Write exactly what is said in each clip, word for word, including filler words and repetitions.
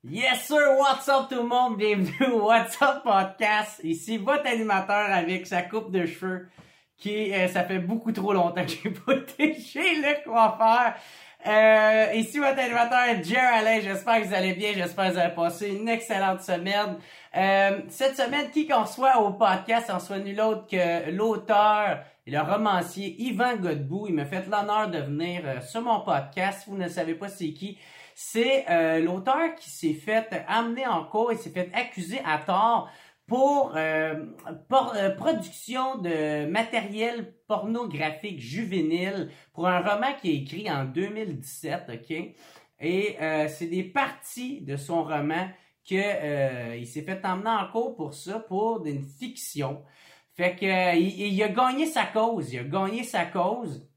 Yes sir, what's up tout le monde? Bienvenue au What's Up Podcast. Ici votre animateur avec sa coupe de cheveux qui, euh, ça fait beaucoup trop longtemps que j'ai pas été chez le coiffeur. Euh, ici votre animateur Jer Alain, j'espère que vous allez bien, j'espère que vous avez passé une excellente semaine. Euh, cette semaine, qui qu'on soit au podcast, on soit nul autre que l'auteur et le romancier Yvan Godbout. Il m'a fait l'honneur de venir euh, sur mon podcast. Si vous ne savez pas c'est qui, c'est euh, l'auteur qui s'est fait amener en cours et s'est fait accuser à tort pour euh, por- euh, production de matériel pornographique juvénile pour un roman qui est écrit en deux mille dix-sept, ok? Et euh, c'est des parties de son roman que euh, il s'est fait emmener en cours pour ça, pour une fiction. Fait que euh, il, il a gagné sa cause, il a gagné sa cause.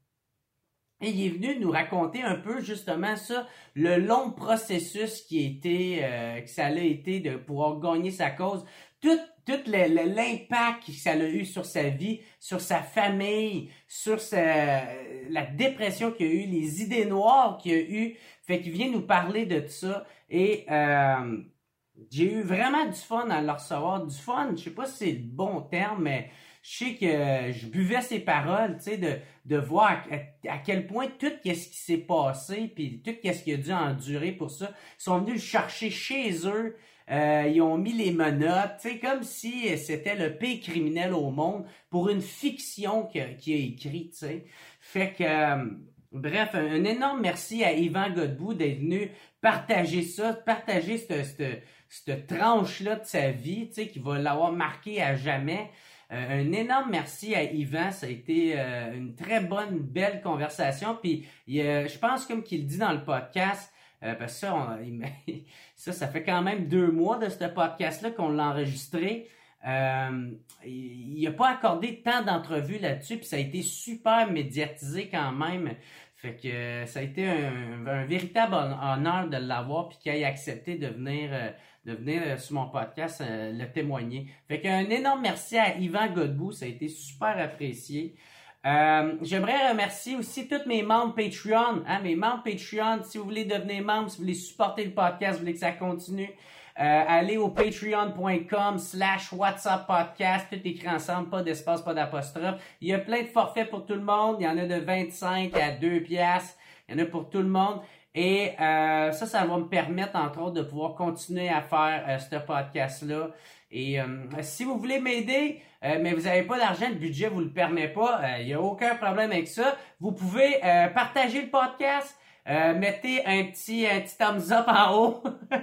Et il est venu nous raconter un peu justement ça, le long processus qui a été, euh, que ça a été de pouvoir gagner sa cause, tout, tout le, le, l'impact que ça a eu sur sa vie, sur sa famille, sur sa, la dépression qu'il a eu, les idées noires qu'il a eu. Fait qu'il vient nous parler de tout ça. Et euh, j'ai eu vraiment du fun à le recevoir. Du fun, je sais pas si c'est le bon terme, mais je sais que je buvais ses paroles, tu sais, de, de voir à, à quel point tout ce qui s'est passé, puis tout ce qu'il a dû endurer pour ça. Ils sont venus le chercher chez eux, euh, ils ont mis les menottes, tu sais, comme si c'était le pire criminel au monde pour une fiction qu'il a, qu'il a écrit, tu sais. Fait que, euh, bref, un, un énorme merci à Yvan Godbout d'être venu partager ça, partager cette, cette, cette tranche-là de sa vie, tu sais, qui va l'avoir marqué à jamais. Euh, un énorme merci à Yvan, ça a été euh, une très bonne, belle conversation. Puis euh, je pense comme qu'il dit dans le podcast, euh, parce que ça, on, il, ça, ça fait quand même deux mois de ce podcast-là qu'on l'a enregistré. Euh, il n'a pas accordé tant d'entrevues là-dessus, puis ça a été super médiatisé quand même. Fait que euh, ça a été un, un véritable honneur de l'avoir, puis qu'il ait accepté de venir... Euh, de venir euh, sur mon podcast euh, le témoigner. Fait qu'un énorme merci à Yvan Godbout, ça a été super apprécié. Euh, j'aimerais remercier aussi tous mes membres Patreon, hein, mes membres Patreon, si vous voulez devenir membre, si vous voulez supporter le podcast, vous voulez que ça continue, euh, allez au patreon.com slash whatsapp podcast, tout écrit ensemble, pas d'espace, pas d'apostrophe. Il y a plein de forfaits pour tout le monde, il y en a de vingt-cinq à deux piastres, il y en a pour tout le monde. Et euh, ça, ça va me permettre, entre autres, de pouvoir continuer à faire euh, ce podcast-là. Et euh, si vous voulez m'aider, euh, mais vous n'avez pas d'argent, le budget vous le permet pas, il euh, n'y a aucun problème avec ça. Vous pouvez euh, partager le podcast, euh, mettez un petit un petit thumbs up en haut.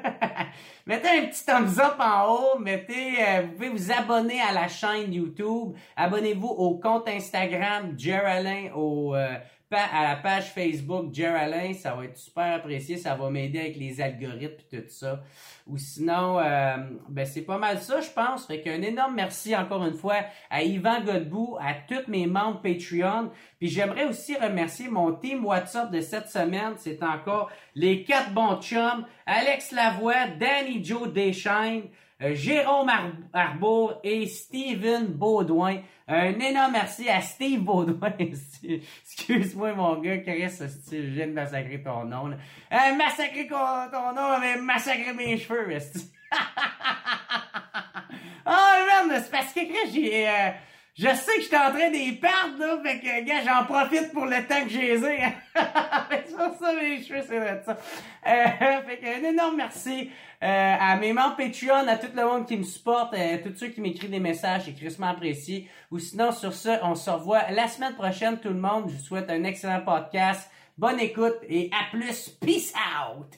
Mettez un petit thumbs up en haut, mettez, euh, vous pouvez vous abonner à la chaîne YouTube, abonnez-vous au compte Instagram Jer Alain, au euh, à la page Facebook Jer Alain, ça va être super apprécié, ça va m'aider avec les algorithmes et tout ça. Ou sinon, euh, ben c'est pas mal ça, je pense. Fait qu'un énorme merci encore une fois à Yvan Godbout, à tous mes membres Patreon. Puis j'aimerais aussi remercier mon team WhatsApp de cette semaine. C'est encore les quatre bons chums, Alex Lavoie, Danny Joe Deschaines, Euh, Jérôme Ar- Arbour et Steven Baudouin. Un énorme merci à Steve Baudouin. Excuse-moi mon gars, Chris, je viens de massacrer ton nom. Là. Euh, massacrer ton, ton nom, mais massacrer mes cheveux. Ah oh, merde, c'est parce que Chris, j'ai... Euh, je sais que j'étais en train d'y perdre, là, fait que, gars, j'en profite pour le temps que j'ai les ai. C'est pour ça, mes cheveux, c'est vrai de ça. Euh, fait que, un énorme merci, euh, à mes membres Patreon, à tout le monde qui me supporte, à tous ceux qui m'écrivent des messages, c'est crissement apprécié. Ou sinon, sur ce, on se revoit la semaine prochaine, tout le monde. Je vous souhaite un excellent podcast. Bonne écoute et à plus. Peace out!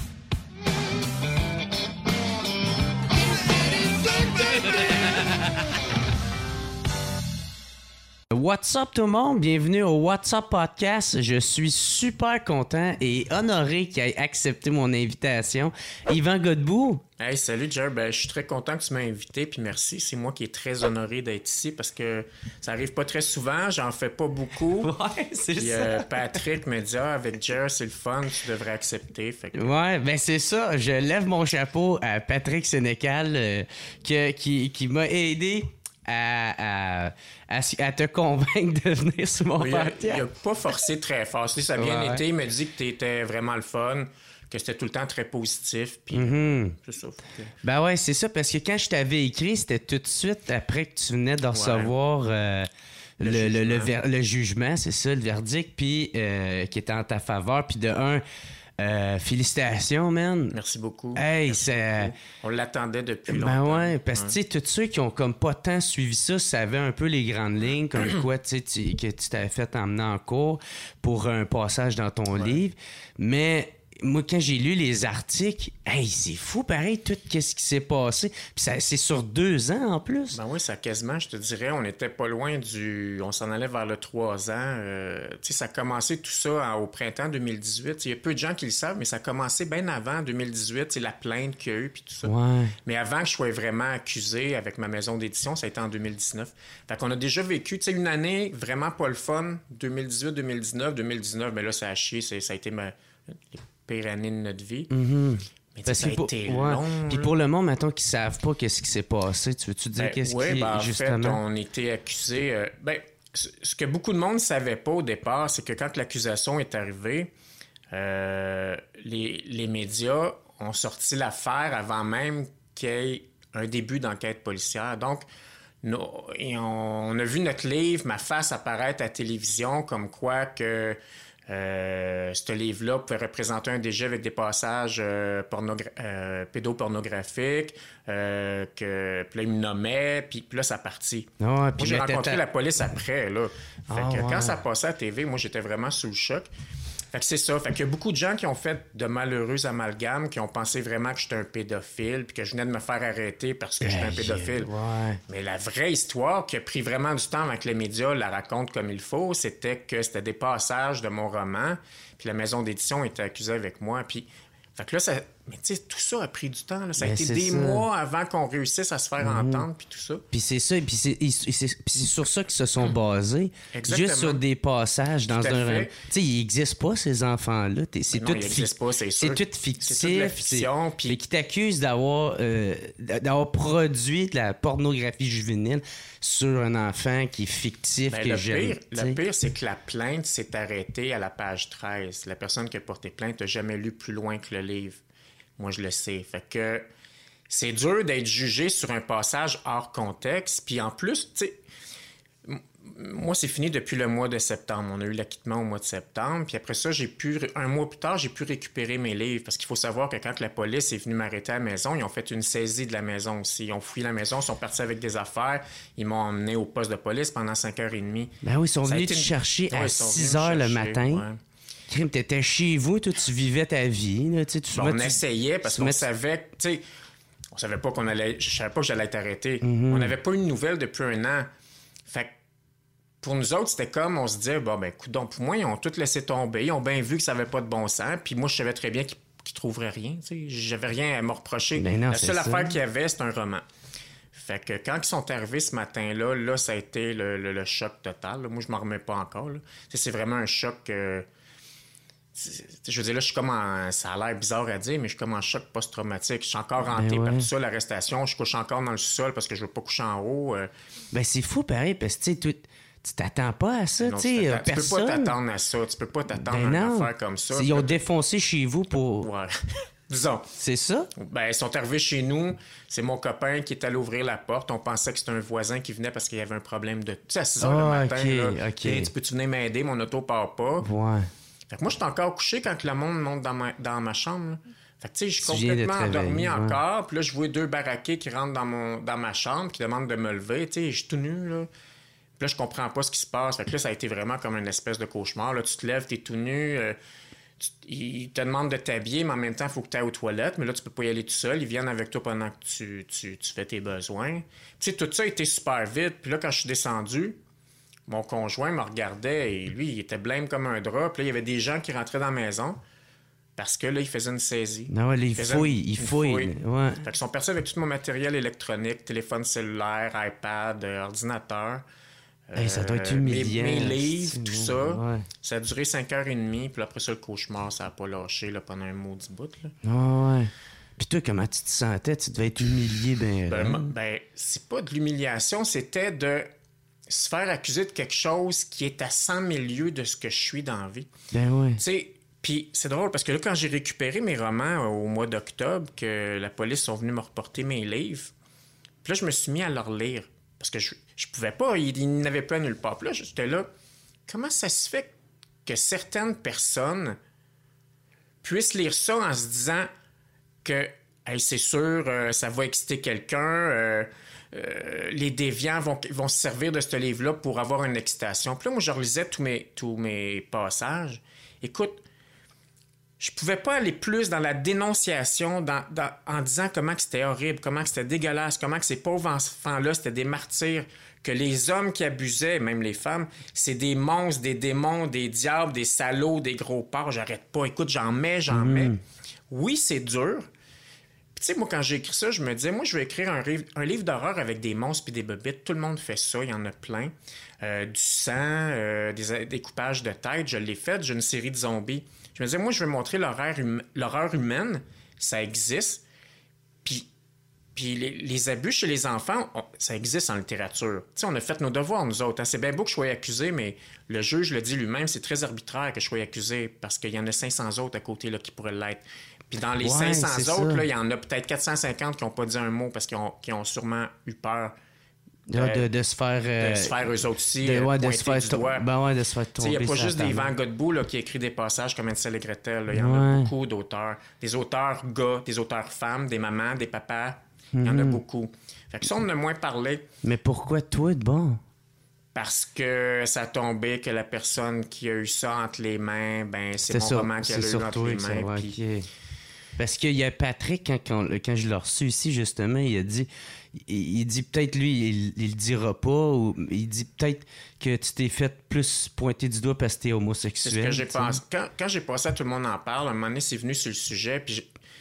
What's up tout le monde, bienvenue au What's Up Podcast. Je suis super content et honoré qu'il ait accepté mon invitation. Yvan Godbout. Hey, salut Jer, ben, je suis très content que tu m'as invité, puis merci. C'est moi qui est très honoré d'être ici parce que ça arrive pas très souvent, j'en fais pas beaucoup. Ouais, c'est puis, ça. Euh, Patrick me dit, ah, avec Jer, c'est le fun, tu devrais accepter. Fait que... Ouais, ben c'est ça. Je lève mon chapeau à Patrick Sénécal euh, que, qui, qui m'a aidé à, à, à, à te convaincre de venir sur mon oui, podcast. Il a pas forcé très fort. Ça a bien ouais. été, il m'a dit que t'étais vraiment le fun. que c'était tout le temps très positif. Puis, mm-hmm. c'est ça. Que... Ben ouais, c'est ça, parce que quand je t'avais écrit, c'était tout de suite après que tu venais de recevoir ouais. euh, le, le, jugement. Le, le, ver- le jugement, c'est ça, le verdict, puis euh, qui était en ta faveur. Puis de un, euh, félicitations, man. Merci beaucoup. Hey, Merci c'est... beaucoup. On l'attendait depuis ben longtemps. Ben ouais, parce que ouais. tu sais, tous ceux qui ont comme pas tant suivi ça savaient un peu les grandes lignes, comme quoi, tu sais, que tu t'avais fait emmener en cours pour un passage dans ton ouais. livre. Mais... moi, quand j'ai lu les articles, hey, c'est fou, pareil, tout qu'est-ce qui s'est passé. Puis ça, c'est sur deux ans, en plus. Ben oui, ça quasiment, je te dirais, on était pas loin du... On s'en allait vers le trois ans. Euh, tu sais, ça a commencé tout ça en, au printemps deux mille dix-huit. Il y a peu de gens qui le savent, mais ça a commencé bien avant deux mille dix-huit, c'est la plainte qu'il y a eu, puis tout ça. Ouais. Mais avant que je sois vraiment accusé avec ma maison d'édition, ça a été en deux mille dix-neuf. Fait qu'on a déjà vécu, tu sais, une année vraiment pas le fun, deux mille dix-huit, deux mille dix-neuf. deux mille dix-neuf, mais là, ça a chié, c'est, ça a été ma... pire année de notre vie. Mm-hmm. Mais Parce ça a pour, été ouais. long. Puis pour le monde, mettons, qui ne savent pas qu'est-ce qui s'est passé, tu veux-tu dire ben, qu'est-ce ouais, qui ben, est justement? En fait, on était accusés... Euh, ben, ce que beaucoup de monde ne savait pas au départ, c'est que quand l'accusation est arrivée, euh, les, les médias ont sorti l'affaire avant même qu'il y ait un début d'enquête policière. Donc, nous, et on, on a vu notre livre, ma face apparaître à la télévision, comme quoi que... Euh, ce livre-là pouvait représenter un déjet avec des passages euh, pornogra- euh, pédopornographiques, euh, que puis là, il me nommait, puis, puis là, ça partit. Oh, moi, j'ai là, rencontré t'étais... la police après, là. Fait oh, que ouais. quand ça passait à la T V, moi, j'étais vraiment sous le choc. Fait que c'est ça. Fait qu'il y a beaucoup de gens qui ont fait de malheureux amalgames, qui ont pensé vraiment que j'étais un pédophile, puis que je venais de me faire arrêter parce que j'étais un pédophile. Ouais. Mais la vraie histoire, qui a pris vraiment du temps avant que les médias la racontent comme il faut, c'était que c'était des passages de mon roman, puis la maison d'édition était accusée avec moi, puis... Fait que là, ça... Mais tu sais, tout ça a pris du temps. Là. Ça a ben, été des ça. mois avant qu'on réussisse à se faire mm-hmm. entendre, puis tout ça. Puis c'est ça, puis c'est, c'est, c'est, c'est sur ça qu'ils se sont basés. Exactement. Juste sur des passages dans tout un... Tu sais, ils n'existent pas, ces enfants-là. T'es, c'est, non, tout fi... pas, c'est, c'est tout fictif. C'est toute la fiction. Puis... Mais qui t'accusent d'avoir, euh, d'avoir produit de la pornographie juvénile sur un enfant qui est fictif. Ben, que le, j'aime, pire, le pire, c'est que la plainte s'est arrêtée à la page treize. La personne qui a porté plainte n'a jamais lu plus loin que le livre. Moi, je le sais. Fait que c'est dur d'être jugé sur un passage hors contexte. Puis en plus, tu sais, m- moi, c'est fini depuis le mois de septembre. On a eu l'acquittement au mois de septembre. Puis après ça, j'ai pu, un mois plus tard, j'ai pu récupérer mes livres. Parce qu'il faut savoir que quand la police est venue m'arrêter à la maison, ils ont fait une saisie de la maison aussi. Ils ont fouillé la maison, ils sont partis avec des affaires. Ils m'ont emmené au poste de police pendant cinq heures trente. Ben oui, ils sont Ça venus te une... chercher ouais, à six heures le matin. Ouais. Crime, t'étais chez vous, toi, tu vivais ta vie. Là, tu bon, on tu, essayait parce qu'on mets... savait, tu sais, on savait pas qu'on allait, je savais pas que j'allais être arrêté. Mm-hmm. On n'avait pas eu de nouvelles depuis un an. Fait que pour nous autres, c'était comme, on se disait, bon, ben, écoute, donc, pour moi, ils ont tout laissé tomber. Ils ont bien vu que ça avait pas de bon sens. Puis moi, je savais très bien qu'ils, qu'ils trouveraient rien. Tu sais, j'avais rien à me reprocher. Ben non, La seule ça. affaire qu'il y avait, c'est un roman. Fait que quand ils sont arrivés ce matin-là, là, ça a été le, le, le choc total. Là. Moi, je m'en remets pas encore. Là. C'est vraiment un choc. Euh, Je veux dire, là, je suis comme en... Ça a l'air bizarre à dire, mais je suis comme en choc post-traumatique. Je suis encore hanté ben ouais. par tout ça, l'arrestation. Je couche encore dans le sol parce que je veux pas coucher en haut. Euh... Ben, c'est fou, pareil, parce que, tu sais, tout... tu t'attends pas à ça, tu sais, tu personne. peux pas t'attendre à ça. Tu peux pas t'attendre ben à une affaire comme ça. Ils ont défoncé chez vous pour... Ouais. Disons. C'est ça? Ben, ils sont arrivés chez nous. C'est mon copain qui est allé ouvrir la porte. On pensait que c'était un voisin qui venait parce qu'il y avait un problème de... Tu sais, à six heures oh, le matin, okay, là. Okay. Tu peux-tu venir m'aider? Mon auto part pas. Ouais. Fait que moi, je suis encore couché quand le monde monte dans ma, dans ma chambre. Là. Fait que, tu sais, je suis tu complètement endormi ouais. encore. Puis là, je vois deux baraqués qui rentrent dans, mon, dans ma chambre, qui demandent de me lever. Tu sais, je suis tout nu, là. Puis là, je comprends pas ce qui se passe. Fait que là, ça a été vraiment comme une espèce de cauchemar. Là, tu te lèves, t'es tout nu. Euh, tu, ils te demandent de t'habiller, mais en même temps, il faut que tu ailles aux toilettes. Mais là, tu peux pas y aller tout seul. Ils viennent avec toi pendant que tu, tu, tu fais tes besoins. Tu sais, tout ça a été super vite. Puis là, quand je suis descendu, mon conjoint me regardait et lui, il était blême comme un drap. Puis là, il y avait des gens qui rentraient dans la maison parce que là, il faisait une saisie. Non, là, il fouille, il fouille. Ouais. Fait qu'ils sont partis avec tout mon matériel électronique, téléphone cellulaire, iPad, euh, ordinateur. Hey, ça doit être humiliant. Mes, mes livres, tout ça. Ouais. Ça a duré cinq heures trente. Puis après ça, le cauchemar, ça n'a pas lâché là, pendant un maudit bout. Là. Ah ouais. Puis toi, comment tu te sentais? Tu devais être humilié, ben... Ben, ben c'est pas de l'humiliation, c'était de... se faire accuser de quelque chose qui est à cent mille lieues de ce que je suis dans la vie. Ben oui. Tu sais, Puis c'est drôle parce que là, quand j'ai récupéré mes romans au mois d'octobre, que la police sont venus me reporter mes livres, puis là, je me suis mis à leur lire. Parce que je, je pouvais pas, il, il n'avait pas nulle part. Puis là, j'étais là, comment ça se fait que certaines personnes puissent lire ça en se disant que, hey, c'est sûr, euh, ça va exciter quelqu'un, euh, euh, les déviants vont, vont se servir de ce livre-là pour avoir une excitation. Puis là, moi, je relisais tous mes, tous mes passages. Écoute, je pouvais pas aller plus dans la dénonciation dans, dans, en disant comment que c'était horrible, comment que c'était dégueulasse, comment que ces pauvres enfants-là, c'était des martyrs, que les hommes qui abusaient, même les femmes, c'est des monstres, des démons, des diables, des salauds, des gros porcs. J'arrête pas. Écoute, j'en mets, j'en mmh. mets. Oui, c'est dur. Puis tu sais, moi, quand j'ai écrit ça, je me disais, moi, je vais écrire un, riv- un livre d'horreur avec des monstres puis des bobites. Tout le monde fait ça, il y en a plein. Euh, du sang, euh, des découpages de tête, je l'ai fait. J'ai une série de zombies. Je me disais, moi, je vais montrer l'horreur, hum- l'horreur humaine. Ça existe. Puis, puis les, les abus chez les enfants, on, ça existe en littérature. Tu sais, on a fait nos devoirs, nous autres. Hein. C'est bien beau que je sois accusé, mais le juge le dit lui-même, c'est très arbitraire que je sois accusé parce qu'il y en a cinq cents autres à côté là, qui pourraient l'être. Puis dans les ouais, cinq cents autres, là, il y en a peut-être quatre cent cinquante qui n'ont pas dit un mot parce qu'ils ont, qu'ils ont sûrement eu peur. De, de, de, de se faire... Euh, de se faire eux autres aussi, de, ouais, pointer de se faire du to- doigt. Ben ouais, de se faire tomber. Il n'y a pas juste des Van Godbout là, qui écrit des passages comme Hansel et Gretel. Il y en ouais. a beaucoup d'auteurs. Des auteurs gars, des auteurs femmes, des mamans, des papas. Il y en a mm-hmm. beaucoup. Fait que ça, on en a moins parlé. Mais pourquoi toi de bon? Parce que ça a tombé que la personne qui a eu ça entre les mains, ben c'est, c'est mon ça, roman qui a eu entre toi, les mains. Ouais, puis... okay. Parce qu'il y a Patrick, quand, quand, quand je l'ai reçu ici, justement, il a dit... Il, il dit peut-être, lui, il, il le dira pas, ou il dit peut-être que tu t'es fait plus pointer du doigt parce que t'es homosexuel. C'est ce que j'ai pensé. Quand, quand j'ai passé à Tout le monde en parle, à un moment donné, c'est venu sur le sujet, puis je,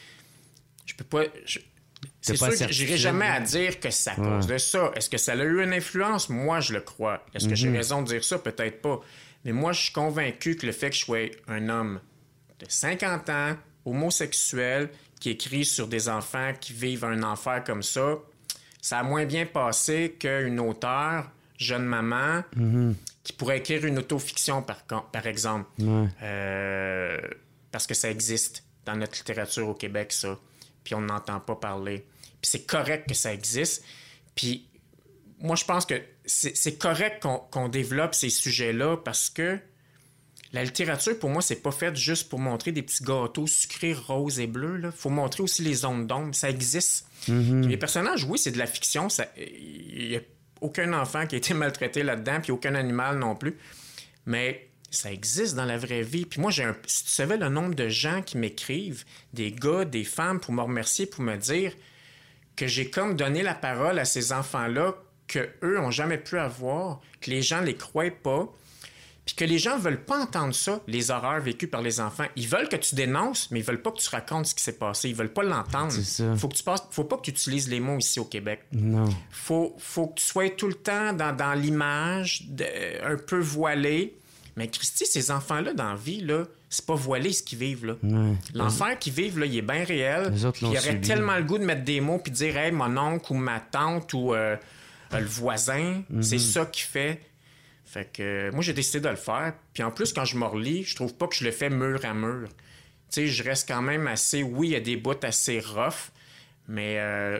je peux pas... Je, c'est sûr que j'irai jamais à dire que c'est à cause ouais. de ça. Est-ce que ça a eu une influence? Moi, je le crois. Est-ce que mm-hmm. j'ai raison de dire ça? Peut-être pas. Mais moi, je suis convaincu que le fait que je sois un homme de cinquante ans, homosexuel, qui écrit sur des enfants qui vivent un enfer comme ça, ça a moins bien passé qu'une auteure, jeune maman, mm-hmm. qui pourrait écrire une autofiction, par, par exemple. Ouais. Euh, parce que ça existe dans notre littérature au Québec, ça. Puis on n'entend pas parler. Puis c'est correct que ça existe. Puis moi, je pense que c'est, c'est correct qu'on, qu'on développe ces sujets-là parce que la littérature, pour moi, c'est pas fait juste pour montrer des petits gâteaux sucrés roses et bleus. Il faut montrer aussi les zones d'ombre. Ça existe. Mm-hmm. Les personnages, oui, c'est de la fiction. Il n'y a aucun enfant qui a été maltraité là-dedans, puis aucun animal non plus. Mais ça existe dans la vraie vie. Puis moi, j'ai un... si tu savais le nombre de gens qui m'écrivent, des gars, des femmes, pour me remercier, pour me dire que j'ai comme donné la parole à ces enfants-là qu'eux n'ont jamais pu avoir, que les gens ne les croient pas, puis que les gens ne veulent pas entendre ça, les horreurs vécues par les enfants. Ils veulent que tu dénonces, mais ils veulent pas que tu racontes ce qui s'est passé. Ils veulent pas l'entendre. C'est ça. Faut que tu passes... faut pas que tu utilises les mots ici au Québec. Non. Faut, faut que tu sois tout le temps dans, dans l'image, de... un peu voilé. Mais Christy, ces enfants-là, dans la vie, là, c'est pas voilé ce qu'ils vivent. Là. Ouais. L'enfer qu'ils vivent, là, il est bien réel. Les autres l'ont il y aurait subi. tellement le goût de mettre des mots puis de dire « Hey, mon oncle ou ma tante ou euh, euh, le voisin, mm-hmm. c'est ça qui fait... » Fait que euh, moi, j'ai décidé de le faire. Puis en plus, quand je me relis, je trouve pas que je le fais mur à mur. Tu sais, je reste quand même assez... Oui, il y a des bouts assez rough, mais euh,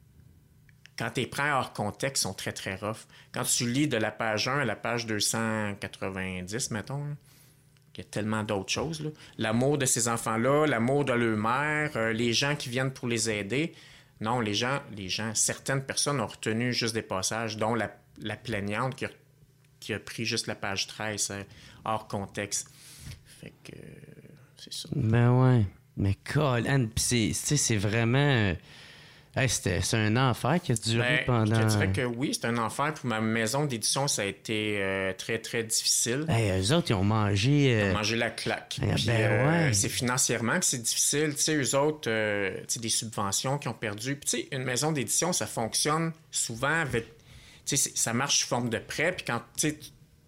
quand t'es prêt hors contexte, ils sont très, très rough. Quand tu lis de la page un à la page deux cent quatre-vingt-dix, mettons, là, il y a tellement d'autres choses. Là. L'amour de ces enfants-là, l'amour de leur mère, euh, les gens qui viennent pour les aider. Non, les gens, les gens, certaines personnes ont retenu juste des passages, dont la, la plaignante qui a qui a pris juste la page treize euh, hors contexte. Fait que euh, c'est ça. Ben ouais. Mais Colin, pis c'est, c'est vraiment... Euh, hey, c'était, c'est un enfer qui a duré ben, pendant... Je te dirais que oui, c'est un enfer. Pour ma maison d'édition, ça a été euh, très, très difficile. Hey, eux autres, ils ont mangé... Euh... Ils ont mangé la claque. Eh, Puis, ben euh, ouais. C'est financièrement que c'est difficile. Tu sais, eux autres, euh, tu sais, des subventions qu'ils ont perdues. Puis tu sais, une maison d'édition, ça fonctionne souvent avec... Tu sais, ça marche sous forme de prêt, puis quand, tu sais,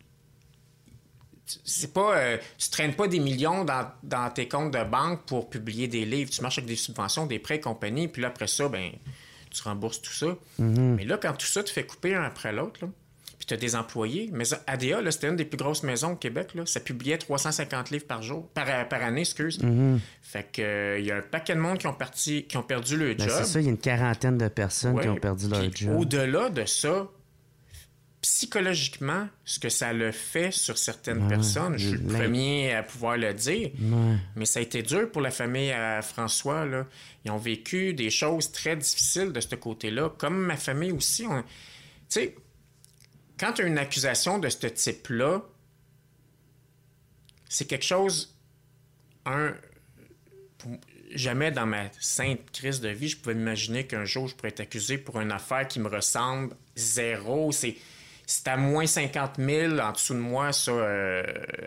c'est pas... Euh, tu traînes pas des millions dans, dans tes comptes de banque pour publier des livres. Tu marches avec des subventions, des prêts et compagnie, puis là, après ça, ben tu rembourses tout ça. Mm-hmm. Mais là, quand tout ça te fait couper un après l'autre, là, puis puis tu as des employés. Mais A D A, là, c'était une des plus grosses maisons au Québec. Là. Ça publiait trois cent cinquante livres par jour, par, par année, excuse. Mm-hmm. Fait que il euh, y a un paquet de monde qui ont, parti, qui ont perdu leur Ben, job. c'est ça, il y a une quarantaine de personnes Ouais. qui ont perdu leur Puis, job. au-delà de ça, psychologiquement, ce que ça le fait sur certaines Ouais, personnes, je suis le l'in- premier à pouvoir le dire, Ouais. mais ça a été dur pour la famille à François. Là. Ils ont vécu des choses très difficiles de ce côté-là, comme ma famille aussi. On... Tu sais, quand tu as une accusation de ce type-là, c'est quelque chose... Un... pour- Jamais dans ma sainte crise de vie, je pouvais m'imaginer qu'un jour, je pourrais être accusé pour une affaire qui me ressemble zéro. C'est... C'est à moins cinquante mille en dessous de moi, ça, euh,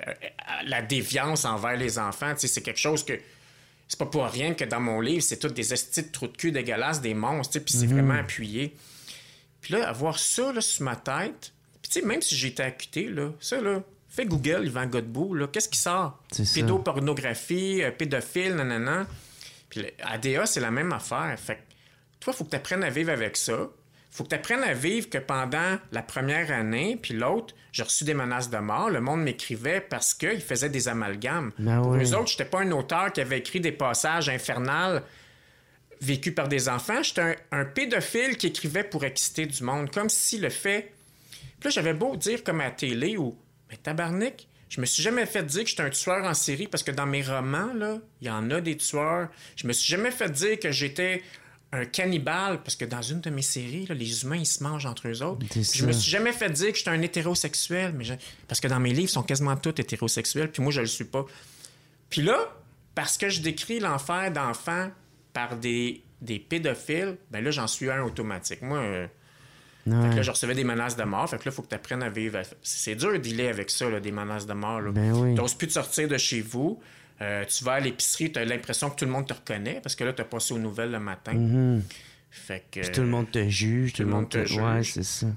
la déviance envers les enfants. Tu sais, c'est quelque chose que... C'est pas pour rien que dans mon livre, c'est tous des estis de trous de cul dégueulasses, des monstres, tu sais, puis c'est vraiment appuyé. Puis là, avoir ça là, sur ma tête... Puis tu sais, même si j'ai été acquitté, là, ça, là, fais Google, Yvan Godbout, là, qu'est-ce qui sort? C'est ça. Pédopornographie, euh, pédophile, nanana. Puis le A D A, c'est la même affaire. Fait que toi, il faut que tu apprennes à vivre avec ça. Faut que tu apprennes à vivre que pendant la première année, puis l'autre, j'ai reçu des menaces de mort. Le monde m'écrivait parce qu'ils faisaient des amalgames. Ben Pour oui. eux autres, j'étais pas un auteur qui avait écrit des passages infernales vécus par des enfants. J'étais un, un pédophile qui écrivait pour exciter du monde. Comme si le fait... Puis là, j'avais beau dire comme à la télé ou... Mais tabarnak, je me suis jamais fait dire que j'étais un tueur en série parce que dans mes romans, là, il y en a des tueurs. Je me suis jamais fait dire que j'étais un cannibale parce que dans une de mes séries, là, les humains, ils se mangent entre eux autres. C'est Je me ça. suis jamais fait dire que j'étais un hétérosexuel mais je- parce que dans mes livres, ils sont quasiment tous hétérosexuels puis moi, je le suis pas. Puis là, parce que je décris l'enfer d'enfants par des, des pédophiles, ben là, j'en suis un automatique. Moi... euh, Ouais. Fait que là, je recevais des menaces de mort. Fait que là, il faut que tu apprennes à vivre. à- C'est dur de dealer avec ça, là, des menaces de mort. Là. Ben oui. T'oses plus de sortir de chez vous. Euh, tu vas à l'épicerie, tu as l'impression que tout le monde te reconnaît parce que là, tu as passé aux nouvelles le matin. Mhm. Fait que. Puis tout le monde te juge, tout le monde te... juge. Ouais, c'est ça.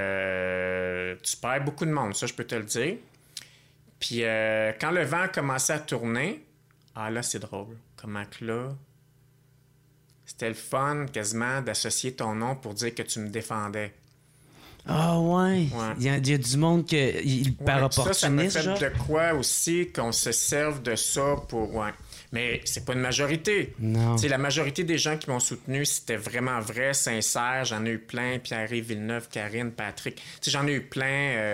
Euh, tu perds beaucoup de monde, ça, je peux te le dire. Puis euh, quand le vent a commencé à tourner, ah là, c'est drôle. Comment que là. C'était le fun quasiment d'associer ton nom pour dire que tu me défendais. Ah ouais. Ouais. Il y, a, il y a du monde que il, par Ouais, ça, ça me opportuniste, fait genre. de quoi aussi qu'on se serve de ça pour... Ouais. Mais c'est pas une majorité. Non. Tu sais, la majorité des gens qui m'ont soutenu, c'était vraiment vrai, sincère. J'en ai eu plein. Pierre-Yves Villeneuve, Karine, Patrick. Tu sais, j'en ai eu plein. euh,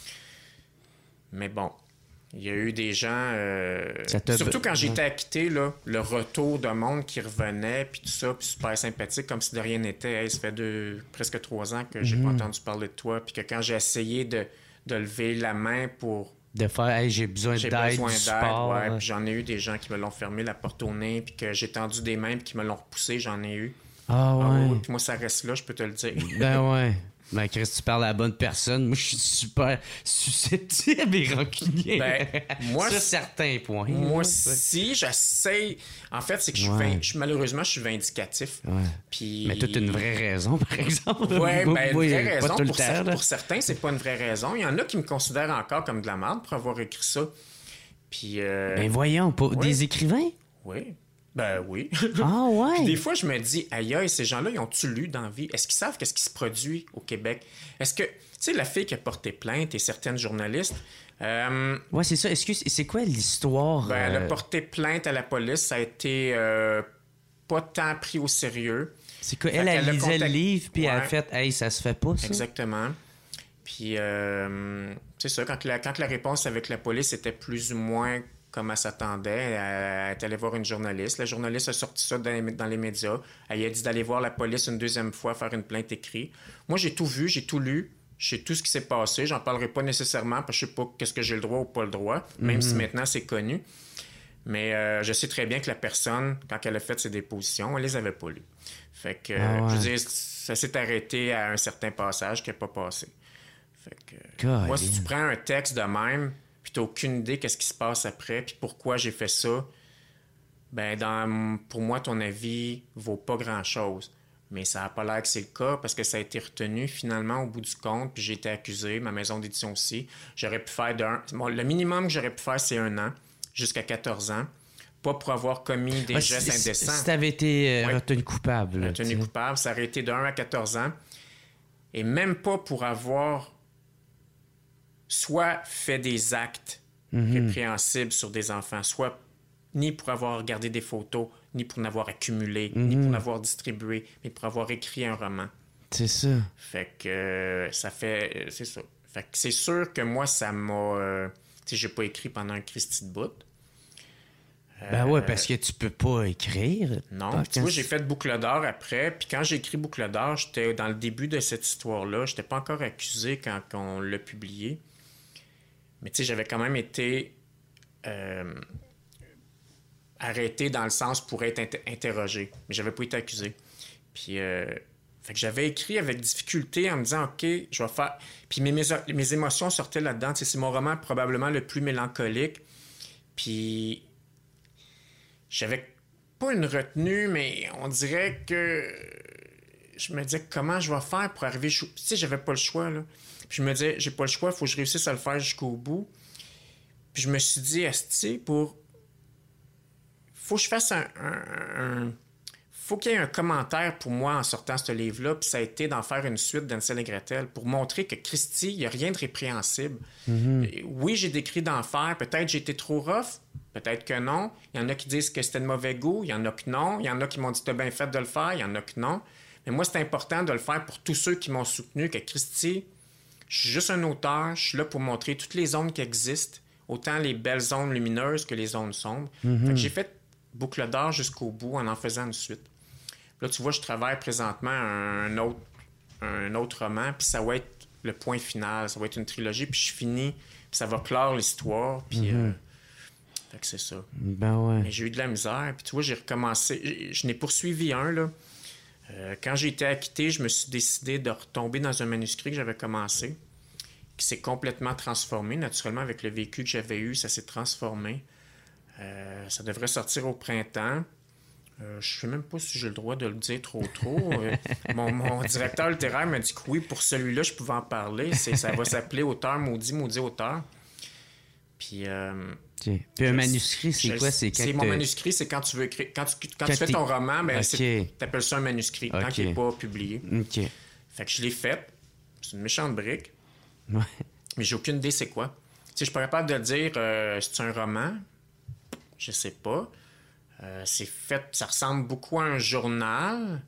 Mais bon, il y a eu des gens... euh, Ça t'a- Surtout quand Ouais. j'étais acquitté, là, le retour de monde qui revenait, puis tout ça, puis super sympathique, comme si de rien n'était. Hey, ça fait deux, presque trois ans que j'ai Mhm. pas entendu parler de toi, puis que quand j'ai essayé de, de lever la main pour... De faire, hey, j'ai besoin J'ai d'aide, besoin du d'aide, support. ouais, là. puis j'en ai eu des gens qui me l'ont fermé la porte au nez, puis que j'ai tendu des mains, puis qui me l'ont repoussé, j'en ai eu. Ah Ah ouais. oui, puis moi, ça reste là, je peux te le dire. Ben ouais. Ben Chris, tu parles à la bonne personne. Moi, je suis super susceptible et rancunier. Ben, moi, Sur certains points. Moi, là, si j'essaie... En fait, c'est que je suis, Ouais. vin- je suis- malheureusement, je suis vindicatif. Ouais. Puis... Mais toute une vraie raison, par exemple. Ouais, Moi, ben, moi, une vraie pas raison. tout le Pour, temps, cer- là. pour certains, c'est pas une vraie raison. Il y en a qui me considèrent encore comme de la merde pour avoir écrit ça. Puis... euh, Ben voyons, pas... Ouais. des écrivains? Oui. Ben oui. Ah ouais. Puis des fois, je me dis, aïe, aïe, ces gens-là, ils ont-tu lu dans la vie? Est-ce qu'ils savent qu'est-ce qui se produit au Québec? Est-ce que, tu sais, la fille qui a porté plainte et certaines journalistes, euh, Ouais, c'est ça. Excuse, c'est quoi l'histoire? ben, elle a euh, porté plainte à la police. Ça a été euh, pas tant pris au sérieux. C'est quoi? Fait Elle, elle qu'elle a lisait le contact- livre, puis elle a Ouais. fait, hey, ça se fait pas, ça. Exactement. Puis, euh, c'est ça, quand la, quand la réponse avec la police était plus ou moins comme elle s'attendait, elle est allée voir une journaliste. La journaliste a sorti ça dans les, dans les médias. Elle lui a dit d'aller voir la police une deuxième fois, faire une plainte écrite. Moi, j'ai tout vu, j'ai tout lu. Je sais tout ce qui s'est passé. J'en parlerai pas nécessairement parce que je sais pas qu'est-ce que j'ai le droit ou pas le droit, même si maintenant c'est connu. Mais euh, je sais très bien que la personne, quand elle a fait ses dépositions, elle les avait pas lues. Fait que, Ah ouais. je veux dire, ça s'est arrêté à un certain passage qui n'a pas passé. Fait que, God, moi, si yeah. tu prends un texte de même, puis tu n'as aucune idée qu'est-ce qui se passe après, puis pourquoi j'ai fait ça, ben dans, pour moi, ton avis vaut pas grand-chose. Mais ça n'a pas l'air que c'est le cas parce que ça a été retenu finalement au bout du compte, puis j'ai été accusé, ma maison d'édition aussi. J'aurais pu faire d'un... Bon, le minimum que j'aurais pu faire, c'est un an, jusqu'à quatorze ans, pas pour avoir commis des Ah, gestes si, indécents. si t'avais été euh, Ouais. retenu coupable. là, Retenu tu sais. coupable, ça aurait été de un à quatorze ans. Et même pas pour avoir soit fait des actes Mhm. répréhensibles sur des enfants, soit ni pour avoir regardé des photos, ni pour n'avoir accumulé, ni pour n'avoir distribué, mais pour avoir écrit un roman. C'est ça. Fait que euh, ça fait... euh, c'est ça. Fait que c'est sûr que moi, ça m'a... euh, tu sais, j'ai pas écrit pendant un Christy de bout. Ben ouais, parce que tu peux pas écrire. Non, Pas puis tu vois, quand- j'ai fait Boucle d'or après. Puis quand j'ai écrit Boucle d'or, j'étais dans le début de cette histoire-là. J'étais pas encore accusé quand on l'a publié. Mais tu sais, j'avais quand même été euh, arrêté dans le sens pour être inter- interrogé. Mais j'avais pas été accusé. Puis, euh, fait que j'avais écrit avec difficulté en me disant, OK, je vais faire... Puis mes, mes, mes émotions sortaient là-dedans. Tu sais, c'est mon roman probablement le plus mélancolique. Puis... J'avais pas une retenue, mais on dirait que je me disais comment je vais faire pour arriver... Tu sais, j'avais pas le choix, là. Puis je me disais, j'ai pas le choix, il faut que je réussisse à le faire jusqu'au bout. Puis je me suis dit, asti, pour... Faut que je fasse un... un, un... Faut qu'il y ait un commentaire pour moi en sortant ce livre-là, puis ça a été d'en faire une suite d'Hansel et Gretel pour montrer que Christy, il n'y a rien de répréhensible. Mm-hmm. Oui, j'ai décrit d'enfer, peut-être j'ai été trop rough, peut-être que non. Il y en a qui disent que c'était de mauvais goût, il y en a que non. Il y en a qui m'ont dit t'as bien fait de le faire, il y en a que non. Mais moi, c'est important de le faire pour tous ceux qui m'ont soutenu, que Christy, je suis juste un auteur, je suis là pour montrer toutes les zones qui existent, autant les belles zones lumineuses que les zones sombres. Mm-hmm. Fait que j'ai fait Boucle d'or jusqu'au bout en en faisant une suite. Là, tu vois, je travaille présentement un autre, un autre roman, puis ça va être le point final, ça va être une trilogie, puis je finis, puis ça va clore l'histoire, puis... Mm-hmm. euh, fait que c'est ça. Ben ouais. Mais j'ai eu de la misère, puis tu vois, j'ai recommencé... Je, je n'ai poursuivi un, là. Euh, quand j'ai été acquitté, je me suis décidé de retomber dans un manuscrit que j'avais commencé, qui s'est complètement transformé. Naturellement, avec le vécu que j'avais eu, ça s'est transformé. Euh, ça devrait sortir au printemps. Euh, je ne sais même pas si j'ai le droit de le dire trop trop. Euh, mon, mon directeur littéraire m'a dit que oui, pour celui-là, je pouvais en parler. C'est, ça va s'appeler Auteur maudit, maudit auteur. Puis, euh, okay. Puis un manuscrit, c'est je, quoi? C'est, quand c'est te... mon manuscrit, c'est quand tu veux écrire. Quand tu, quand quand tu fais ton roman, ben, okay. tu appelles ça un manuscrit, okay. Tant qu'il n'est pas publié. Okay. Fait que je l'ai fait. C'est une méchante brique. Ouais. Mais j'ai aucune idée c'est quoi. Tu sais, je suis pas capable de le dire, euh, c'est un roman. Je sais pas. Euh, c'est fait, ça ressemble beaucoup à un journal,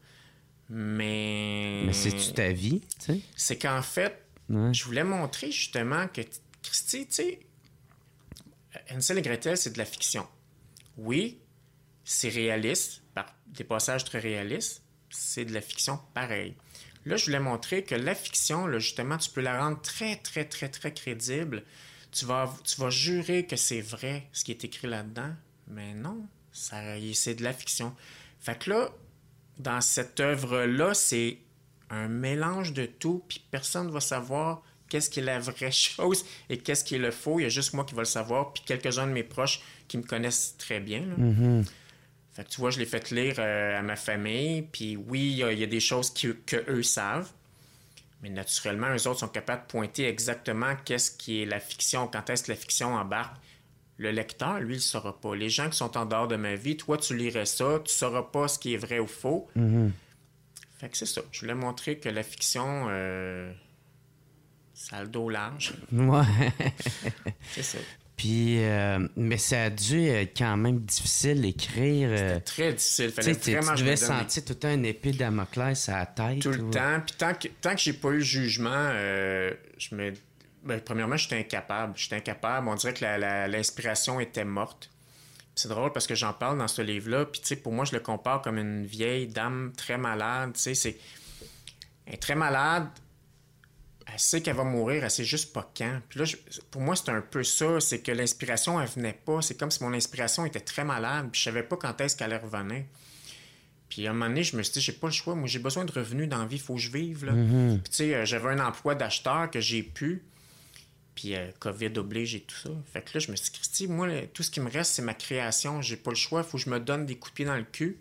mais... Mais c'est-tu ta vie, tu sais? C'est qu'en fait, ouais. Je voulais montrer justement que, Christy, tu sais, Hansel et Gretel, c'est de la fiction. Oui, c'est réaliste, par des passages très réalistes, c'est de la fiction pareil. Là, je voulais montrer que la fiction, là, justement, tu peux la rendre très, très, très, très crédible. Tu vas, tu vas jurer que c'est vrai, ce qui est écrit là-dedans, mais non. Ça, c'est de la fiction. Fait que là, dans cette œuvre-là, c'est un mélange de tout, puis personne ne va savoir qu'est-ce qui est la vraie chose et qu'est-ce qui est le faux. Il y a juste moi qui va le savoir, puis quelques-uns de mes proches qui me connaissent très bien. Là. Mm-hmm. Fait que tu vois, je l'ai fait lire euh, à ma famille, puis oui, il y, a, il y a des choses qui, que eux savent, mais naturellement, eux autres sont capables de pointer exactement qu'est-ce qui est la fiction, quand est-ce que la fiction embarque. Le lecteur, lui, il ne saura pas. Les gens qui sont en dehors de ma vie, toi, tu lirais ça, tu ne sauras pas ce qui est vrai ou faux. Mm-hmm. Fait que c'est ça. Je voulais montrer que la fiction, euh, ça a le dos large. Ouais. C'est ça. Puis, euh, mais ça a dû être quand même difficile d'écrire. Euh, C'était très difficile. Fallait tu vraiment tu devais je me donne... sentir tout le temps une épée de Damoclès à la tête. Tout le ou... temps. Puis tant que, tant que j'ai pas eu le jugement, euh, je me... Ben, premièrement, j'étais incapable. J'étais incapable. On dirait que la, la, l'inspiration était morte. Puis c'est drôle parce que j'en parle dans ce livre-là. Puis, tu sais, pour moi, je le compare comme une vieille dame très malade. Tu sais, c'est... Elle est très malade. Elle sait qu'elle va mourir. Elle sait juste pas quand. Puis là, je... pour moi, c'est un peu ça. C'est que l'inspiration, elle venait pas. C'est comme si mon inspiration était très malade. Puis je savais pas quand est-ce qu'elle allait revenir. Puis à un moment donné, je me suis dit, j'ai pas le choix. Moi, j'ai besoin de revenus dans la vie. Il faut que je vive, là. Mm-hmm. Puis, tu sais, j'avais un emploi d'acheteur que j'ai pu. Puis euh, COVID oblige et tout ça. Fait que là, je me suis dit, Christy, moi, là, tout ce qui me reste, c'est ma création. J'ai pas le choix. Il faut que je me donne des coups de pied dans le cul.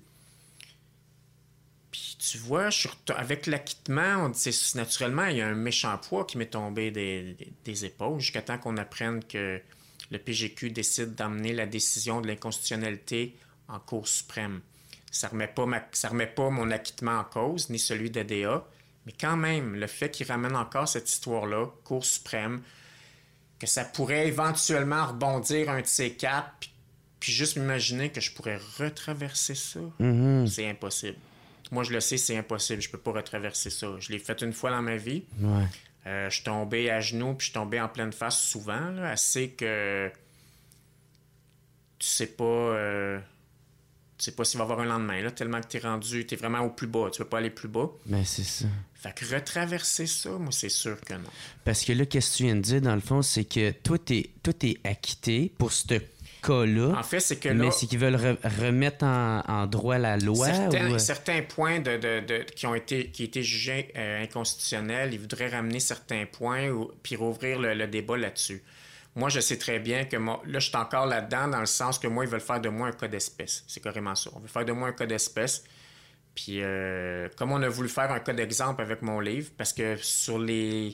Puis tu vois, je suis ret... avec l'acquittement, on dit, c'est... naturellement, il y a un méchant poids qui m'est tombé des, des, des épaules jusqu'à temps qu'on apprenne que le P G Q décide d'emmener la décision de l'inconstitutionnalité en Cour suprême. Ça remet pas ma... ça remet pas mon acquittement en cause, ni celui d'A D A. Mais quand même, le fait qu'il ramène encore cette histoire-là, Cour suprême, que ça pourrait éventuellement rebondir un de ces quatre, puis, puis juste m'imaginer que je pourrais retraverser ça, Mm-hmm. c'est impossible. Moi, je le sais, c'est impossible. Je peux pas retraverser ça. Je l'ai fait une fois dans ma vie. Ouais. Euh, je suis tombé à genoux, puis je suis tombé en pleine face souvent, là, assez que tu sais pas... Euh... Tu sais pas s'il va y avoir un lendemain, là, tellement que t'es rendu, t'es vraiment au plus bas. Tu peux pas aller plus bas. Ben, c'est ça. Fait que retraverser ça, moi, c'est sûr que non. Parce que là, qu'est-ce que tu viens de dire, dans le fond, c'est que toi, t'es, toi, t'es acquitté pour ce cas-là. En fait, c'est que mais là... c'est qu'ils veulent re- remettre en, en droit la loi? Certains, ou... certains points de, de, de, qui ont été, qui étaient jugés euh, inconstitutionnels, ils voudraient ramener certains points ou, puis rouvrir le, le débat là-dessus. Moi, je sais très bien que moi, là, je suis encore là-dedans dans le sens que moi, ils veulent faire de moi un cas d'espèce. C'est carrément ça. On veut faire de moi un cas d'espèce. Puis, euh, comme on a voulu faire un cas d'exemple avec mon livre, parce que sur les...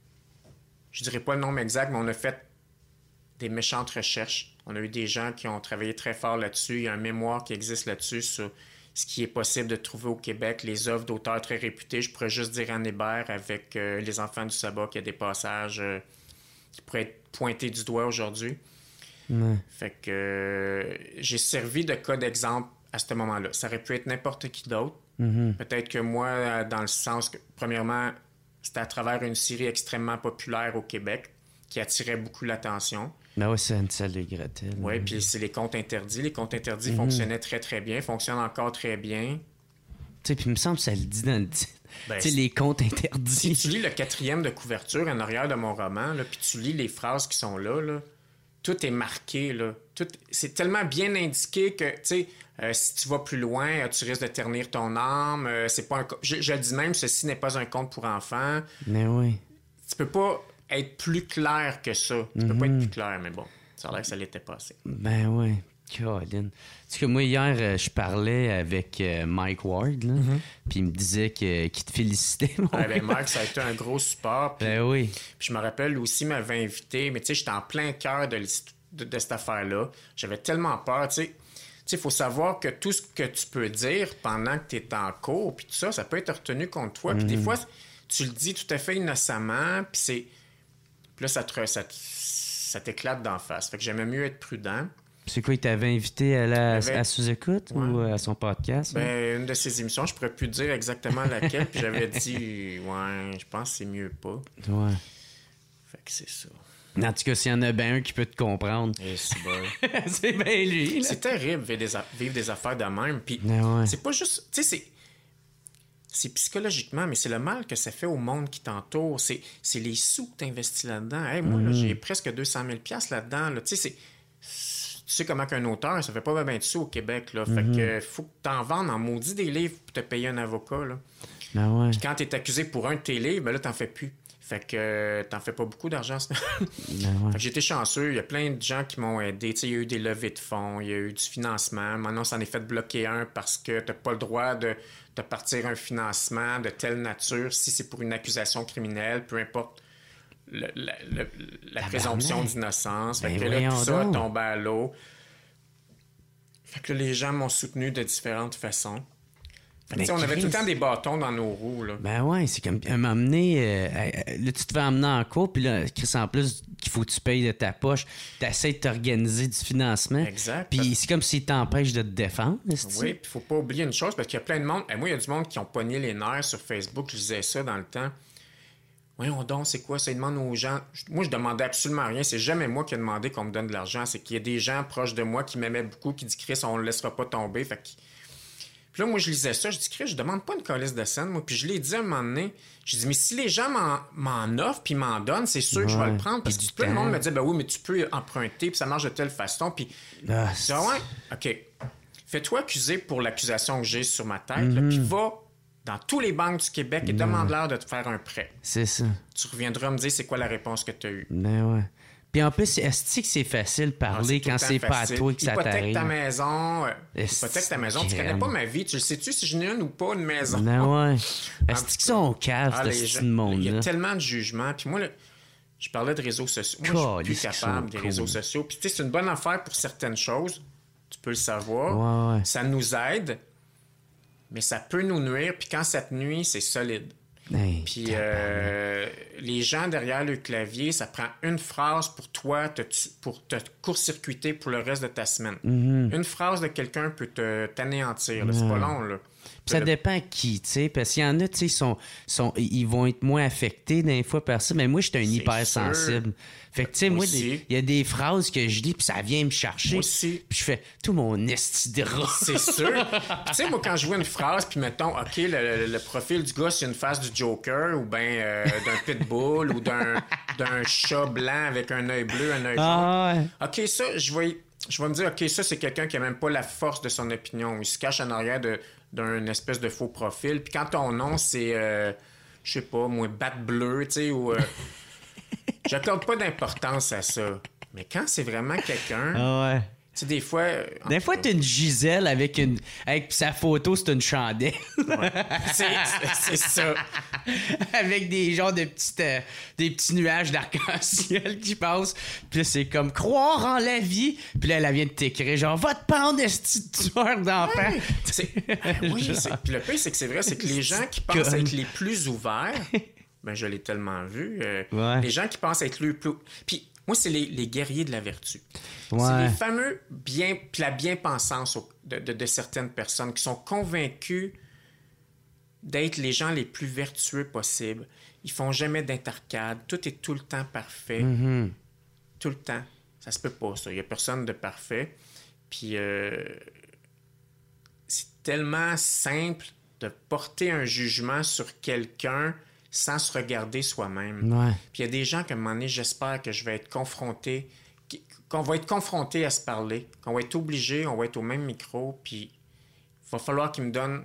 Je dirais pas le nombre exact, mais on a fait des méchantes recherches. On a eu des gens qui ont travaillé très fort là-dessus. Il y a un mémoire qui existe là-dessus sur ce qui est possible de trouver au Québec, les œuvres d'auteurs très réputés. Je pourrais juste dire Anne Hébert avec euh, Les Enfants du sabbat, qui a des passages euh, qui pourraient être pointés du doigt aujourd'hui. Ouais. Fait que euh, j'ai servi de cas d'exemple à ce moment-là. Ça aurait pu être n'importe qui d'autre. Mm-hmm. Peut-être que moi, dans le sens que, premièrement, c'était à travers une série extrêmement populaire au Québec qui attirait beaucoup l'attention. Ben ouais, c'est Hansel et Gretel. Oui, puis c'est les contes interdits. Les contes interdits mm-hmm. fonctionnaient très, très bien, fonctionnent encore très bien. Tu sais, puis il me semble que ça le dit dans le titre. Ben, tu sais, les contes interdits. Si tu lis le quatrième de couverture en arrière de mon roman, là, puis tu lis les phrases qui sont là, là tout est marqué, là. Tout, c'est tellement bien indiqué que, tu sais, euh, si tu vas plus loin, euh, tu risques de ternir ton âme. Euh, c'est pas un... je, je dis même, ceci n'est pas un conte pour enfants. Mais oui. Tu peux pas être plus clair que ça. Tu mm-hmm. peux pas être plus clair, mais bon, ça a l'air que ça l'était passé. Ben oui. Caroline. Tu sais que moi, hier, euh, je parlais avec euh, Mike Ward, là, mm-hmm. puis il me disait que, qu'il te félicitait, mon ah, ben, Mike, ça a été un gros support. Puis, ben oui. Puis je me rappelle, lui aussi m'avait invité, mais tu sais, j'étais en plein cœur de, de, de cette affaire-là. J'avais tellement peur, tu sais. Tu sais, il faut savoir que tout ce que tu peux dire pendant que tu es en cours, puis tout ça, ça peut être retenu contre toi. Mm-hmm. Puis des fois, tu le dis tout à fait innocemment, puis c'est... Puis là, ça, te, ça, ça t'éclate d'en face. Fait que j'aimais mieux être prudent. C'est quoi, il t'avait invité à, la, avait... à sous-écoute ouais. ou à son podcast? Ben, ouais? Une de ses émissions, je pourrais plus dire exactement laquelle, puis j'avais dit, ouais, je pense que c'est mieux pas. Ouais. Fait que c'est ça. En tout cas, s'il y en a bien un qui peut te comprendre. Et c'est bon. C'est bien lui. Là. C'est terrible vivre des, a... vivre des affaires de même. Puis ouais. c'est pas juste. Tu sais, c'est. C'est psychologiquement, mais c'est le mal que ça fait au monde qui t'entoure. C'est, c'est les sous que tu investis là-dedans. Hey, moi, mm-hmm. là, j'ai presque deux cent mille dollars là-dedans. Là. Tu sais, c'est. Tu sais comment qu'un auteur, ça fait pas bien de sous au Québec, là. Fait mm-hmm. que faut que t'en vendes en maudit des livres pour te payer un avocat, là. Ben ouais. Puis quand t'es accusé pour un de tes livres, ben là, t'en fais plus. Fait que euh, t'en fais pas beaucoup d'argent. ben ouais. Fait que j'ai été chanceux. Il y a plein de gens qui m'ont aidé. Tu sais, il y a eu des levées de fonds, il y a eu du financement. Maintenant, ça en est fait bloquer un parce que t'as pas le droit de, de partir un financement de telle nature si c'est pour une accusation criminelle, peu importe. Le, la, le, la présomption d'innocence. Fait ben que là, tout ça donc. a tombé à l'eau. Fait que là, les gens m'ont soutenu de différentes façons. Fait que, on avait tout le temps des bâtons dans nos roues. Là. Ben ouais, c'est comme m'amener. Euh, là, tu te fais emmener en cours, puis là, Chris, en plus qu'il faut que tu payes de ta poche, tu essaies de t'organiser du financement. Exact. Puis c'est comme s'il t'empêche de te défendre. Oui, puis il faut pas oublier une chose, parce qu'il y a plein de monde. Et moi, il y a du monde qui ont pogné les nerfs sur Facebook. Je disais ça dans le temps. Voyons donc, c'est quoi ça? Ils demandent aux gens. Moi, je demandais absolument rien. C'est jamais moi qui ai demandé qu'on me donne de l'argent. C'est qu'il y a des gens proches de moi qui m'aimaient beaucoup, qui disent Chris, on ne le laissera pas tomber. Fait que... Puis là, moi, je lisais ça. Je dis Chris, je demande pas une calice de scène, moi. Puis je l'ai dit à un moment donné. Je dis mais si les gens m'en, m'en offrent puis m'en donnent, c'est sûr ouais, que je vais le prendre. Parce que tout le monde me dit ben oui, mais tu peux emprunter, puis ça marche de telle façon. Puis ah, je dis ah ouais, OK. Fais-toi accuser pour l'accusation que j'ai sur ma tête, mm-hmm. puis va dans tous les banques du Québec et ben demande-leur de te faire un prêt. C'est ça. Tu reviendras me dire c'est quoi la réponse que tu as eue. Ben ouais. Puis en plus, est-ce que c'est facile de parler ah, quand c'est facile. Pas à toi que ça hypothèque t'arrive? Ta maison, euh, hypothèque ta maison. Tu connais pas ma vie. Tu le sais-tu si je n'ai une ou pas une maison? Ben ouais. Est-ce qu'ils sont caves, ah, ce monde-là? Il y a tellement de jugements. Puis moi, là, je parlais de réseaux sociaux. Moi, je suis plus capable des cool. réseaux sociaux. Puis tu sais, c'est une bonne affaire pour certaines choses. Tu peux le savoir. Ouais, ouais. Ça nous aide. Mais ça peut nous nuire, puis quand ça te nuit, c'est solide. Hey, Puis euh, les gens derrière le clavier, ça prend une phrase pour toi, te, pour te court-circuiter pour le reste de ta semaine. Mm-hmm. Une phrase de quelqu'un peut te, t'anéantir. Là. C'est pas long, là. Ça dépend qui, tu sais, parce qu'il y en a, tu sais, sont, sont, ils vont être moins affectés d'un fois par ça, mais moi, j'étais un hypersensible. Fait que, tu sais, moi, il y a des phrases que je dis, puis ça vient me chercher. Moi aussi. Puis je fais tout mon esti de rat. C'est sûr. Tu sais, moi, quand je vois une phrase, puis mettons, OK, le, le, le profil du gars, c'est une face du Joker, ou bien euh, d'un pitbull, ou d'un, d'un chat blanc avec un œil bleu, un œil jaune. Ah, ouais. OK, ça, je vais, je vais me dire, OK, ça, c'est quelqu'un qui n'a même pas la force de son opinion. Il se cache en arrière de... d'un espèce de faux profil. Puis quand ton nom, c'est, euh, je sais pas, moi, Batte Bleu, tu sais, ou... Euh, j'accorde pas d'importance à ça. Mais quand c'est vraiment quelqu'un... Ah ouais. Tu sais, des fois... Des fois, t'as une Gisèle avec une... Avec sa photo, c'est une chandelle. Ouais. C'est, c'est ça. Avec des genres de petites... Euh, des petits nuages d'arc-en-ciel qui passent. Puis là, c'est comme croire en la vie. Puis là, elle vient de t'écrire genre, va te pendre, esti de tueur d'enfant. Ouais. C'est... Oui, c'est... Puis le pire, c'est que c'est vrai, c'est que les gens qui pensent être les plus ouverts... Ben, je l'ai tellement vu. Euh, ouais. Les gens qui pensent être les plus... Puis moi, c'est les, les guerriers de la vertu. Ouais. C'est les fameux bien... Puis la bien-pensance de, de, de certaines personnes qui sont convaincus d'être les gens les plus vertueux possibles. Ils font jamais d'intercade. Tout est tout le temps parfait. Mm-hmm. Tout le temps. Ça se peut pas, ça. Il y a personne de parfait. Puis euh, c'est tellement simple de porter un jugement sur quelqu'un sans se regarder soi-même. Ouais. Puis il y a des gens qu'à un moment donné, j'espère que je vais être confronté, qu'on va être confronté à se parler, qu'on va être obligé, on va être au même micro, puis il va falloir qu'ils me donnent...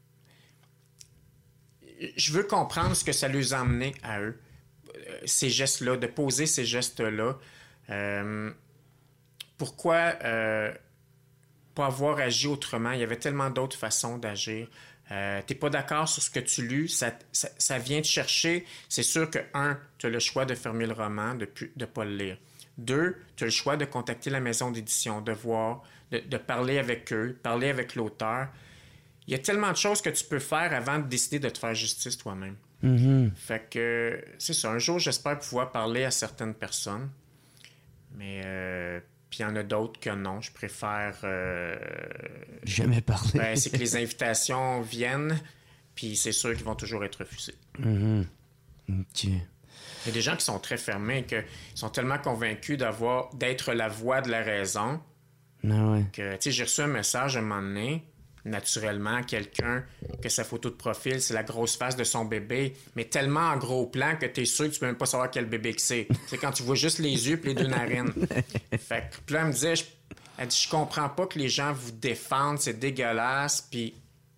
Je veux comprendre ce que ça les a emmenés à eux, ces gestes-là, de poser ces gestes-là. Euh, pourquoi euh, pas avoir agi autrement? Il y avait tellement d'autres façons d'agir. Euh, t'es pas d'accord sur ce que tu lus, ça, ça, ça vient te chercher. C'est sûr que, un, tu as le choix de fermer le roman, de ne pas le lire. Deux, tu as le choix de contacter la maison d'édition, de voir, de, de parler avec eux, parler avec l'auteur. Il y a tellement de choses que tu peux faire avant de décider de te faire justice toi-même. Mm-hmm. Fait que, c'est ça. Un jour, j'espère pouvoir parler à certaines personnes. Mais... Euh, Puis il y en a d'autres que non. Je préfère... Euh... Jamais parler. Ben, c'est que les invitations viennent, puis c'est sûr qu'ils vont toujours être refusés. Mm-hmm. OK. Il y a des gens qui sont très fermés, qui sont tellement convaincus d'avoir, d'être la voix de la raison, ah ouais. que, tu sais, j'ai reçu un message à un moment donné, naturellement, quelqu'un que sa photo de profil, c'est la grosse face de son bébé, mais tellement en gros plan que t'es sûr que tu peux même pas savoir quel bébé que c'est. C'est quand tu vois juste les yeux et les deux narines. Fait que, puis là, elle me disait, je, elle dit, je comprends pas que les gens vous défendent, c'est dégueulasse, puis...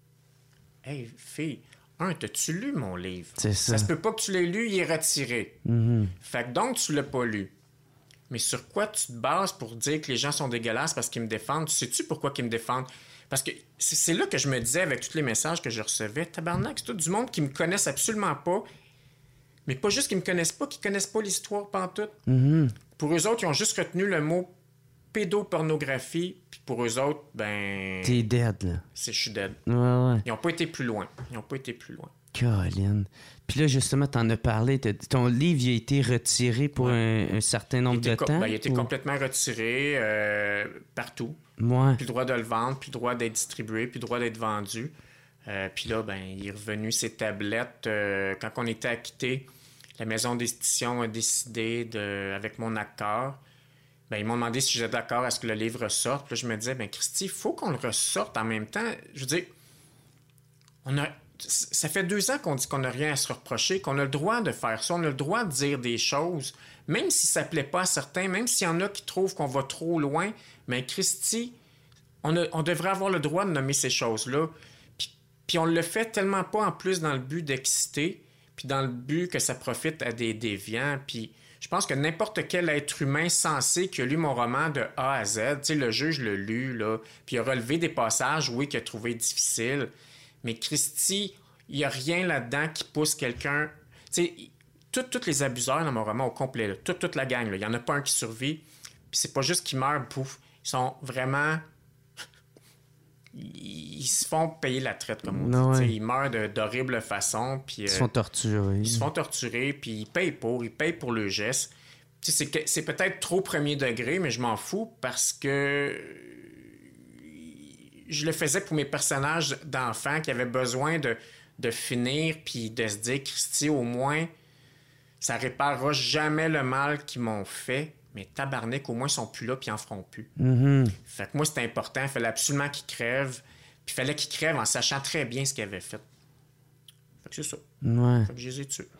Hey, fille, un, t'as-tu lu mon livre? C'est ça. Ça se peut pas que tu l'aies lu, il est retiré. Mm-hmm. Fait que donc, tu l'as pas lu. Mais sur quoi tu te bases pour dire que les gens sont dégueulasses parce qu'ils me défendent? Tu sais-tu pourquoi qu'ils me défendent? Parce que c'est là que je me disais, avec tous les messages que je recevais, tabarnak, c'est tout du monde qui me connaissent absolument pas, mais pas juste qu'ils me connaissent pas, qui connaissent pas l'histoire pantoute. Mm-hmm. Pour eux autres, ils ont juste retenu le mot pédopornographie, puis pour eux autres, ben... T'es dead, là. C'est je suis dead. Ouais, ouais. Ils ont pas été plus loin. Ils ont pas été plus loin. Colin. Puis là, justement, t'en as parlé. T'as, ton livre il a été retiré pour ouais. un, un certain nombre de co- temps? Ben, il a été ou... complètement retiré euh, partout. Ouais. Plus le droit de le vendre, plus le droit d'être distribué, plus le droit d'être vendu. Euh, puis là, ben, il est revenu ses tablettes. Euh, quand on était acquitté, la maison d'édition a décidé, de, avec mon accord, ben, ils m'ont demandé si j'étais d'accord à ce que le livre ressorte. Puis là, je me disais, ben Christy, il faut qu'on le ressorte en même temps. Je veux dire, on a, ça fait deux ans qu'on dit qu'on n'a rien à se reprocher, qu'on a le droit de faire ça, on a le droit de dire des choses, même si ça ne plaît pas à certains, même s'il y en a qui trouvent qu'on va trop loin. Mais Christy, on, a, on devrait avoir le droit de nommer ces choses-là. Puis, puis on le fait tellement pas en plus dans le but d'exciter, puis dans le but que ça profite à des déviants. Puis je pense que n'importe quel être humain sensé qui a lu mon roman de A à Z, tu sais, le juge l'a lu, là, puis il a relevé des passages, oui, qu'il a trouvé difficiles. Mais Christy, il n'y a rien là-dedans qui pousse quelqu'un... Tu sais, tous les abuseurs dans mon roman au complet, là, toute, toute la gang, il n'y en a pas un qui survit. Puis c'est pas juste qu'ils meurent, pouf. Ils sont vraiment... ils, ils se font payer la traite, comme on Non, dit. ouais. Ils meurent de, d'horribles façons. Puis, Ils se euh, font torturer. ils se font torturer, puis ils payent pour, ils payent pour le geste. Tu sais, c'est, que, c'est peut-être trop premier degré, mais je m'en fous parce que je le faisais pour mes personnages d'enfants qui avaient besoin de, de finir puis de se dire, Christy, au moins, ça réparera jamais le mal qu'ils m'ont fait, mais tabarnak, au moins, ils sont plus là puis ils en feront plus. Mm-hmm. Fait que moi, c'était important. Il fallait absolument qu'ils crèvent. Puis il fallait qu'ils crèvent en sachant très bien ce qu'ils avaient fait. Fait que c'est ça. Ouais. Fait que je les ai tués.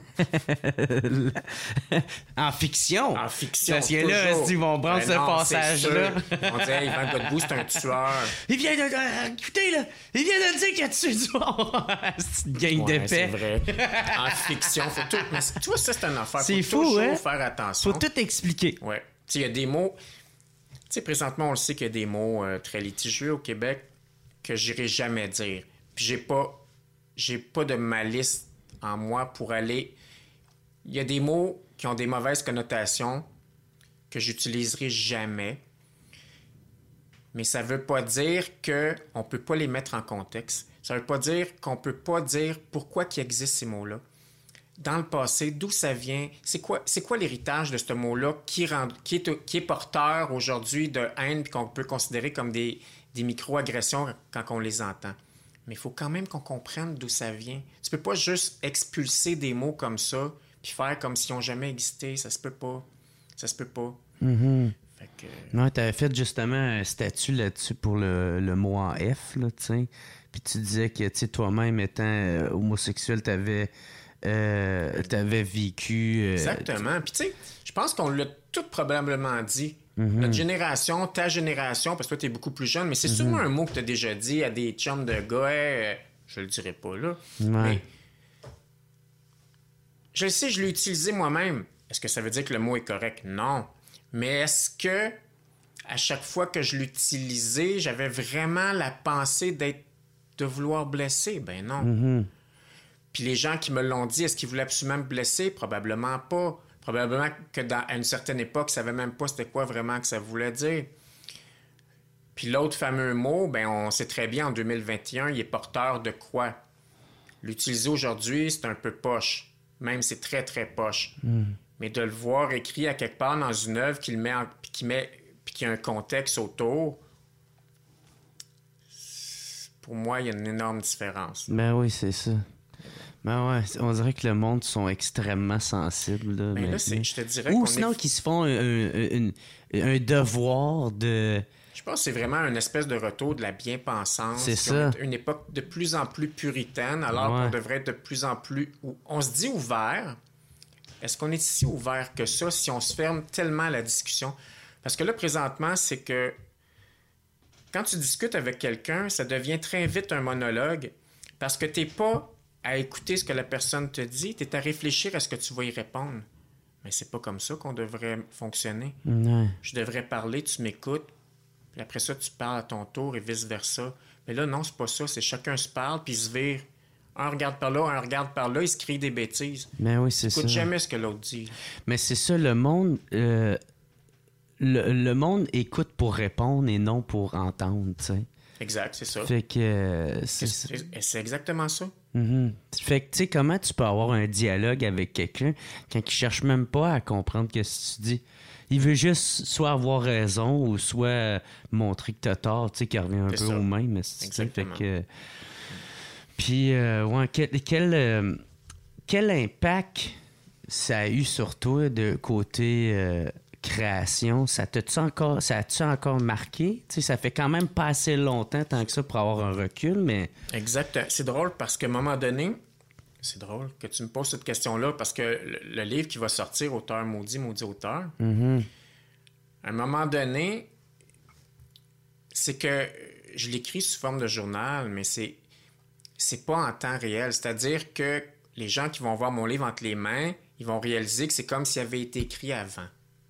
En fiction. En fiction, Parce que là, toujours. ils vont prendre Ben ce non, passage-là. c'est sûr. On dirait Yvan Godbout, c'est un tueur. Il vient de. euh, écoutez, là, il vient de dire qu'il a tué du monde. C'est une gang Ouais, d'épais. c'est vrai. En fiction, faut tout. Mais tu vois, ça, c'est une affaire. C'est faut fou, toujours hein? faire attention. Faut tout expliquer. Ouais. Tu sais, il y a des mots. Tu sais, présentement, on le sait qu'il y a des mots euh, très litigieux au Québec que j'irai jamais dire. Puis j'ai pas. J'ai pas de malice en moi pour aller. Il y a des mots qui ont des mauvaises connotations que j'utiliserai jamais. Mais ça veut pas dire qu'on peut pas les mettre en contexte. Ça veut pas dire qu'on peut pas dire pourquoi il existe ces mots-là. Dans le passé, d'où ça vient, c'est quoi, c'est quoi l'héritage de ce mot-là qui, rend, qui, est, qui est porteur aujourd'hui de haine et qu'on peut considérer comme des, des micro-agressions quand on les entend. Mais il faut quand même qu'on comprenne d'où ça vient. Tu peux pas juste expulser des mots comme ça puis faire comme s'ils n'ont jamais existé. Ça se peut pas. Ça se peut pas. Mm-hmm. Fait que... Non, t'avais fait justement un statut là-dessus pour le, le mot en F, là, tu sais. Puis tu disais que, tu sais, toi-même étant euh, homosexuel, t'avais, euh, t'avais vécu... euh, Exactement. Puis tu sais, je pense qu'on l'a tout probablement dit. Mm-hmm. Notre génération, ta génération, parce que toi, t'es beaucoup plus jeune, mais c'est Mm-hmm. sûrement un mot que t'as déjà dit à des chums de gars. Hey, je le dirai pas, là. Ouais. Mais je le sais, je l'ai utilisé moi-même. Est-ce que ça veut dire que le mot est correct? Non. Mais est-ce que à chaque fois que je l'utilisais, j'avais vraiment la pensée d'être de vouloir blesser? Ben non. Mm-hmm. Puis les gens qui me l'ont dit, est-ce qu'ils voulaient absolument me blesser? Probablement pas. Probablement que dans, à une certaine époque, ils ne savaient même pas c'était quoi vraiment que ça voulait dire. Puis l'autre fameux mot, ben on sait très bien, en deux mille vingt et un, il est porteur de quoi? L'utiliser aujourd'hui, c'est un peu poche. Même c'est très, très poche. Mm. Mais de le voir écrit à quelque part dans une œuvre qui le met en, puis qui met puis qui a un contexte autour, pour moi, il y a une énorme différence. Ben oui, c'est ça. Ben ouais, on dirait que le monde sont extrêmement sensibles. Là, ben là, c'est, je te dirais Ou qu'on sinon est... qu'ils se font un, un, un, un devoir de... Je pense que c'est vraiment une espèce de retour de la bien-pensance. C'est ça. Une époque de plus en plus puritaine, alors ouais. qu'on devrait être de plus en plus... On se dit ouvert. Est-ce qu'on est si ouvert que ça si on se ferme tellement à la discussion? Parce que là, présentement, c'est que quand tu discutes avec quelqu'un, ça devient très vite un monologue parce que tu n'es pas à écouter ce que la personne te dit, tu es à réfléchir à ce que tu vas y répondre. Mais c'est pas comme ça qu'on devrait fonctionner. Ouais. Je devrais parler, tu m'écoutes, puis après ça, tu parles à ton tour et vice-versa. Mais là, non, c'est pas ça. C'est chacun se parle, puis il se vire. Un regarde par là, un regarde par là, il se crie des bêtises. Mais oui, c'est Écoute ça. jamais ce que l'autre dit. Mais c'est ça, le monde... Euh, le, le monde écoute pour répondre et non pour entendre, tu sais. Exact, c'est ça. Fait que... euh, c'est, c'est, c'est, c'est exactement ça. Mm-hmm. Fait que, tu sais, comment tu peux avoir un dialogue avec quelqu'un quand il cherche même pas à comprendre ce que tu dis? Il veut juste soit avoir raison ou soit montrer que t'as tort, tu sais, qui revient un c'est peu ça. au même. Exactement. Fait que... Puis, euh, ouais, quel, quel, euh, quel impact ça a eu sur toi de côté euh, création? Ça t'a-tu encore, ça a-tu encore marqué? Tu sais, ça fait quand même pas assez longtemps tant que ça pour avoir un recul, mais... Exact. C'est drôle parce qu'à un moment donné, c'est drôle que tu me poses cette question-là parce que le, le livre qui va sortir, Auteur maudit, maudit auteur, Mm-hmm. à un moment donné, c'est que je l'écris sous forme de journal, mais c'est c'est pas en temps réel. C'est-à-dire que les gens qui vont voir mon livre entre les mains, ils vont réaliser que c'est comme s'il avait été écrit avant.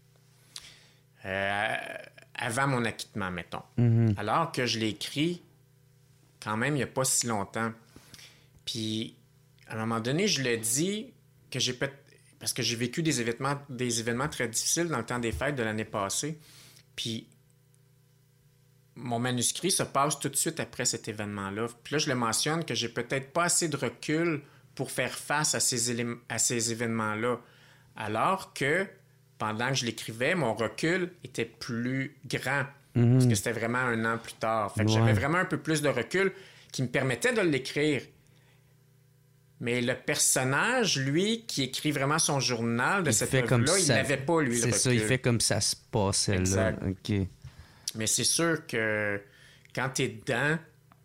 Euh, avant mon acquittement, mettons. Mm-hmm. Alors que je l'ai écrit quand même il n'y a pas si longtemps. Puis, à un moment donné, je le dis que j'ai peut- parce que j'ai vécu des événements, des événements très difficiles dans le temps des fêtes de l'année passée. Puis, mon manuscrit se passe tout de suite après cet événement-là. Puis là, je le mentionne que j'ai peut-être pas assez de recul pour faire face à ces, élé- à ces événements-là. Alors que, pendant que je l'écrivais, mon recul était plus grand. Mm-hmm. Parce que c'était vraiment un an plus tard. Fait que ouais. J'avais vraiment un peu plus de recul qui me permettait de l'écrire. Mais le personnage, lui, qui écrit vraiment son journal de il cette œuvre-là, il n'avait pas, lui, le recul. C'est ça, il fait comme ça se passait, exact. Là. OK. Mais c'est sûr que quand tu es dedans,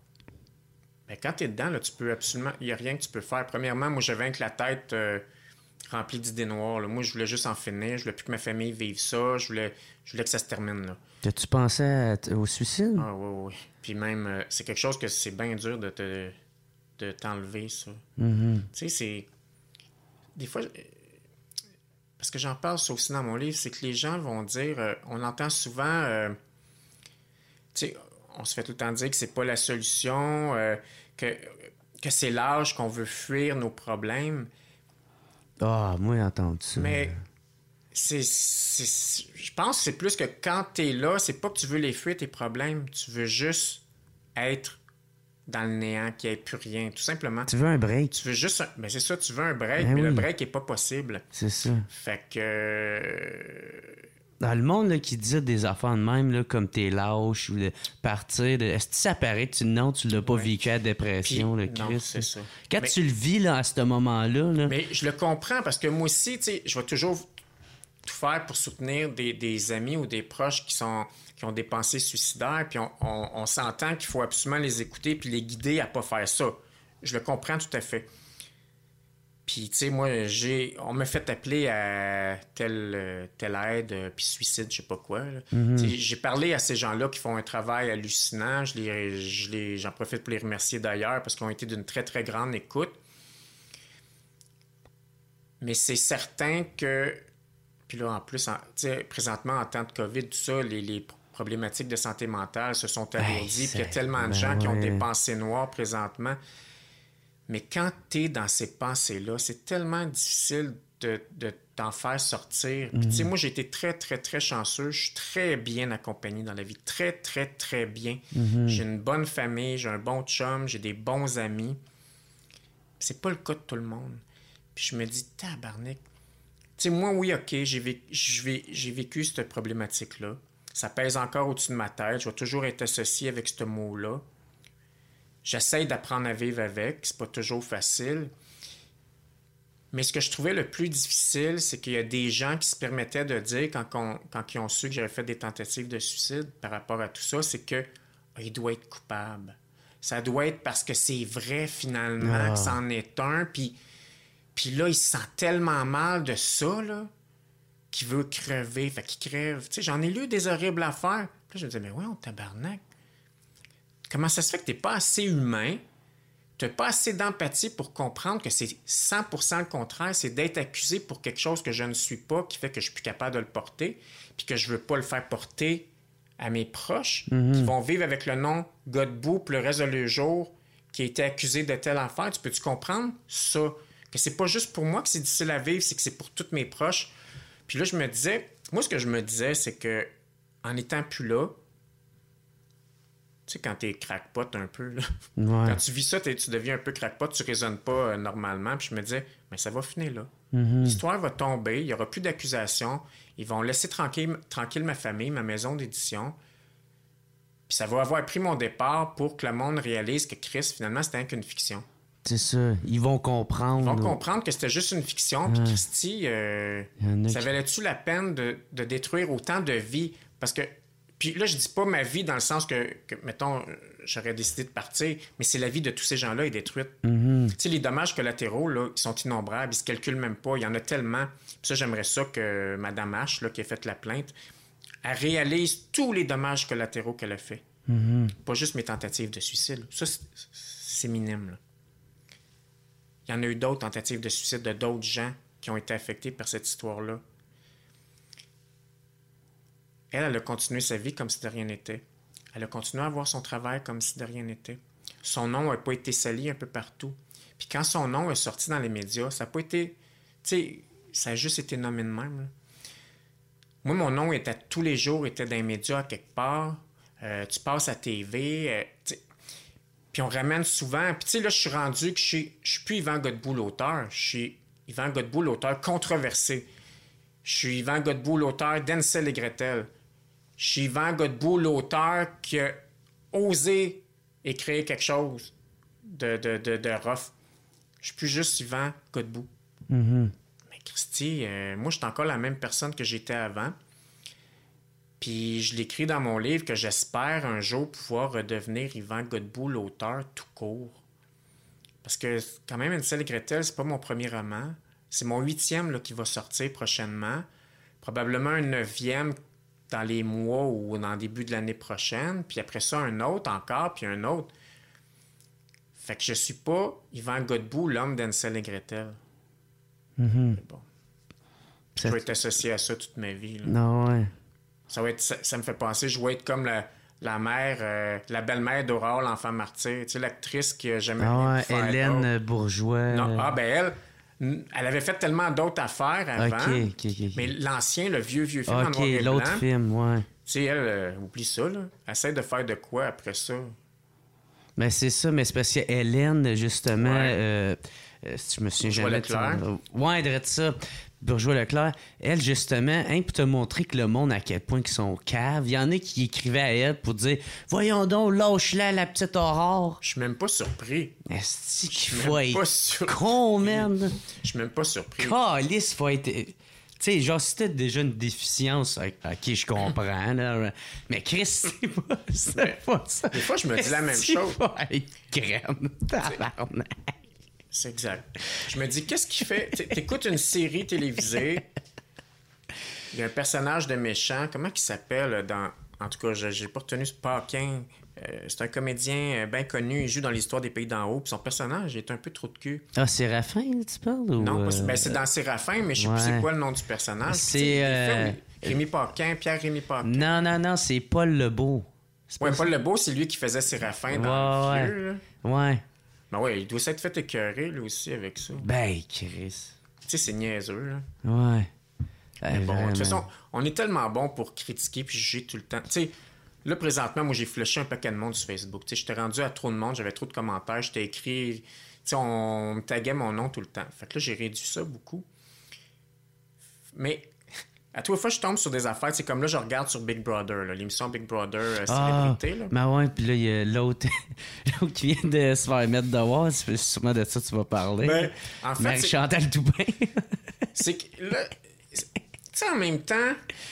ben quand tu es dedans, là, tu peux absolument... Il n'y a rien que tu peux faire. Premièrement, moi, j'avais avec la tête euh, remplie d'idées noires. Là. Moi, je voulais juste en finir. Je voulais plus que ma famille vive ça. Je voulais, je voulais que ça se termine, là. T'as-tu pensé à t- au suicide? Ah oui, oui. Puis même, euh, c'est quelque chose que c'est bien dur de te... de t'enlever, ça. Mm-hmm. Tu sais, c'est... Des fois... Parce que j'en parle ça aussi dans mon livre, c'est que les gens vont dire... Euh, on entend souvent... Euh, tu sais, on se fait tout le temps dire que c'est pas la solution, euh, que, que c'est l'âge qu'on veut fuir nos problèmes. Ah, oh, moi, j'ai entendu ça. Mais... C'est, c'est, je pense que c'est plus que quand t'es là, c'est pas que tu veux les fuir, tes problèmes. Tu veux juste être dans le néant, qu'il n'y ait plus rien, tout simplement. Tu veux un break. Tu veux juste... Un... Ben c'est ça, tu veux un break, ben mais oui. Le break n'est pas possible. C'est ça. Fait que... Dans le monde là, qui dit des affaires de même, là, comme t'es lâche ou de partir, de... est-ce que ça paraît que tu, non, tu l'as pas ouais. vécu à la dépression, Puis, le Christ? Non, c'est ça. Quand mais... tu le vis là, à ce moment-là... Là... Mais je le comprends, parce que moi aussi, tu sais, je vais toujours... tout faire pour soutenir des, des amis ou des proches qui sont qui ont des pensées suicidaires, puis on, on, on s'entend qu'il faut absolument les écouter puis les guider à pas faire ça. Je le comprends tout à fait. Puis, tu sais, moi, j'ai on m'a fait appeler à telle, telle aide, puis suicide, je sais pas quoi. Mm-hmm. J'ai parlé à ces gens-là qui font un travail hallucinant. Je les, je les, j'en profite pour les remercier d'ailleurs parce qu'ils ont été d'une très, très grande écoute. Mais c'est certain que puis là, en plus, en, présentement, en temps de COVID, tout ça, les, les problématiques de santé mentale se sont alourdies. Hey, puis il y a tellement de ben gens ouais. qui ont des pensées noires présentement. Mais quand tu es dans ces pensées-là, c'est tellement difficile de, de t'en faire sortir. Mm. Puis tu sais, moi, j'ai été très, très, très chanceux. Je suis très bien accompagné dans la vie. Très, très, très bien. Mm-hmm. J'ai une bonne famille, j'ai un bon chum, j'ai des bons amis. C'est pas le cas de tout le monde. Puis je me dis, tabarnak. Tu sais, moi, oui, OK, j'ai vécu, j'ai vécu cette problématique-là. Ça pèse encore au-dessus de ma tête. Je vais toujours être associé avec ce mot-là. J'essaie d'apprendre à vivre avec. C'est pas toujours facile. Mais ce que je trouvais le plus difficile, c'est qu'il y a des gens qui se permettaient de dire, quand, on, quand ils ont su que j'avais fait des tentatives de suicide par rapport à tout ça, c'est que oh, il doit être coupable. Ça doit être parce que c'est vrai, finalement, ah. que c'en est un, puis... Puis là, il se sent tellement mal de ça, là, qu'il veut crever. Fait qu'il crève. Tu sais, j'en ai lu des horribles affaires. Puis là, je me disais, mais ouais, on tabarnak. Comment ça se fait que t'es pas assez humain? T'as pas assez d'empathie pour comprendre que c'est cent pour cent le contraire. C'est d'être accusé pour quelque chose que je ne suis pas, qui fait que je suis plus capable de le porter, puis que je veux pas le faire porter à mes proches, mm-hmm. qui vont vivre avec le nom Godbout pour le reste de leur jour, qui a été accusé de telle affaire. Tu peux-tu comprendre ça? Que c'est pas juste pour moi que c'est difficile à vivre, c'est que c'est pour tous mes proches. Puis là, je me disais... Moi, ce que je me disais, c'est que en étant plus là, tu sais, quand t'es crackpot un peu, là, ouais. quand tu vis ça, tu deviens un peu crackpot, tu raisonnes pas euh, normalement. Puis je me disais, mais ça va finir là. Mm-hmm. L'histoire va tomber, il n'y aura plus d'accusations. Ils vont laisser tranquille, tranquille ma famille, ma maison d'édition. Puis ça va avoir pris mon départ pour que le monde réalise que Chris, finalement, c'était qu'une fiction. C'est ça. Ils vont comprendre. Ils vont comprendre que c'était juste une fiction. Puis, Christy, euh, ça valait-tu la peine de, de détruire autant de vies? Parce que... Puis là, je dis pas ma vie dans le sens que, que mettons, j'aurais décidé de partir, mais c'est la vie de tous ces gens-là est détruite. Mm-hmm. Tu sais, les dommages collatéraux, là, ils sont innombrables. Ils se calculent même pas. Il y en a tellement. Puis ça, j'aimerais ça que Mme H, là, qui a fait la plainte, elle réalise tous les dommages collatéraux qu'elle a fait. Mm-hmm. Pas juste mes tentatives de suicide. Ça, c'est, c'est minime, là. Il y en a eu d'autres tentatives de suicide de d'autres gens qui ont été affectés par cette histoire-là. Elle, elle a continué sa vie comme si de rien n'était. Elle a continué à avoir son travail comme si de rien n'était. Son nom n'a pas été sali un peu partout. Puis quand son nom est sorti dans les médias, ça n'a pas été... Tu sais, ça a juste été nommé de même. Là. Moi, mon nom était tous les jours était dans les médias à quelque part. euh, tu passes à T V, euh, puis on ramène souvent. Puis tu sais, là, je suis rendu que je suis, je suis plus Yvan Godbout, l'auteur. Je suis Yvan Godbout, l'auteur controversé. Je suis Yvan Godbout, l'auteur d'Hansel et Gretel. Je suis Yvan Godbout, l'auteur qui a osé écrire quelque chose de, de, de, de rough. Je suis plus juste Yvan Godbout. Mm-hmm. Mais Christy, euh, moi, je suis encore la même personne que j'étais avant. Puis je l'écris dans mon livre que j'espère un jour pouvoir redevenir Yvan Godbout, l'auteur tout court. Parce que quand même, Hansel et Gretel, c'est pas mon premier roman. C'est mon huitième là, qui va sortir prochainement. Probablement un neuvième dans les mois ou dans le début de l'année prochaine. Puis après ça, un autre encore, puis un autre. Fait que je suis pas Yvan Godbout, l'homme d'Hansel et Gretel. Mm-hmm. Mais bon. Je Ça... vais être associé à ça toute ma vie. Là. Non, ouais. Ça, va être, ça, ça me fait penser, je vais être comme la, la mère, euh, la belle-mère d'Aurore, l'enfant martyr. Tu sais, l'actrice qui a jamais Ah rien ouais, pu faire Hélène d'autre. Bourgeois. Non, ah ben elle, elle avait fait tellement d'autres affaires avant. OK, OK, OK. Mais l'ancien, le vieux, vieux film en OK, noir et l'autre blanc, film, ouais. tu sais, elle, euh, oublie ça, là. Elle essaie de faire de quoi après ça? Mais c'est ça, mais c'est parce que Hélène, justement, Ouais. euh, euh, si je me souviens Bourgeois jamais de Leclerc. son- Ouais, elle ça. Bourgeois Leclerc, elle, justement, hein, pour te montrer que le monde, à quel point ils sont caves, il y en a qui écrivaient à elle pour dire « Voyons donc, lâche-la, la petite Aurore! Je suis même pas surpris. » Est-ce qu'il suis faut même pas être surpris. con, man? Je suis même pas surpris. Calice, faut être... Tu sais, genre, si t'as déjà une déficience, ok, je comprends, là, mais Chris, c'est pas, c'est pas ça. Des fois, je me dis la même Est-ce qu'il chose. faut être crème, tabarnak. C'est exact. Je me dis, qu'est-ce qui fait... T- T'écoutes une série télévisée, il y a un personnage de méchant, comment il s'appelle dans... En tout cas, je j'ai pas retenu ce Paquin. Euh, c'est un comédien euh, bien connu, il joue dans l'histoire des Pays d'en haut, puis son personnage est un peu trop de cul. Ah, c'est Séraphin, tu parles? Ou Non, pas- euh, ben, c'est dans Séraphin, mais je sais ouais. plus c'est quoi le nom du personnage. C'est, Tu sais, il euh, fait, oui, Rémi Paquin, Pierre-Rémi Paquin. Non, non, non, c'est Paul Lebeau. C'est Ouais, pas- Paul Lebeau, c'est lui qui faisait Séraphin dans Ouais, le vieux. là. Ouais. Ben ouais, il doit s'être fait écœurer, lui aussi, avec ça. Ben, Chris. Tu sais, c'est niaiseux, là. Ouais. Mais Eh, bon, de vraiment. toute façon, on est tellement bon pour critiquer puis juger tout le temps. Tu sais, là, présentement, moi, j'ai flushé un paquet de monde sur Facebook. Tu sais, j'étais rendu à trop de monde, j'avais trop de commentaires, j'étais écrit... Tu sais, on me taguait mon nom tout le temps. Fait que là, j'ai réduit ça beaucoup. Mais... À toutes les fois, je tombe sur des affaires. C'est comme là, je regarde sur Big Brother, là, l'émission Big Brother euh, Ah, Célébrité. Là. ben ouais, puis là, il y a l'autre l'autre qui vient de se faire mettre dehors. C'est sûrement de ça que tu vas parler. Ben, en fait, c'est- Marie-Chantal Toupin. c'est que là, tu sais, en même temps,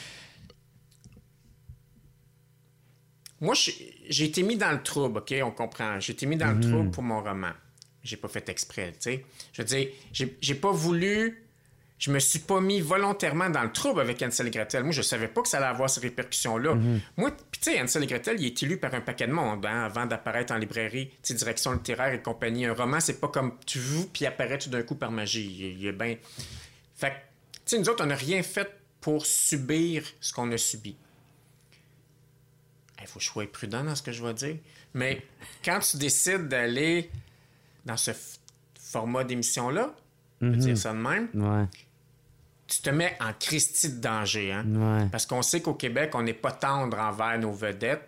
moi, j'ai j'ai été mis dans le trouble, OK? On comprend. J'ai été mis dans le trouble pour mon roman. J'ai pas fait exprès, tu sais. Je veux dire, j'ai j'ai pas voulu... Je me suis pas mis volontairement dans le trouble avec Hansel et Gretel. Moi, je savais pas que ça allait avoir ces répercussions-là. Moi, puis tu sais, Hansel et Gretel, il est élu par un paquet de monde hein, avant d'apparaître en librairie, tu sais, direction littéraire et compagnie. Un roman, c'est pas comme tu joues puis il apparaît tout d'un coup par magie. Il, il est bien... Fait que, tu sais, nous autres, on n'a rien fait pour subir ce qu'on a subi. Il faut que je sois prudent dans ce que je vais dire. Mais quand tu décides d'aller dans ce f- format d'émission-là, je veux dire ça de même, Ouais, tu te mets en Christie de danger. Hein? ouais. Parce qu'on sait qu'au Québec, on n'est pas tendre envers nos vedettes,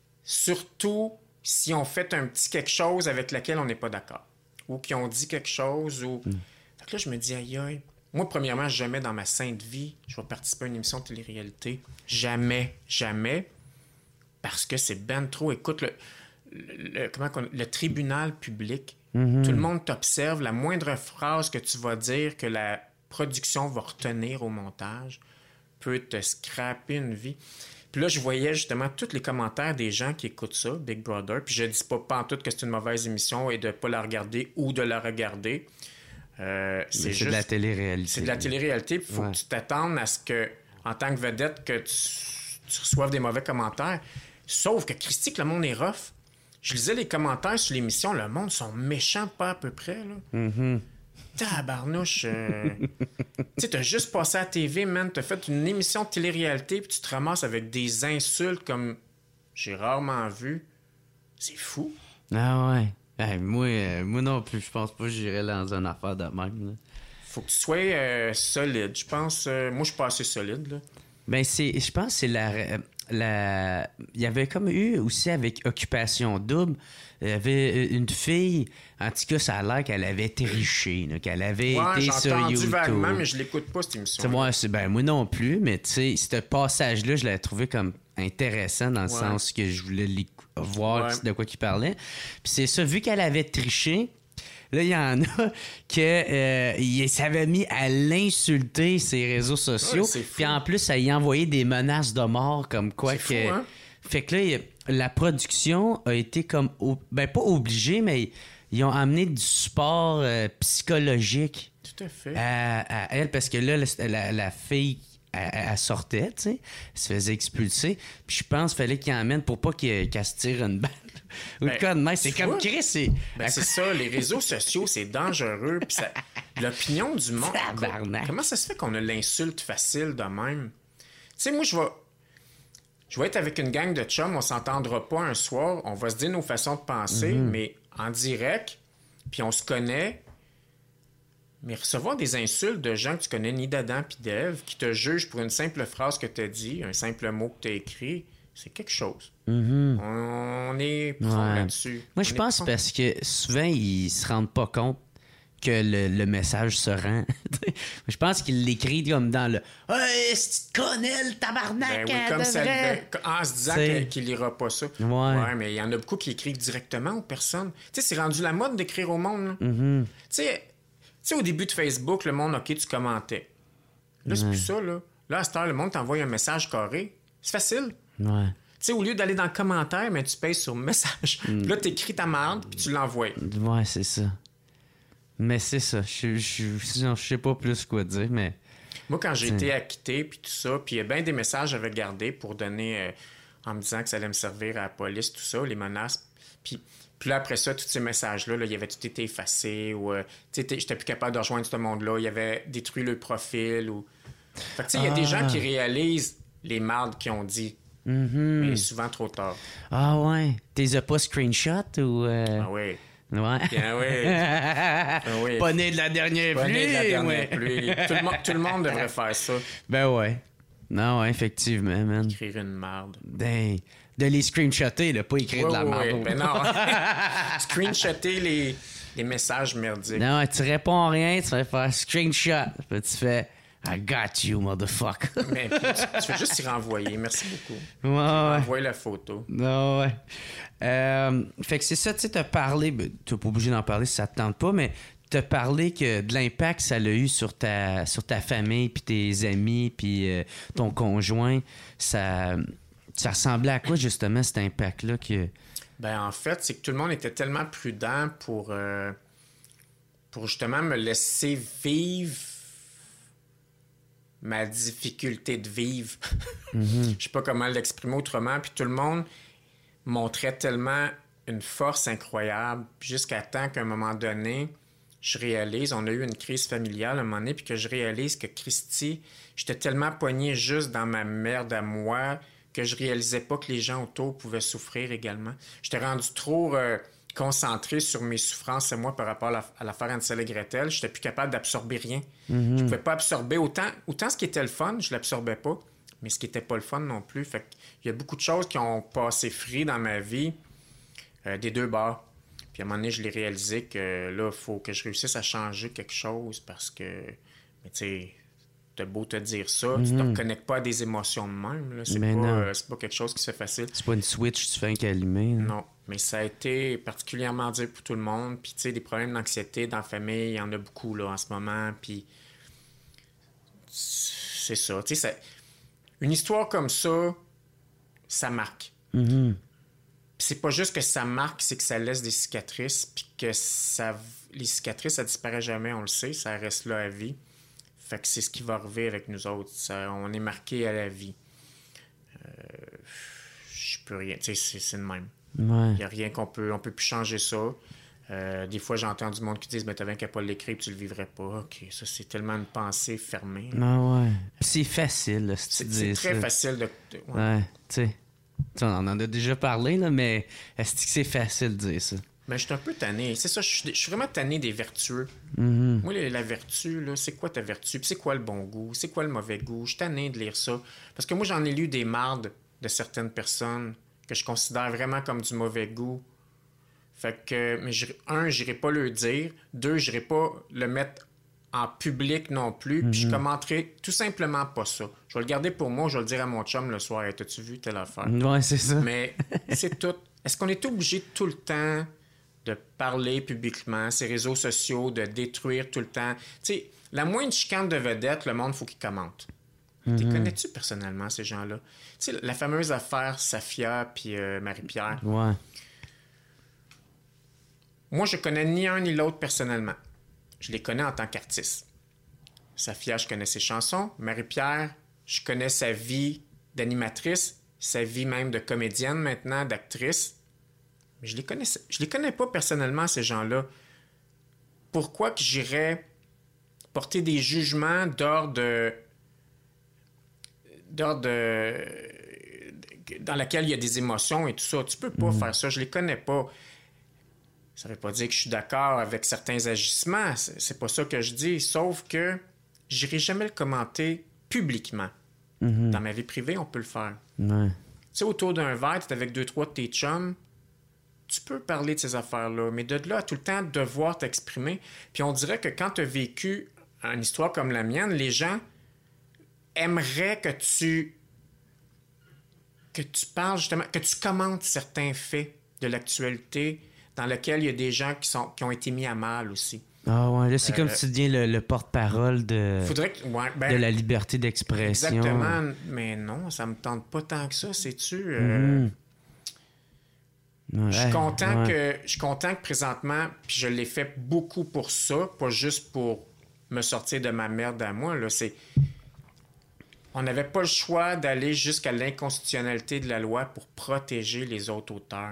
surtout si on fait un petit quelque chose avec lequel on n'est pas d'accord. Ou qui ont dit quelque chose. Ou... Fait que là, je me dis, aïe, aïe. Moi, premièrement, jamais dans ma sainte vie, je vais participer à une émission de télé-réalité. Jamais, jamais. Parce que c'est ben trop. Écoute, le, le, le- comment qu'on- le tribunal public, Mm-hmm. tout le monde t'observe. La moindre phrase que tu vas dire que la production va retenir au montage peut te scraper une vie. Puis là, je voyais justement tous les commentaires des gens qui écoutent ça, Big Brother. Puis je dis pas, pas en tout que c'est une mauvaise émission et de pas la regarder ou de la regarder. Euh, c'est C'est juste... de la télé-réalité. C'est de la télé-réalité. Il faut Ouais. que tu t'attendes à ce que, en tant que vedette, que tu, tu reçoives des mauvais commentaires. Sauf que Christy, que le monde est rough. Je lisais les commentaires sur l'émission, le monde sont méchants pas à peu près. Là. Mm-hmm. Tabarnouche. euh. Tu sais, t'as juste passé à la T V, man. T'as fait une émission de télé-réalité puis tu te ramasses avec des insultes comme j'ai rarement vu. C'est fou. Ah ouais. Hey, moi, euh, moi non plus, je pense pas que j'irais dans une affaire de même. Là. Faut que tu sois euh, solide. Je pense... euh, moi, je suis pas assez solide, là. Ben, c'est, je pense que c'est la... euh, la... il y avait comme eu aussi avec Occupation Double, il y avait une fille, en tout cas, ça a l'air qu'elle avait triché, là, qu'elle avait Ouais, été j'ai sur entendu YouTube. vaguement, mais je l'écoute pas, cette émission. Moi, c'est, ben, moi non plus, mais tu sais, ce passage-là, je l'avais trouvé comme intéressant dans le Ouais. sens que je voulais l'éc- voir Ouais. de quoi il parlait. Puis c'est ça, vu qu'elle avait triché, là, il y en a que euh, il s'avait mis à l'insulter ses réseaux sociaux. Ouais, c'est fou. Puis en plus, ça y envoyé des menaces de mort comme quoi C'est que. fou, hein? Fait que là, il- la production a été comme. o- Ben, pas obligée, mais ils ont amené du support euh, psychologique Tout à fait. à, à elle parce que là, la, la- la fille. Elle, elle sortait, tu sais, elle se faisait expulser. Puis je pense qu'il fallait qu'il emmène pour pas qu'il- qu'elle se tire une balle. Ou Ben, le cas de même. C'est tu comme vois? Chris, c'est. Ben, c'est ça, les réseaux sociaux, c'est dangereux. Puis ça... l'opinion du monde. Tabarnak. Comment ça se fait qu'on a l'insulte facile de même? Tu sais, moi, je vais. Je vais être avec une gang de chums, on s'entendra pas un soir, on va se dire nos façons de penser, Mhm. mais en direct, puis on se connaît. Mais recevoir des insultes de gens que tu connais ni d'Adam puis d'Ève, qui te jugent pour une simple phrase que tu as dit, un simple mot que tu as écrit, c'est quelque chose. On, on est prompt Mhm. Ouais. là-dessus. Moi, je On est pense prompt. parce que souvent, ils se rendent pas compte que le, le message se rend. Je pense qu'ils l'écrivent comme dans le « Hey, si tu te connais le tabarnak, Ben oui, elle comme ça devrait... le- en se disant T'sais. que- qu'il lira pas ça. Ouais. mais il y en a beaucoup qui écrivent directement aux personnes. Tu sais, c'est rendu la mode d'écrire au monde. là. Mm-hmm. Tu sais, tu sais, au début de Facebook, le monde, OK, tu commentais. Là, c'est plus ça, là. Là, à cette heure, le monde t'envoie un message carré. C'est facile. Ouais. Tu sais, au lieu d'aller dans le commentaire, mais tu pèses sur message. Mm. Là, t'écris ta marde, puis tu l'envoies. Ouais, c'est ça. Mais c'est ça. Je, je, je, je sais pas plus quoi dire, mais... Moi, quand j'ai été acquitté, puis tout ça, puis il y a bien des messages que j'avais gardés pour donner, euh, en me disant que ça allait me servir à la police, tout ça, les menaces. Puis, puis là, après ça, tous ces messages-là, là, il y avait tout été effacé, ou, euh, tu sais, j'étais plus capable de rejoindre ce monde-là, il y avait détruit le profil, ou... Fait que, tu sais, il y a des gens qui réalisent les mardes qu'ils ont dit, mais souvent trop tard. Ah ouais. T'es as pas screenshot ou... euh, Ah oui. Ouais. Bien oui. Ah oui. Pas né de la dernière Pas pluie. né de la dernière ouais. pluie. Tout le, monde, tout le monde devrait faire ça. Ben ouais. Non, ouais, effectivement, man. Écrire une marde. Ben, de les screenshotter, là, pas écrire de la Ouais, ouais, merde. ben non. Screenshotter les, les messages merdiques. Non, tu réponds rien, tu vas faire screenshot. Puis tu fais I got you, motherfucker. Mais tu, tu fais juste y renvoyer. Merci beaucoup. Ouais, ouais. Envoie la photo. Non, ouais. Euh, fait que c'est ça, tu sais, t'as parlé, ben, t'es pas obligé d'en parler si ça te tente pas, mais t'as parlé que de l'impact que ça a eu sur ta, sur ta famille, puis tes amis, puis euh, ton conjoint. Ça, ça ressemblait à quoi, justement, cet impact-là? Que... Ben, en fait, c'est que tout le monde était tellement prudent pour, euh, pour justement me laisser vivre ma difficulté de vivre. Je sais pas comment l'exprimer autrement. Puis tout le monde montrait tellement une force incroyable jusqu'à temps qu'à un moment donné, je réalise, on a eu une crise familiale à un moment donné, puis que je réalise que Christy, j'étais tellement pogné juste dans ma merde à moi que je réalisais pas que les gens autour pouvaient souffrir également. J'étais rendu trop euh, concentré sur mes souffrances et moi par rapport à, la, à l'affaire Hansel et Gretel. J'étais plus capable d'absorber rien. Je pouvais pas absorber autant, autant ce qui était le fun, je l'absorbais pas, mais ce qui était pas le fun non plus. Fait qu'il y a beaucoup de choses qui ont passé free dans ma vie, euh, des deux bords. Puis à un moment donné, je l'ai réalisé que là, il faut que je réussisse à changer quelque chose parce que, mais tu sais, t'as beau te dire ça, tu te reconnectes pas à des émotions de même. Là. C'est, pas, Mais non. euh, c'est pas quelque chose qui se fait facile. C'est pas une switch, tu fais un qu'allumer. là. Non, mais ça a été particulièrement dur pour tout le monde. Puis tu sais, des problèmes d'anxiété dans la famille, il y en a beaucoup là en ce moment. Puis c'est ça. Tu sais, ça... une histoire comme ça, ça marque. Mhm. Puis c'est pas juste que ça marque, c'est que ça laisse des cicatrices, puis que ça, les cicatrices, ça disparaît jamais, on le sait, ça reste là à vie. Fait que c'est ce qui va arriver avec nous autres. Ça, on est marqué à la vie. Euh, je peux rien, tu sais, c'est, c'est le même. Ouais. Il n'y a rien qu'on peut, on peut plus changer ça. Euh, des fois, j'entends du monde qui disent, mais t'avais qu'à pas l'écrire, puis tu le vivrais pas. OK, ça, c'est tellement une pensée fermée. Ah ouais. C'est facile, là, si tu C'est, dis c'est très ça. facile de... de- ouais. Ouais, tu sais. Tu sais, on en a déjà parlé, là, mais est-ce que c'est facile de dire ça? Mais je suis un peu tanné. C'est ça, je suis, je suis vraiment tanné des vertueux. Mhm. Moi, la, la vertu, là, c'est quoi ta vertu? Puis c'est quoi le bon goût? C'est quoi le mauvais goût? Je suis tanné de lire ça. Parce que moi, j'en ai lu des mardes de certaines personnes que je considère vraiment comme du mauvais goût. Fait que, mais un, j'irai pas le dire. Deux, j'irai pas le mettre en public non plus. Mm-hmm. Puis je commenterai tout simplement pas ça. Je vais le garder pour moi, je vais le dire à mon chum le soir. Hey, t'as-tu vu telle affaire? Ouais, c'est ça. Mais c'est tout. Est-ce qu'on est obligé tout le temps de parler publiquement, ces réseaux sociaux, de détruire tout le temps? Tu sais, la moindre chicane de vedette, le monde, faut qu'il commente. Mm-hmm. Tu connais-tu personnellement, ces gens-là? Tu sais, la fameuse affaire Safia puis euh, Marie-Pierre. Ouais. Moi, je connais ni un ni l'autre personnellement. Je les connais en tant qu'artiste. Safia, je connais ses chansons. Marie-Pierre, je connais sa vie d'animatrice, sa vie même de comédienne maintenant, d'actrice. Mais je les connais, je les connais pas personnellement, ces gens-là. Pourquoi que j'irais porter des jugements d'ordre d'ordre dans lequel il y a des émotions et tout ça? Tu peux pas mmh. faire ça. Je les connais pas. Ça veut pas dire que je suis d'accord avec certains agissements. C'est, c'est pas ça que je dis. Sauf que j'irai jamais le commenter publiquement. Mm-hmm. Dans ma vie privée, on peut le faire. Ouais. Tu sais, autour d'un verre, t'es avec deux, trois de tes chums, tu peux parler de ces affaires-là. Mais de là à tout le temps devoir t'exprimer. Puis on dirait que quand tu as vécu une histoire comme la mienne, les gens aimeraient que tu que tu parles justement, que tu commentes certains faits de l'actualité dans lequel il y a des gens qui, sont, qui ont été mis à mal aussi. Ah ouais, là, c'est euh, comme si tu deviens le, le porte-parole de, faudrait que, ouais, ben, de la liberté d'expression. Exactement, mais non, ça me tente pas tant que ça, sais-tu? Euh, mm-hmm. ouais, je suis content ouais. que je suis content que présentement, puis je l'ai fait beaucoup pour ça, pas juste pour me sortir de ma merde à moi, là, c'est... On n'avait pas le choix d'aller jusqu'à l'inconstitutionnalité de la loi pour protéger les autres auteurs.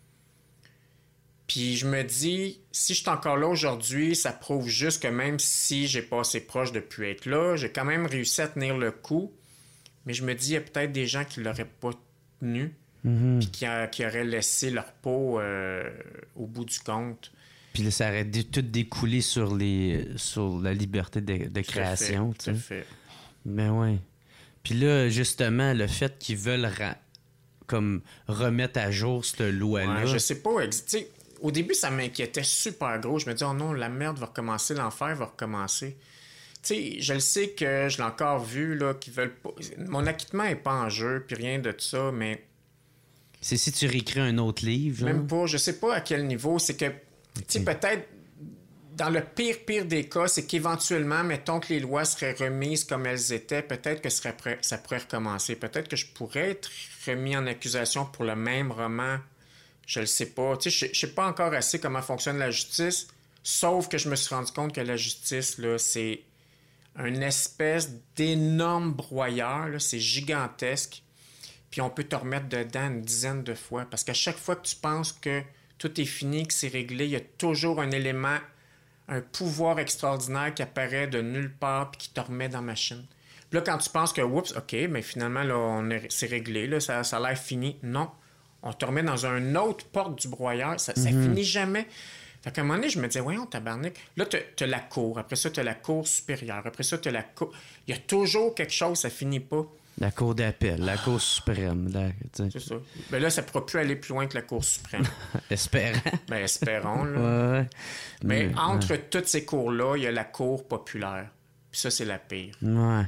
Puis je me dis, si je suis encore là aujourd'hui, ça prouve juste que même si j'ai pas assez proche de plus être là, j'ai quand même réussi à tenir le coup. Mais je me dis, il y a peut-être des gens qui l'auraient pas tenu, mm-hmm. puis qui, a, qui auraient laissé leur peau euh, au bout du compte. Puis là, ça aurait dé- tout découlé sur, les, sur la liberté de, de création. Tout à fait. Ben oui. Puis là, justement, le fait qu'ils veulent ra- comme remettre à jour cette loi-là... Ouais, je sais pas, tu sais... Au début, ça m'inquiétait super gros. Je me dis, oh non, la merde va recommencer, l'enfer va recommencer. Tu sais, je le sais que je l'ai encore vu, là, qu'ils veulent pas... Mon acquittement n'est pas en jeu, puis rien de ça, mais... C'est si tu réécris un autre livre, genre? Même pas, je sais pas à quel niveau. C'est que, okay. tu sais, peut-être, dans le pire, pire des cas, c'est qu'éventuellement, mettons que les lois seraient remises comme elles étaient, peut-être que ça pourrait, ça pourrait recommencer. Peut-être que je pourrais être remis en accusation pour le même roman. Je le sais pas. Tu sais, je, je sais pas encore assez comment fonctionne la justice, sauf que je me suis rendu compte que la justice, là, c'est une espèce d'énorme broyeur, là, c'est gigantesque, puis on peut te remettre dedans une dizaine de fois, parce qu'à chaque fois que tu penses que tout est fini, que c'est réglé, il y a toujours un élément, un pouvoir extraordinaire qui apparaît de nulle part, puis qui te remet dans la machine. Puis là, quand tu penses que, oups, OK, mais finalement, là, on est, c'est réglé, là, ça, ça a l'air fini. Non. On te remet dans une autre porte du broyeur. Ça, ça mm-hmm. finit jamais. Fait qu'à un moment donné, je me disais, voyons, tabarnak. Là, tu as la cour. Après ça, tu as la cour supérieure. Après ça, tu as la cour... Il y a toujours quelque chose, ça finit pas. La cour d'appel, la cour suprême. La... C'est ça. Ben là, ça ne pourra plus aller plus loin que la cour suprême. Espérons. Ben, espérons, là. Ouais, ouais. Mais Mais, entre ouais. toutes ces cours-là, il y a la cour populaire. Puis ça, c'est la pire. Ouais.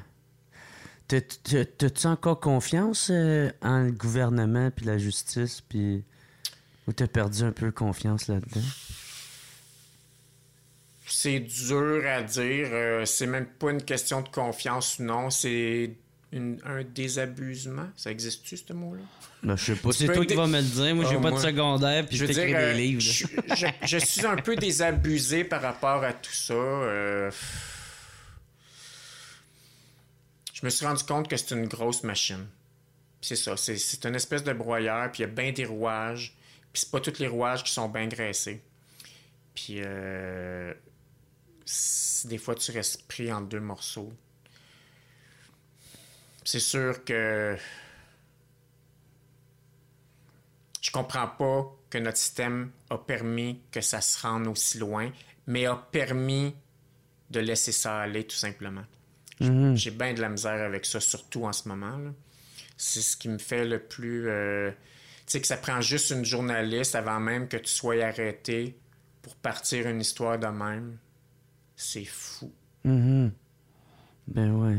T'as-tu encore confiance euh, en le gouvernement puis la justice, puis ou t'as perdu un peu confiance là-dedans? C'est dur à dire. Euh, c'est même pas une question de confiance ou non. C'est une, un désabusement. Ça existe-tu, ce mot-là? Ben, je sais pas. C'est toi dé... qui vas me le dire. Moi, j'ai oh, pas moi... de secondaire, puis je t'écris des euh, livres. Je, je, je suis un peu désabusé par rapport à tout ça. Euh... Je me suis rendu compte que c'est une grosse machine. C'est ça, c'est, c'est une espèce de broyeur, puis il y a bien des rouages, puis c'est pas tous les rouages qui sont bien graissés. Puis euh, des fois, tu restes pris en deux morceaux. C'est sûr que je comprends pas que notre système a permis que ça se rende aussi loin, mais a permis de laisser ça aller, tout simplement. Mm-hmm. J'ai bien de la misère avec ça, surtout en ce moment, là. c'est ce qui me fait le plus... Euh, tu sais, que ça prend juste une journaliste avant même que tu sois arrêté pour partir une histoire de même. C'est fou. Mm-hmm. Ben ouais. Mm.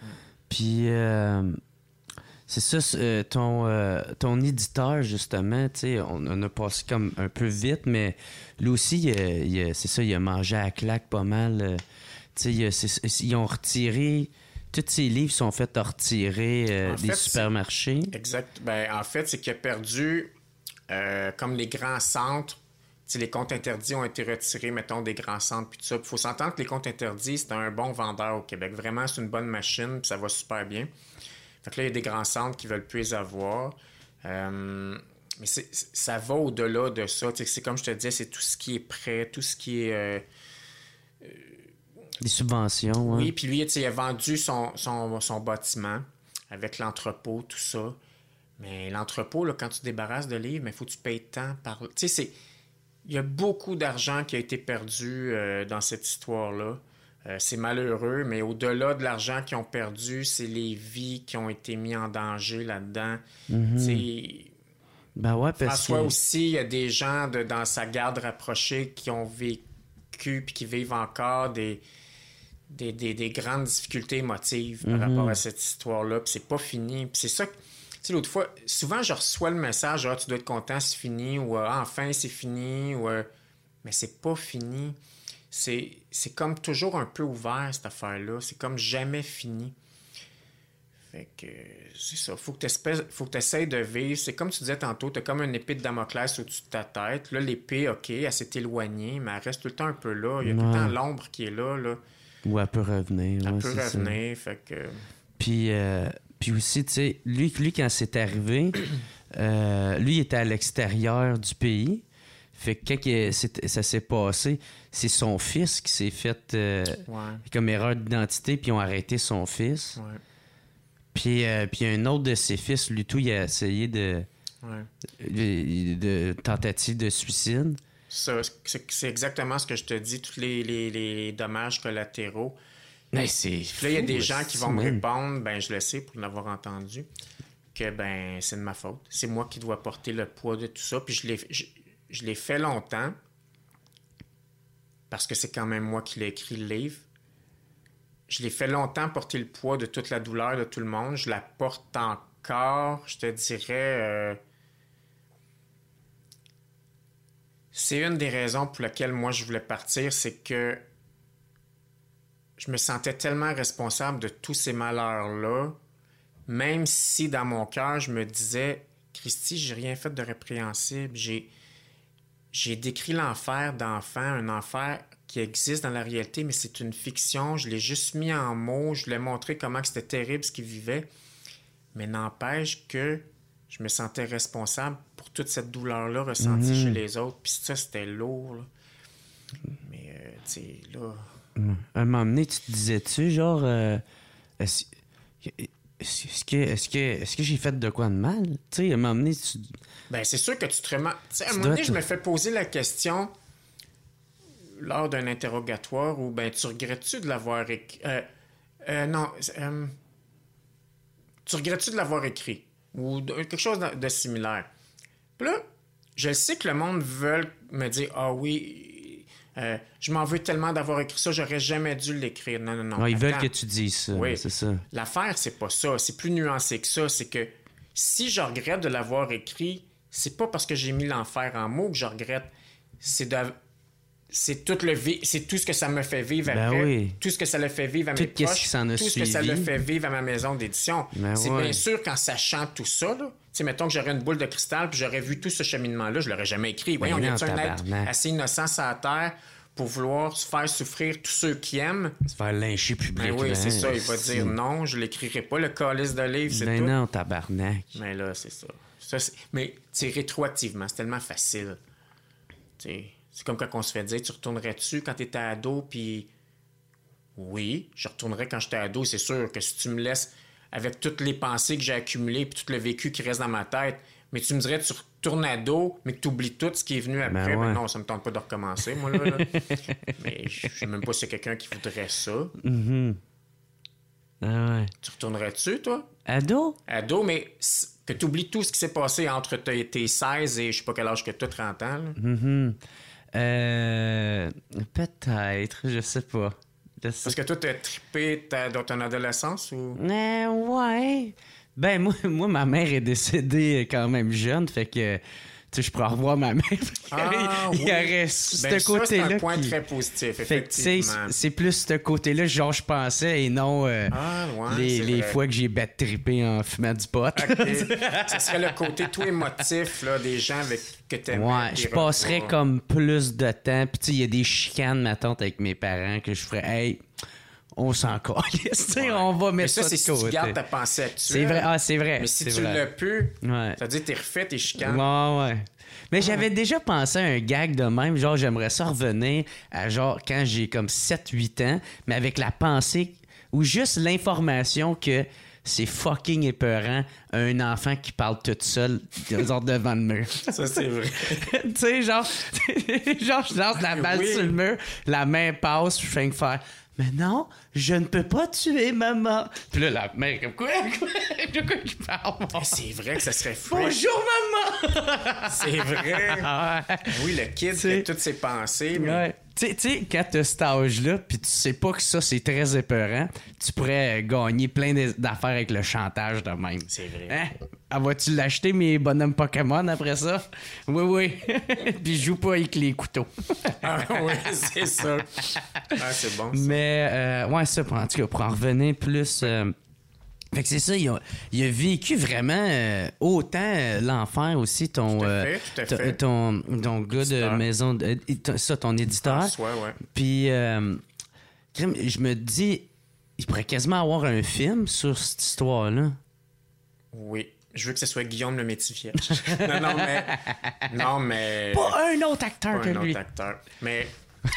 Puis, euh, c'est ça, euh, ton, euh, ton éditeur, justement, tu sais, on, on a passé comme un peu vite, mais lui aussi, il a, il a, c'est ça, il a mangé à la claque pas mal. Euh, tu sais, ils ont retiré... Tous ses livres sont faits à retirer euh, des fait, supermarchés. Exact. Ben, en fait, c'est qu'il a perdu, euh, comme les grands centres, les comptes interdits ont été retirés, mettons, des grands centres, puis tout ça. Il faut s'entendre que les comptes interdits, c'est un bon vendeur au Québec. Vraiment, c'est une bonne machine, puis ça va super bien. Fait que là, il y a des grands centres qui veulent plus les avoir. Euh, mais c'est, ça va au-delà de ça. T'sais, c'est comme je te disais, c'est tout ce qui est prêt, tout ce qui est... Euh, euh, des subventions, oui. Oui, puis lui, il a vendu son, son, son bâtiment avec l'entrepôt, tout ça. Mais l'entrepôt, là, quand tu te débarrasses de livres, il faut que tu payes tant par... Tu sais, c'est... Il y a beaucoup d'argent qui a été perdu euh, dans cette histoire-là. Euh, c'est malheureux, mais au-delà de l'argent qu'ils ont perdu, c'est les vies qui ont été mises en danger là-dedans. Mm-hmm. Ben ouais, parce François que... aussi, il y a des gens de, dans sa garde rapprochée qui ont vécu puis qui vivent encore des, des, des, des grandes difficultés émotives par mm-hmm. rapport à cette histoire-là. Puis c'est pas fini. Puis c'est ça que... Tu sais, l'autre fois, souvent, je reçois le message « Ah, tu dois être content, c'est fini » ou ah, « Enfin, c'est fini » ou euh... mais c'est pas fini. C'est, c'est comme toujours un peu ouvert, cette affaire-là. C'est comme jamais fini. Fait que c'est ça. Faut que tu essaies de vivre. C'est comme tu disais tantôt, tu as comme une épée de Damoclès au-dessus de ta tête. Là, l'épée, OK, elle s'est éloignée, mais elle reste tout le temps un peu là. Il y a ouais. tout le temps l'ombre qui est là. là. Ou elle peut revenir. Elle ouais, peut revenir. Ça. Fait que... Puis... Euh... Puis aussi, tu sais, lui, lui, quand c'est arrivé, euh, lui, il était à l'extérieur du pays. Fait que quand il, ça s'est passé, c'est son fils qui s'est fait euh, ouais. comme erreur d'identité, puis ils ont arrêté son fils. Ouais. Puis, euh, puis un autre de ses fils, lui, tout, il a essayé de, ouais. de, de tentative de suicide. Ça, c'est, c'est exactement ce que je te dis, tous les, les, les dommages collatéraux. Mais c'est fou, là, il y a des gens qui vont me répondre, ben je le sais pour l'avoir entendu, que ben c'est de ma faute. C'est moi qui dois porter le poids de tout ça. Puis je l'ai, je, je l'ai fait longtemps, parce que c'est quand même moi qui l'ai écrit le livre. Je l'ai fait longtemps porter le poids de toute la douleur de tout le monde. Je la porte encore, je te dirais... Euh, c'est une des raisons pour lesquelles moi je voulais partir, c'est que je me sentais tellement responsable de tous ces malheurs-là, même si dans mon cœur, je me disais « Christy, j'ai rien fait de répréhensible. J'ai, j'ai décrit l'enfer d'enfant, un enfer qui existe dans la réalité, mais c'est une fiction. Je l'ai juste mis en mots, je voulais montrer comment c'était terrible ce qu'ils vivaient. Mais n'empêche que je me sentais responsable pour toute cette douleur-là ressentie mmh. chez les autres. Puis ça, c'était lourd. Là. Mais, euh, tu sais, là... À un moment donné, tu te disais-tu, genre, euh, est-ce, est-ce, que, est-ce, que, est-ce que j'ai fait de quoi de mal? Tu sais, à un moment donné, tu... Ben, c'est sûr que tu te remarques. Tu sais, à un moment donné, je me fais poser la question lors d'un interrogatoire où, ben, tu regrettes-tu de l'avoir écrit? Euh, euh, non, euh, tu regrettes-tu de l'avoir écrit? Ou de, quelque chose de, de similaire. Puis là, je sais que le monde veut me dire, ah oui, Euh, je m'en veux tellement d'avoir écrit ça, j'aurais jamais dû l'écrire. Non, non, non. Ouais, ils veulent que tu dises ça. Oui. C'est ça. L'affaire, c'est pas ça. C'est plus nuancé que ça. C'est que si je regrette de l'avoir écrit, c'est pas parce que j'ai mis l'enfer en mots que je regrette. C'est de... c'est tout le vi... c'est tout ce que ça me fait vivre ben après. Oui. Tout ce que ça le fait vivre à tout mes proches. Qui s'en a tout ce suivi. que ça le fait vivre à ma maison d'édition. Ben c'est ouais. bien sûr qu'en sachant tout ça, là, tu sais, mettons que j'aurais une boule de cristal puis j'aurais vu tout ce cheminement-là, je l'aurais jamais écrit. Ben Voyons, non, y a-t-il un tabarnak. être assez innocent sur la terre pour vouloir se faire souffrir tous ceux qui aiment? Se faire lyncher publiquement. Ben oui, c'est ça. Il va c'est... dire non, je l'écrirai pas, le calice de livre, c'est ben tout. non, tabarnak. Mais là, c'est ça. ça c'est... Mais, tu sais, rétroactivement, c'est tellement facile. Tu sais, c'est comme quand on se fait dire, tu retournerais-tu quand t'étais ado, puis... Oui, je retournerais quand j'étais ado, c'est sûr que si tu me laisses avec toutes les pensées que j'ai accumulées, puis tout le vécu qui reste dans ma tête, mais tu me dirais, tu retournes ado, mais que tu oublies tout ce qui est venu après, ben, ouais. ben non, ça me tente pas de recommencer, moi, là. là. Mais je sais même pas si c'est quelqu'un qui voudrait ça. Mm-hmm. Ah ouais. Tu retournerais-tu, toi? Ado? Ado, mais que tu oublies tout ce qui s'est passé entre tes, tes seize et je sais pas quel âge que tu as, trente ans. Là. Mm-hmm. Euh, peut-être, je sais pas. Je sais... Parce que toi, t'as trippé ta, dans ton adolescence ou... Euh, ouais. Ben, moi, moi, ma mère est décédée quand même jeune, fait que... Tu sais, je pourrais revoir ma mère. Ah, il y oui. aurait ce Ben, côté-là. Ça, c'est un point qui... très positif, fait que, tu sais, effectivement. c'est plus ce côté-là, genre, je pensais, et non euh, ah, ouais, les, les vrai. fois que j'ai bête trippé en fumant du pot. Okay. Ça serait le côté tout émotif là, des gens avec que t'aimais. Ouais, je passerais repas. comme plus de temps. Puis, tu sais, il y a des chicanes, ma tante, avec mes parents, que je ferais, hey, on s'en calisse, tu sais, Ouais. on va Mais mettre ça, ça c'est de si côté. tu gardes ta pensée actuelle. C'est vrai, ah, c'est vrai. Mais si c'est tu vrai. l'as pu, Ouais. ça veut dire que t'es refait tes chicanes. Ouais, ouais. Mais j'avais déjà pensé à un gag de même, genre j'aimerais ça revenir à genre quand j'ai comme sept huit ans, mais avec la pensée ou juste l'information que c'est fucking épeurant un enfant qui parle tout seul genre devant le mur. Ça, c'est vrai. Tu sais, genre, genre, je lance la balle Oui. sur le mur, la main passe, je fais que faire. Mais non, je ne peux pas tuer maman. Puis là, la mère est comme quoi? Quoi? De quoi je parle? Mais c'est vrai que ça serait fou. Bonjour maman! C'est vrai. Ah ouais. Oui, le kid qui a toutes ses pensées. Mais... Ouais. Tu sais- tu sais, quand t'as cet âge-là, puis tu sais pas que ça, c'est très épeurant, tu pourrais euh, gagner plein de- d'affaires avec le chantage de même. C'est vrai. Hein? Ah, vas-tu l'acheter, mes bonhommes Pokémon, après ça? Oui, oui. Puis je joue pas avec les couteaux. Ah oui, c'est ça. Ah, c'est bon. Ça. Mais, euh, ouais, ça, pour, en tout cas, pour en revenir plus... euh, fait que c'est ça, il a, il a vécu vraiment euh, autant euh, l'enfer aussi, ton, Tout à euh, fait, tout à ton- fait. ton, ton gars de Éditeur. maison, de- euh, ton- ça, ton éditeur. François, ouais. Puis, euh, crime, je me dis, il pourrait quasiment avoir un film sur cette histoire-là. Oui. Je veux que ce soit Guillaume le Métivier. non, non, mais... Non, mais... Pas un autre acteur Pas que un lui. autre acteur. Mais...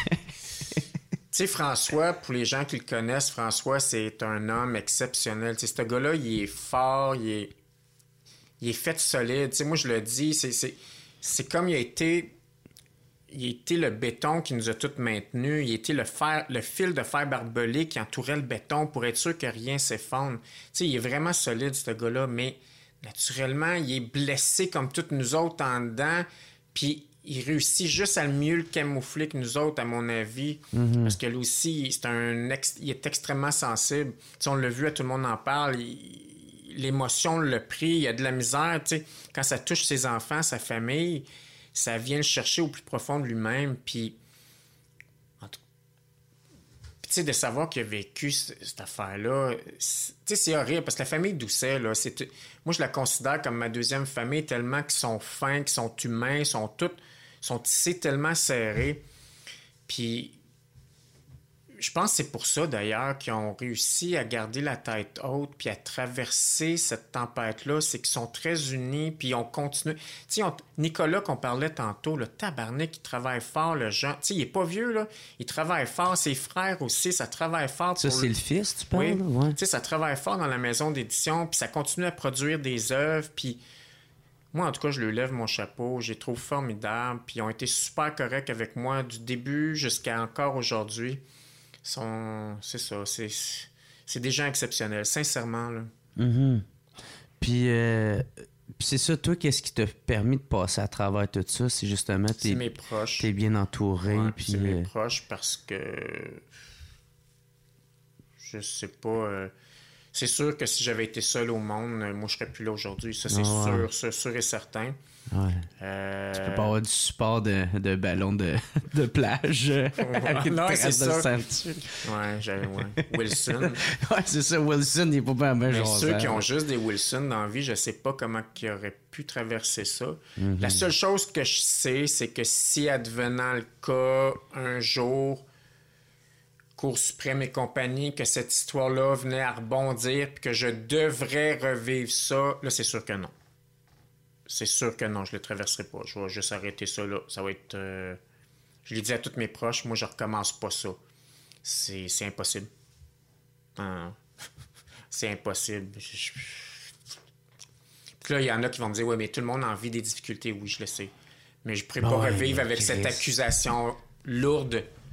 Tu sais, François, pour les gens qui le connaissent, François, c'est un homme exceptionnel. Tu sais, ce gars-là, il est fort, il est, il est fait solide. Tu sais, moi, je le dis, c'est, c'est, c'est comme il a été... Il a été le béton qui nous a tous maintenus. Il a été le, fer, le fil de fer barbelé qui entourait le béton pour être sûr que rien s'effondre. Tu sais, il est vraiment solide, ce gars-là, mais naturellement, il est blessé comme toutes nous autres en dedans. Puis il réussit juste à le mieux le camoufler que nous autres, à mon avis. Mm-hmm. Parce que lui aussi, c'est un ex... il est extrêmement sensible. Tu sais, on l'a vu, tout le monde en parle. Il... L'émotion le pris, il y a de la misère. Tu sais, quand ça touche ses enfants, sa famille, ça vient le chercher au plus profond de lui-même. Puis, en tout... Puis tu sais, de savoir qu'il a vécu c- cette affaire-là, c'est... tu sais, c'est horrible. Parce que la famille Doucet, là, c'est... moi, je la considère comme ma deuxième famille, tellement qu'ils sont fins, qu'ils sont humains, sont tous... sont tissés tellement serrés. Puis, je pense que c'est pour ça, d'ailleurs, qu'ils ont réussi à garder la tête haute puis à traverser cette tempête-là. C'est qu'ils sont très unis, puis ils ont continué. Tu sais, on... Nicolas, qu'on parlait tantôt, le tabarnak, il travaille fort, le genre. Tu sais, il est pas vieux, là. Il travaille fort. Ses frères aussi, ça travaille fort. Ça, pour c'est le... le fils, tu parles? Oui. Ouais. Tu sais, ça travaille fort dans la maison d'édition, puis ça continue à produire des œuvres, puis... Moi, en tout cas, je lui lève mon chapeau. Je les trouve formidables. Puis ils ont été super corrects avec moi du début jusqu'à encore aujourd'hui. Ils sont... C'est ça. C'est... c'est des gens exceptionnels, sincèrement. Là. Mm-hmm. Puis, euh, puis c'est ça, toi, qu'est-ce qui t'a permis de passer à travers tout ça? C'est justement, t'es, C'est mes proches. t'es bien entouré. Ouais, puis, c'est mes euh, proches parce que... Je sais pas... euh, C'est sûr que si j'avais été seul au monde, moi, je serais plus là aujourd'hui. Ça, c'est Ah ouais. sûr, sûr, sûr et certain. ouais. Euh... Tu peux pas avoir du support de, de ballon de, de plage euh, avec une Non, trace c'est de ça. ceinture. Ouais, j'avais... Ouais. Wilson. Ouais, c'est ça. Wilson, il est pas bien bien Mais genre. ceux qui ont juste des Wilson dans la vie, je sais pas comment ils auraient pu traverser ça. Mm-hmm. La seule chose que je sais, c'est que si advenant le cas, un jour, Cour suprême et compagnie, que cette histoire-là venait à rebondir puis que je devrais revivre ça, là, c'est sûr que non. C'est sûr que non, je le traverserai pas. Je vais juste arrêter ça là. Ça va être... Euh... Je l'ai dit à tous mes proches, moi, je recommence pas ça. C'est, c'est impossible. Non. C'est impossible. Je... je... Puis là, il y en a qui vont me dire, ouais, mais tout le monde en vit des difficultés. Oui, je le sais. Mais je ne pourrais pas Ouais, revivre avec Chris. cette accusation lourde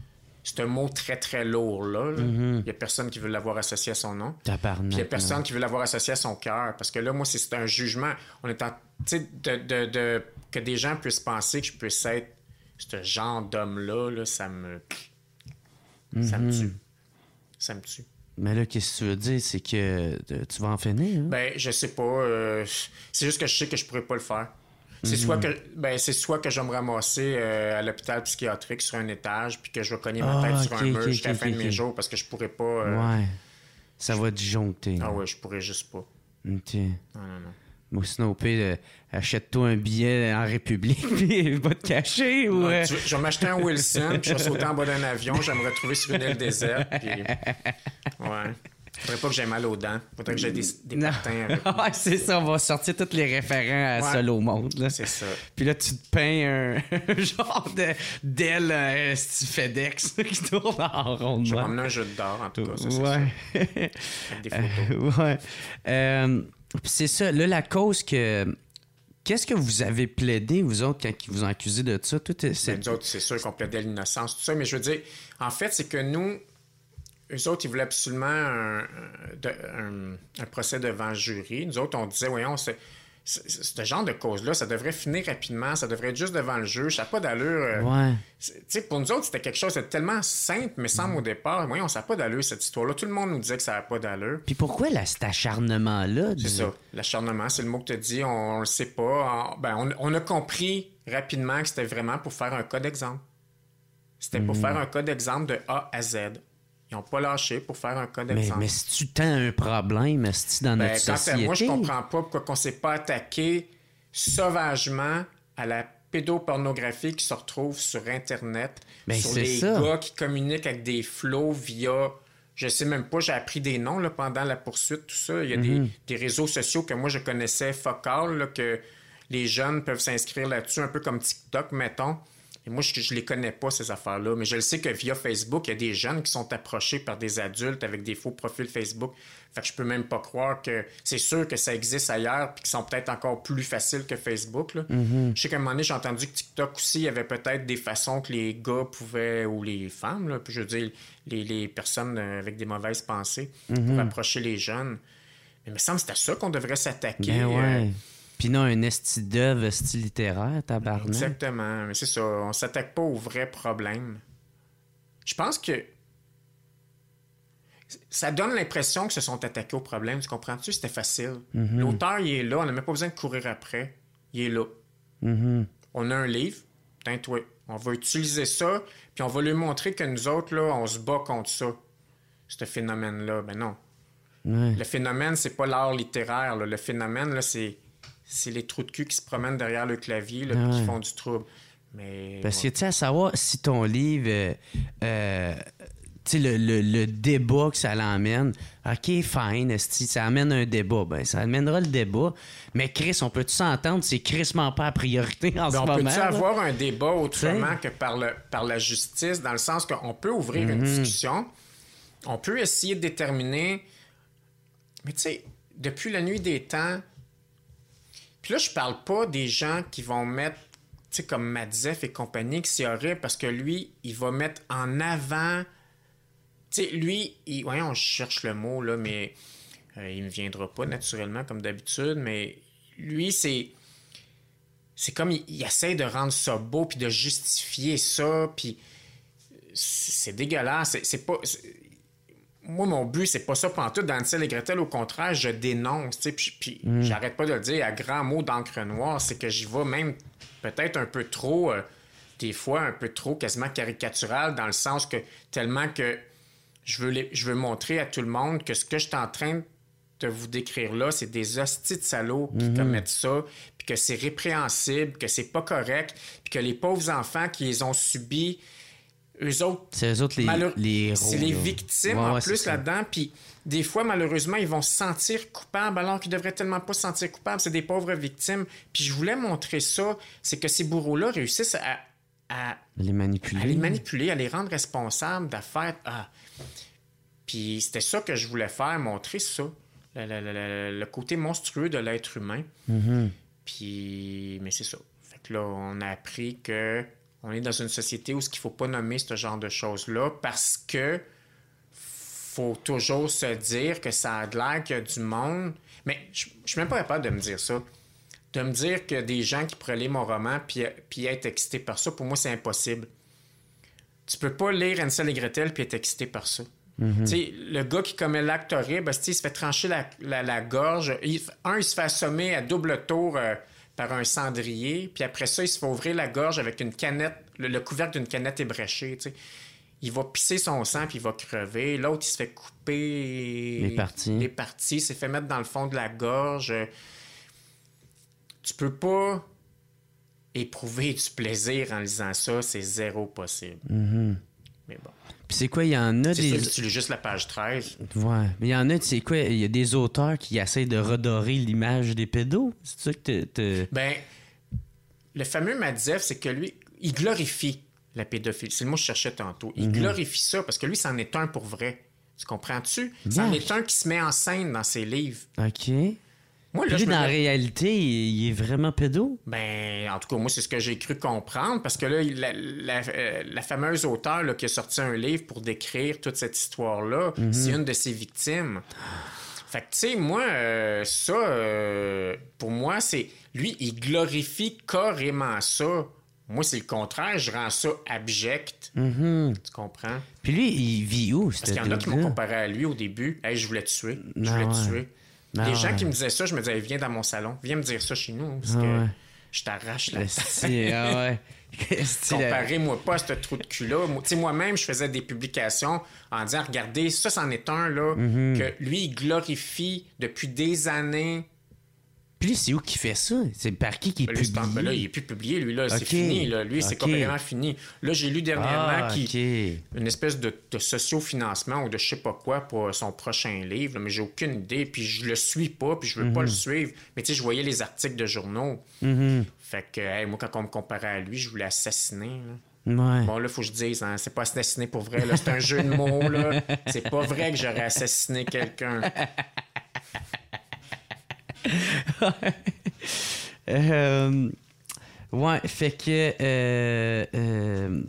c'est un mot très, très lourd, là. là. Mm-hmm. Il y a personne qui veut l'avoir associé à son nom. Tabarnak. Puis il y a personne non. qui veut l'avoir associé à son cœur. Parce que là, moi, c'est, c'est un jugement. On est en... Tu sais, de, de, de... que des gens puissent penser que je puisse être ce genre d'homme-là, là, ça me... Mm-hmm. Ça me tue. Ça me tue. Mais là, qu'est-ce que tu veux dire? C'est que euh, tu vas en finir, hein? Ben, je sais pas. Euh, c'est juste que je sais que je pourrais pas le faire. C'est, mm-hmm. soit, que, ben, c'est soit que je vais me ramasser euh, à l'hôpital psychiatrique sur un étage puis que je vais cogner ma tête ah, sur okay, un mur okay, jusqu'à okay, la fin okay. de mes jours parce que je pourrais pas... Euh... Ouais. Ça va disjoncter. Ah ouais, je pourrais juste pas. OK. Non, non, non. Moi, sinon, au pire, euh, achète-toi un billet en République puis va te cacher. Ou, non, euh... tu veux, je vais m'acheter un Wilson puis je vais sauter en bas d'un avion, je vais me retrouver sur une île déserte. Puis... Ouais. Faudrait pas que j'aie mal aux dents. Faudrait que j'aie des, des patins avec. Ouais, c'est ça. On va sortir tous les référents à ouais. Seul au monde. Là. C'est ça. Puis là, tu te peins un genre de, d'aile euh, FedEx qui tourne en rond. Je vais m'emmener un jeu de d'or, en tout cas. Ça, c'est ouais. ça. Avec des photos. Euh, ouais. Euh, puis c'est ça. Là, la cause que... Qu'est-ce que vous avez plaidé, vous autres, quand ils vous ont accusé de ça? Tout est, c'est... Ben, nous autres, c'est sûr qu'on plaidait l'innocence, tout ça. Mais je veux dire, en fait, c'est que nous... Eux autres, ils voulaient absolument un, un, un procès devant le jury. Nous autres, on disait, voyons, c'est, c'est, ce genre de cause-là, ça devrait finir rapidement, ça devrait être juste devant le juge, ça n'a pas d'allure. Ouais. Tu sais, pour nous autres, c'était quelque chose de tellement simple, mais semble au départ, voyons, ça n'a pas d'allure, cette histoire-là. Tout le monde nous disait que ça n'a pas d'allure. Puis pourquoi là, cet acharnement-là? C'est de... ça, l'acharnement, c'est le mot que tu as dit, on ne le sait pas. On, ben, on, on a compris rapidement que c'était vraiment pour faire un cas d'exemple. C'était pour mmh. faire un cas d'exemple de A à Z. Ils n'ont pas lâché pour faire un cas d'exemple. Mais, mais si tu tends un problème, est-ce dans ben, notre quand société? Moi, je comprends pas pourquoi on ne s'est pas attaqué sauvagement à la pédopornographie qui se retrouve sur Internet, ben, sur c'est les ça. gars qui communiquent avec des flots via... Je sais même pas, j'ai appris des noms là, pendant la poursuite, tout ça. Il y a mm-hmm. des, des réseaux sociaux que moi, je connaissais focal, là, que les jeunes peuvent s'inscrire là-dessus, un peu comme TikTok, mettons. Et moi, je ne les connais pas, ces affaires-là, mais je le sais que via Facebook, il y a des jeunes qui sont approchés par des adultes avec des faux profils Facebook. Fait que je peux même pas croire que... C'est sûr que ça existe ailleurs puis qu'ils sont peut-être encore plus faciles que Facebook. Là. Mm-hmm. Je sais qu'à un moment donné, j'ai entendu que TikTok aussi, il y avait peut-être des façons que les gars pouvaient, ou les femmes, là, puis je veux dire, les, les personnes avec des mauvaises pensées, mm-hmm. pour approcher les jeunes. Mais il me semble que c'est à ça qu'on devrait s'attaquer. Ben ouais. euh... Puis non, un esti d'œuvre, esti littéraire, tabarnak. Exactement. Mais c'est ça. On s'attaque pas au vrai problème. Je pense que ça donne l'impression qu'ils se sont attaqués au problème. Tu comprends-tu? C'était facile. Mm-hmm. L'auteur, il est là. On n'a même pas besoin de courir après. Il est là. Mm-hmm. On a un livre. Tain-toi. On va utiliser ça, puis on va lui montrer que nous autres, là, on se bat contre ça. Ce phénomène-là. Ben non. Ouais. Le phénomène, c'est pas l'art littéraire. Là. Le phénomène, là, c'est... C'est les trous de cul qui se promènent derrière le clavier là, ah et qui ouais. font du trouble. Mais, Parce ouais. que, tu sais, à savoir si ton livre, euh, euh, tu sais, le, le, le débat que ça l'emmène, OK, fine, si ça amène un débat, ben ça amènera le débat. Mais Chris, on peut-tu s'entendre? C'est crissement pas la priorité en ben, ce on moment. On peut-tu là? avoir un débat autrement t'sais? que par, le, par la justice, dans le sens qu'on peut ouvrir mm-hmm. une discussion, on peut essayer de déterminer... Mais tu sais, depuis la nuit des temps... Puis là, je parle pas des gens qui vont mettre, tu sais, comme Madzef et compagnie, que c'est horrible parce que lui, il va mettre en avant... Tu sais, lui, il... voyons, je cherche le mot, là, mais euh, il me viendra pas naturellement, comme d'habitude, mais lui, c'est... C'est comme, il, il essaie de rendre ça beau, puis de justifier ça, puis c'est, c'est dégueulasse. C'est, c'est pas... C'est... Moi, mon but, c'est pas ça pantoute. Dans Hansel et Gretel, au contraire, je dénonce. Puis, puis mm. j'arrête pas de le dire à grands mots d'encre noire. C'est que j'y vais même peut-être un peu trop, euh, des fois un peu trop quasiment caricatural, dans le sens que tellement que je veux, les, je veux montrer à tout le monde que ce que je suis en train de vous décrire là, c'est des hosties de salauds qui mm-hmm. commettent ça, puis que c'est répréhensible, que c'est pas correct, puis que les pauvres enfants qui les ont subis, eux autres, c'est eux autres les, malheure... les héros. C'est les victimes ouais, en ouais, plus là-dedans. Puis des fois, malheureusement, ils vont se sentir coupables alors qu'ils devraient tellement pas se sentir coupables. C'est des pauvres victimes. Puis je voulais montrer ça. C'est que ces bourreaux-là réussissent à, à les manipuler. À les manipuler, à les rendre responsables d'affaires. Ah. Puis c'était ça que je voulais faire, montrer ça. Le, le, le, le côté monstrueux de l'être humain. Mm-hmm. Puis, mais c'est ça. Fait que là, on a appris que On est dans une société où il ne faut pas nommer ce genre de choses-là parce que faut toujours se dire que ça a l'air qu'il y a du monde. Mais je ne suis même pas capable de me dire ça. De me dire que des gens qui pourraient lire mon roman puis, puis être excités par ça, pour moi, c'est impossible. Tu peux pas lire Hansel et Gretel puis être excité par ça. Mm-hmm. Tu sais, le gars qui commet l'acte horrible, il se fait trancher la, la, la gorge. Il, un, il se fait assommer à double tour euh, par un cendrier, puis après ça, il se fait ouvrir la gorge avec une canette, le, le couvercle d'une canette ébréchée, tu sais. Il va pisser son sang, puis il va crever. L'autre, il se fait couper les parties. Les parties, il s'est fait mettre dans le fond de la gorge. Tu peux pas éprouver du plaisir en lisant ça, c'est zéro possible. Mm-hmm. Mais bon. Puis c'est quoi, il y en a c'est des... sûr que tu lis juste la page treize. Ouais, mais il y en a, tu sais quoi, il y a des auteurs qui essayent de redorer l'image des pédos. C'est ça que t'es... t'es... Ben, le fameux Madzef, c'est que lui, il glorifie la pédophilie. C'est le mot que je cherchais tantôt. Il mm-hmm. glorifie ça parce que lui, c'en est un pour vrai. Tu comprends-tu? C'en est un qui se met en scène dans ses livres. OK. Moi, là, lui, je dans me... la réalité, il est vraiment pédo? Ben, en tout cas, moi, c'est ce que j'ai cru comprendre, parce que là, la, la, euh, la fameuse auteure là, qui a sorti un livre pour décrire toute cette histoire-là, mm-hmm. c'est une de ses victimes. Fait que, tu sais, moi, euh, ça, euh, pour moi, c'est... Lui, il glorifie carrément ça. Moi, c'est le contraire. Je rends ça abject. Mm-hmm. Tu comprends? Puis lui, il vit où? Parce qu'il y en a qui m'ont comparé à lui au début. Hey, je voulais te tuer. Je non, voulais ouais. te tuer. Non, les gens ouais. qui me disaient ça, je me disais, viens dans mon salon. Viens me dire ça chez nous. Parce ah, que ouais. je t'arrache la tête. Ah ouais. Comparez-moi pas à ce trou de cul-là. Moi, moi-même, je faisais des publications en disant, regardez, ça, c'en est un, là, mm-hmm. que lui, il glorifie depuis des années. Puis lui, c'est où qu'il fait ça? C'est par qui qu'il ben, publie? Ben là, il n'est plus publié, lui, là. Okay. C'est fini, là. Lui, okay. c'est complètement fini. Là, j'ai lu dernièrement ah, qu'il okay. une espèce de, de socio-financement ou de je sais pas quoi pour son prochain livre, là, mais j'ai aucune idée, puis je le suis pas, puis je veux mm-hmm. pas le suivre. Mais tu sais, je voyais les articles de journaux. Mm-hmm. Fait que, hey, moi, quand on me comparait à lui, je voulais assassiner, là. Ouais. Bon, là, il faut que je dise, hein, c'est pas assassiner pour vrai, là. C'est un jeu de mots, là. C'est pas vrai que j'aurais assassiné quelqu'un. euh, ouais, fait que euh, euh,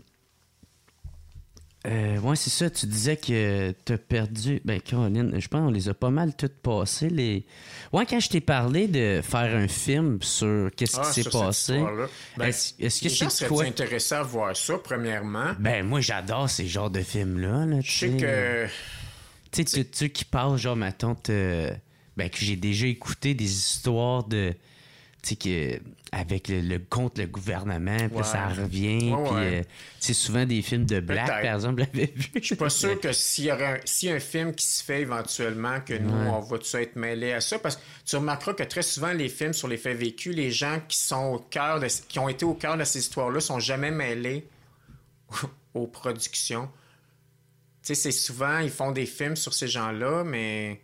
euh, ouais, c'est ça, tu disais que t'as perdu. Ben, Caroline, je pense qu'on les a pas mal toutes passées. Les... Ouais, quand je t'ai parlé de faire un film sur qu'est-ce ah, qui s'est passé. Ben, est-ce, est-ce que les gens c'est quoi? seraient intéressés à voir ça, premièrement? Ben, moi, j'adore ces genres de films-là. Là, je sais que. Tu sais, tu, tu qui parles, genre, mettons, te... ben, que j'ai déjà écouté des histoires de. Tu sais, que avec le, le contre le gouvernement, puis ouais. ça revient. Ouais, puis ouais. euh, c'est souvent des films de black, par exemple, l'avais vu. Je suis pas sûr que s'il y aurait un, s'il y a un film qui se fait éventuellement, que nous, ouais. on va tout être mêlés à ça. Parce que tu remarqueras que très souvent, les films sur les faits vécus, les gens qui sont au cœur de, qui ont été au cœur de ces histoires-là sont jamais mêlés aux productions. Tu sais, c'est souvent, ils font des films sur ces gens-là, mais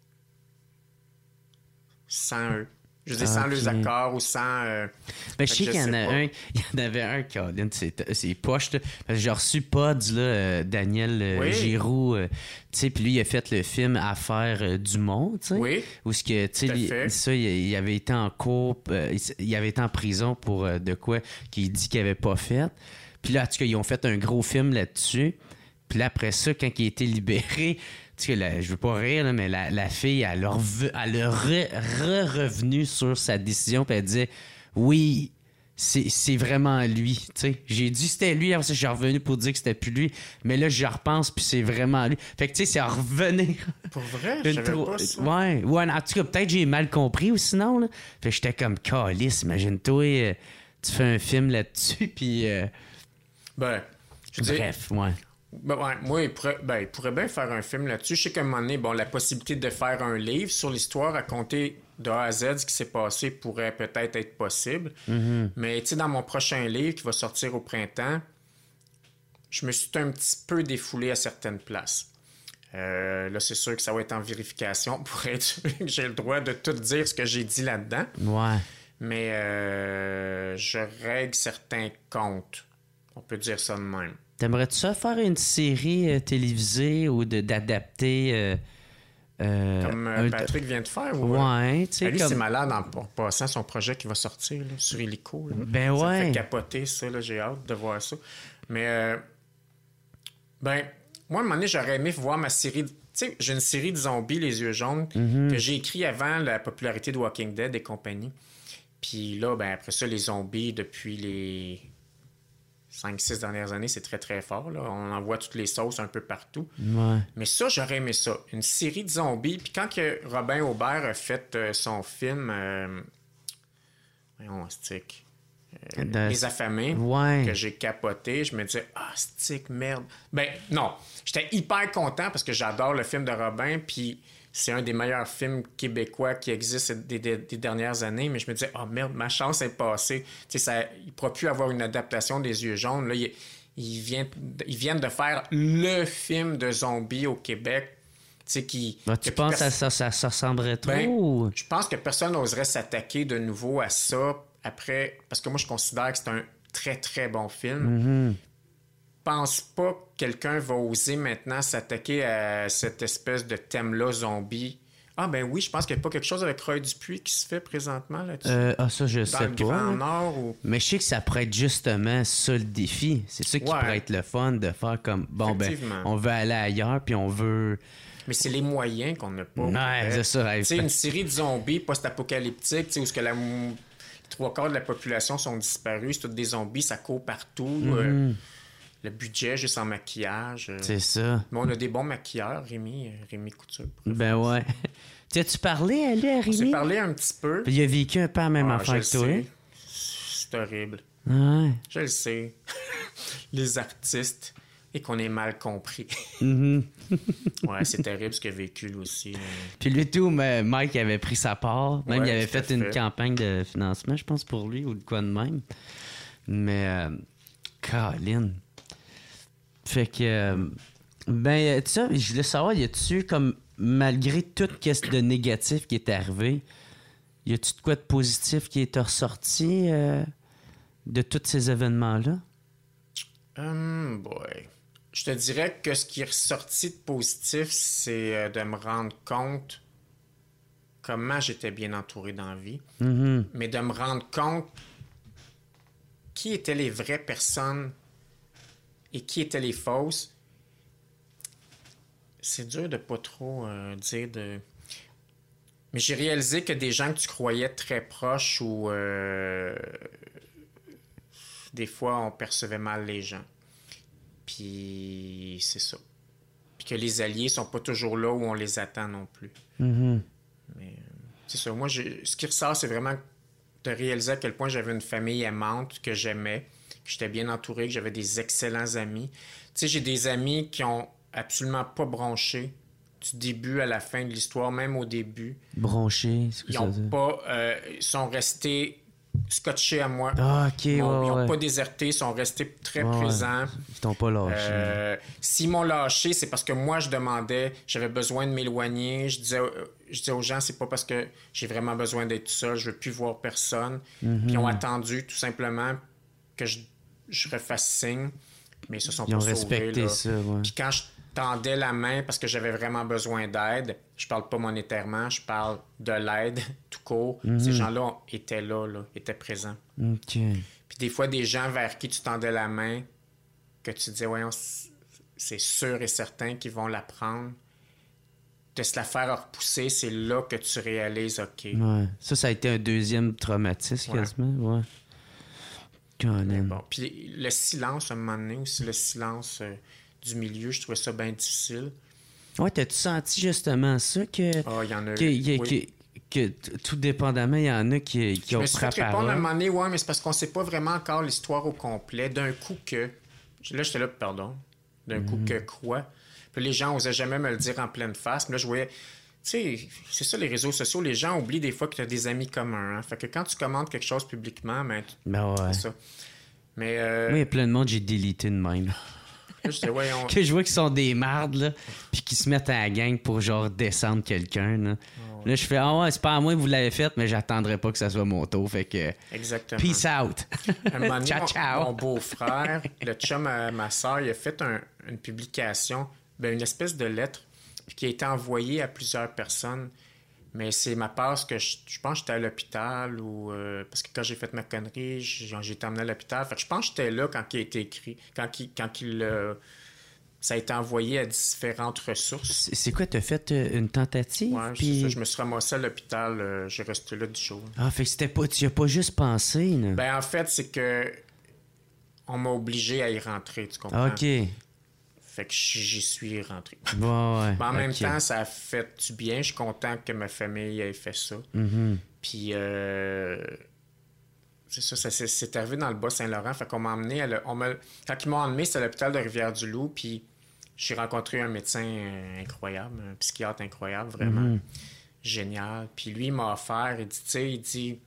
sans eux. Je veux dire, sans okay. leurs accords ou sans... Euh... Ben, je sais qu'il y en a un... Il y en avait un, Caroline, c'est, c'est poche, là. Parce que j'ai reçu Pods, là, euh, Daniel euh, oui. Giroux, euh, tu sais, puis lui, il a fait le film Affaires euh, Dumont, tu sais. Oui, où ce que, tu sais, ça, il, il avait été en cours, euh, il avait été en prison pour euh, de quoi qu'il dit qu'il avait pas fait. Puis là, en tout cas, ils ont fait un gros film là-dessus. Puis là, après ça, quand il a été libéré... Tu sais, là, je veux pas rire, là, mais la, la fille, elle a, revu, elle a re, re revenu sur sa décision, puis elle disait oui, c'est, c'est vraiment lui. Tu sais, j'ai dit c'était lui, après ça, je suis revenu pour dire que c'était plus lui, mais là, je repense, puis c'est vraiment lui. Fait que, tu sais, c'est à revenir. Pour vrai, je savais pas ça. Ouais, ouais, en tout cas, peut-être j'ai mal compris ou sinon, là. Fait que j'étais comme calice, imagine-toi, euh, tu fais un film là-dessus, puis. Euh... Ben, je bref, dis... ouais. Ben, ouais, moi, il pourrait, ben, il pourrait bien faire un film là-dessus. Je sais qu'à un moment donné, bon, la possibilité de faire un livre sur l'histoire, raconter de A à Z ce qui s'est passé pourrait peut-être être possible. Mm-hmm. Mais tu sais, dans mon prochain livre qui va sortir au printemps, je me suis un petit peu défoulé à certaines places. Euh, là, c'est sûr que ça va être en vérification pour être sûr que j'ai le droit de tout dire ce que j'ai dit là-dedans. Ouais. Mais euh, je règle certains comptes. On peut dire ça de même. T'aimerais-tu ça faire une série euh, télévisée ou de, d'adapter euh, Euh, Comme euh, un- Patrick vient de faire. Ou, Ouais, tu Ah, sais, lui, comme... c'est malade en en passant son projet qui va sortir là, sur Illico. Là. Ben Ça me ouais. fait capoter, ça. Là, j'ai hâte de voir ça. Mais, euh, ben, moi, à un moment donné, j'aurais aimé voir ma série... Tu sais, j'ai une série de zombies, Les Yeux Jaunes, Mm-hmm. que j'ai écrit avant la popularité de Walking Dead et compagnie. Puis là, ben, après ça, les zombies, depuis les cinq six dernières années, c'est très, très fort. Là. On en voit toutes les sauces un peu partout. Ouais. Mais ça, j'aurais aimé ça. Une série de zombies. Puis quand que Robin Aubert a fait euh, son film... Euh... Voyons, stick. Euh, De- Les Affamés, Ouais. que j'ai capoté, je me disais, ah, stick, merde. Ben, non. J'étais hyper content parce que j'adore le film de Robin, puis c'est un des meilleurs films québécois qui existent des, des- des dernières années, mais je me disais, oh merde, ma chance est passée. Tu sais, ça, il ne pourra plus avoir une adaptation des Yeux Jaunes. Là, il, il vient, ils viennent de faire le film de zombies au Québec. Tu sais, qui. Ben, tu que penses pers- que ça, ça, ça ressemblerait trop? Ben, ou- je pense que personne n'oserait s'attaquer de nouveau à ça après, parce que moi, je considère que c'est un très, très bon film. Mhm. Je pense pas que quelqu'un va oser maintenant s'attaquer à cette espèce de thème-là, zombie. Ah ben oui, je pense qu'il n'y a pas quelque chose avec Roy Dupuis qui se fait présentement là-dessus. Euh, ah, ça, je Dans sais le pas. Grand là. Nord ou... Mais je sais que ça pourrait être justement ça le défi. C'est ça qui Ouais. pourrait être le fun de faire comme bon ben Effectivement. on veut aller ailleurs puis on veut. Mais c'est les moyens qu'on n'a pas. Ouais, c'est ça. Tu sais, une série de zombies post-apocalyptiques, tu sais, où ce que la mou- les trois quarts de la population sont disparus, c'est tous des zombies, ça court partout. euh, le budget juste en maquillage. euh. C'est ça. Mais on a des bons maquilleurs, Rémi, euh, Rémi Couture. Ben ouais. Tu as-tu parlé à lui, à On s'est Rémi? parlé un petit peu. Puis il a vécu un peu la même Ah, affaire je que toi. le sais. C'est horrible. Ouais. Je le sais. Les artistes. Et qu'on est mal compris. Mhm. Ouais, c'est terrible ce qu'il a vécu lui aussi. euh. Puis lui tout, mais Mike avait pris sa part. Même Ouais, il avait tout à fait une fait. campagne de financement, je pense, pour lui ou de quoi de même. Mais euh, Colin. Fait que euh, ben tu sais, je voulais savoir, y a-tu comme malgré tout ce de négatif qui est arrivé, y a-tu de quoi de positif qui est ressorti euh, de tous ces événements-là? Hum, boy. Je te dirais que ce qui est ressorti de positif, c'est euh, de me rendre compte comment j'étais bien entouré dans la vie, Mhm. mais de me rendre compte qui étaient les vraies personnes et qui étaient les fausses. C'est dur de pas trop euh, dire de... Mais j'ai réalisé que des gens que tu croyais très proches ou euh, des fois on percevait mal les gens. Puis c'est ça. Puis que les alliés sont pas toujours là où on les attend non plus. Mhm. Mais euh, c'est ça. Moi, j'ai... ce qui ressort, c'est vraiment de réaliser à quel point j'avais une famille aimante que j'aimais, que j'étais bien entouré, que j'avais des excellents amis. Tu sais, j'ai des amis qui ont absolument pas bronché du début à la fin de l'histoire, même au début. Bronché, c'est quoi Ils ça ont veut dire? pas... euh, ils sont restés scotchés à moi. Ah, ok, Ils ouais, ont, ils ont ouais. pas déserté, ils sont restés très Ouais, présents. Ils t'ont pas lâché. Euh, S'ils m'ont lâché, c'est parce que moi, je demandais, j'avais besoin de m'éloigner. Je disais, euh, je disais aux gens, c'est pas parce que j'ai vraiment besoin d'être tout seul, je veux plus voir personne. Mhm. Puis ils ont attendu tout simplement que je, je refasse signe, mais ils se sont Ils ont pas sauvés. respecté là. ça, ouais. Puis quand je tendais la main parce que j'avais vraiment besoin d'aide, je parle pas monétairement, je parle de l'aide tout court. Mhm. Ces gens-là étaient là, là, étaient présents. OK. Puis des fois, des gens vers qui tu tendais la main, que tu disais, voyons, c'est sûr et certain qu'ils vont la prendre. De se la faire repousser, c'est là que tu réalises, OK. Ouais. Ça, ça a été un deuxième traumatisme, Ouais. quasiment. Ouais. Colin. Bon. Puis le silence, à un moment donné aussi, le silence euh, du milieu, je trouvais ça bien difficile. Ouais, t'as-tu senti justement ça que. Ah, il y en a que, eu. que- oui. que- que t- tout dépendamment, il y en a qui, qui Je ont me suis pris fait la répondre à un parole. moment donné, ouais, mais c'est parce qu'on sait pas vraiment encore l'histoire au complet. D'un coup que... Là, j'étais là, pardon. D'un coup que quoi? Puis les gens osaient jamais me le dire en pleine face. Mais là, je voyais... Tu sais, c'est ça, les réseaux sociaux. Les gens oublient des fois que tu as des amis communs. Hein. Fait que quand tu commandes quelque chose publiquement, ben, tu- Ben ouais. c'est ça. Mais euh, Moi, il y a plein de monde, j'ai délité de même. là, je disais, ouais, on... Que je vois qu'ils sont des mardes, là, puis qu'ils se mettent à la gang pour, genre, descendre quelqu'un, là. Là, je fais, ah ouais, c'est pas à moi que vous l'avez fait, mais j'attendrai pas que ça soit mon tour, fait que... Exactement. Peace out! Un moment donné, Ciao, mon- ciao. Mon beau-frère, le chum à ma soeur, il a fait un- une publication, ben, une espèce de lettre puis qui a été envoyé à plusieurs personnes. Mais c'est ma passe que je, je pense que j'étais à l'hôpital ou euh, parce que quand j'ai fait ma connerie, j'ai, j'ai été emmené à l'hôpital. Fait que je pense que j'étais là quand il a été écrit, quand il, quand il euh, ça a été envoyé à différentes ressources. C'est, c'est quoi, t'as fait euh, une tentative? Ouais, puis... c'est ça. Je me suis ramassé à l'hôpital, euh, j'ai resté là dix jours. Ah, fait que c'était pas, tu y as pas juste pensé, là. Ben en fait, c'est que on m'a obligé à y rentrer, tu comprends? OK. Fait que j'y suis rentré. Bon, ouais. Mais en même OK. temps, ça a fait du bien. Je suis content que ma famille ait fait ça. Mhm. Puis, euh, c'est ça, ça c'est, c'est arrivé dans le Bas-Saint-Laurent. Fait qu'on m'a emmené à le- on m'a, quand ils m'ont emmené, c'était à l'hôpital de Rivière-du-Loup. Puis, j'ai rencontré un médecin euh, incroyable, un psychiatre incroyable, vraiment Mhm. génial. Puis, lui, il m'a offert, il dit, tu sais, il dit,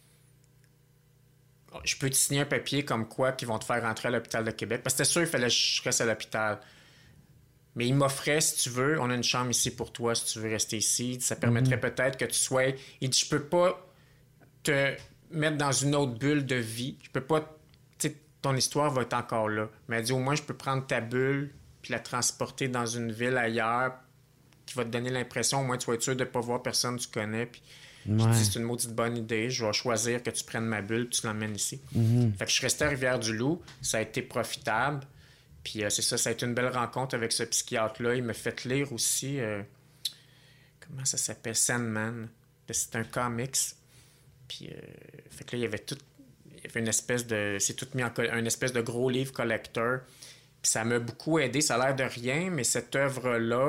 je peux te signer un papier comme quoi qu'ils vont te faire rentrer à l'hôpital de Québec. Parce que c'était sûr qu'il fallait que je reste à l'hôpital. Mais il m'offrait, si tu veux, on a une chambre ici pour toi, si tu veux rester ici. Ça permettrait mm-hmm. peut-être que tu sois... Il dit, je peux pas te mettre dans une autre bulle de vie. Je peux pas... Tu sais, ton histoire va être encore là. Mais il dit, au moins, je peux prendre ta bulle puis la transporter dans une ville ailleurs qui va te donner l'impression, au moins, tu vas être sûr de ne pas voir personne que tu connais. Puis ouais. Je dis, c'est une maudite bonne idée. Je vais choisir que tu prennes ma bulle puis tu l'emmènes ici. Mm-hmm. Fait que je suis resté à Rivière-du-Loup. Ça a été profitable. Puis euh, c'est ça, ça a été une belle rencontre avec ce psychiatre-là. Il m'a fait lire aussi, euh, comment ça s'appelle, Sandman. C'est un comics. Puis, euh, fait que là, il y avait tout, il y avait une espèce de, c'est tout mis en, un espèce de gros livre collector. Puis ça m'a beaucoup aidé. Ça a l'air de rien, mais cette œuvre-là,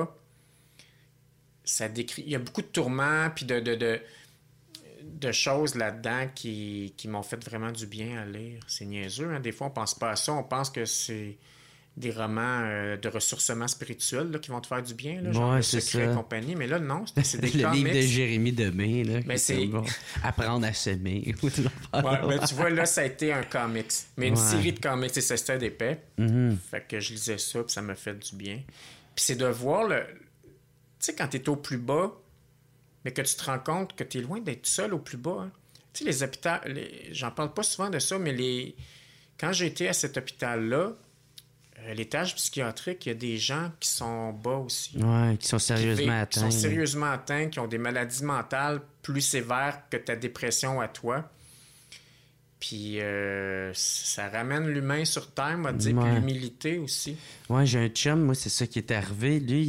ça décrit, il y a beaucoup de tourments, puis de, de, de, de choses là-dedans qui, qui m'ont fait vraiment du bien à lire. C'est niaiseux, hein? Des fois, on pense pas à ça. On pense que c'est des romans euh, de ressourcement spirituel là, qui vont te faire du bien, là, genre ouais, Le c'est Secret ça. et compagnie. Mais là, non, c'est, c'est des le comics. livre de Jérémy Demé, là. Mais c'est... Bon. Apprendre à s'aimer. ouais, mais tu vois, là, ça a été un comics. Mais une ouais. série de comics, c'est ça, c'était d'épais. Mm-hmm. Fait que je lisais ça, puis ça m'a fait du bien. Puis c'est de voir le... Tu sais, quand t'es au plus bas, mais que tu te rends compte que t'es loin d'être seul au plus bas. Hein. Tu sais, les hôpitaux... Les... J'en parle pas souvent de ça, mais les... Quand j'ai été à cet hôpital-là, à l'étage psychiatrique, il y a des gens qui sont bas aussi. Oui, qui sont sérieusement qui, atteints. Qui sont sérieusement atteints, qui ont des maladies mentales plus sévères que ta dépression à toi. Puis euh, ça ramène l'humain sur terre, on va dire, ouais. Puis l'humilité aussi. Oui, j'ai un chum, moi, c'est ça qui est arrivé. Lui,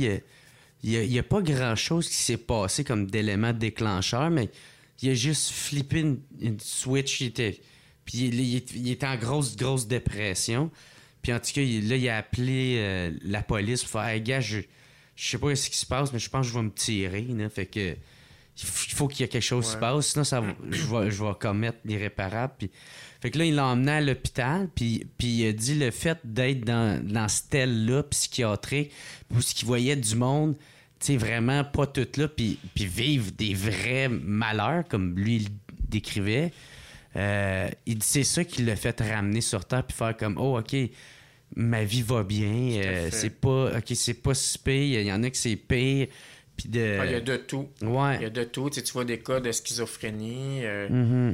il n'y a, a, a pas grand-chose qui s'est passé comme d'élément déclencheur, mais il a juste flippé une, une switch. Il était, puis il, il, il était en grosse, grosse dépression. Puis en tout cas, il, là, il a appelé euh, la police pour faire hey, « gars, je, je sais pas ce qui se passe, mais je pense que je vais me tirer. » Fait que il faut qu'il y ait quelque chose ouais. qui se passe, sinon ça va, je, vais, je vais commettre l'irréparable. Puis, fait que là, il l'a emmené à l'hôpital, puis, puis il a dit le fait d'être dans, dans cette aile-là psychiatrique, où ce qu'il voyait du monde, tu sais, vraiment pas tout là, puis, puis vivre des vrais malheurs, comme lui il décrivait. Euh, il dit c'est ça qui l'a fait ramener sur terre puis faire comme oh ok ma vie va bien euh, c'est pas ok c'est pas si pire il y en a que c'est pire puis de ah, il y a de tout ouais il y a de tout tu sais, tu vois des cas de schizophrénie euh, mm-hmm.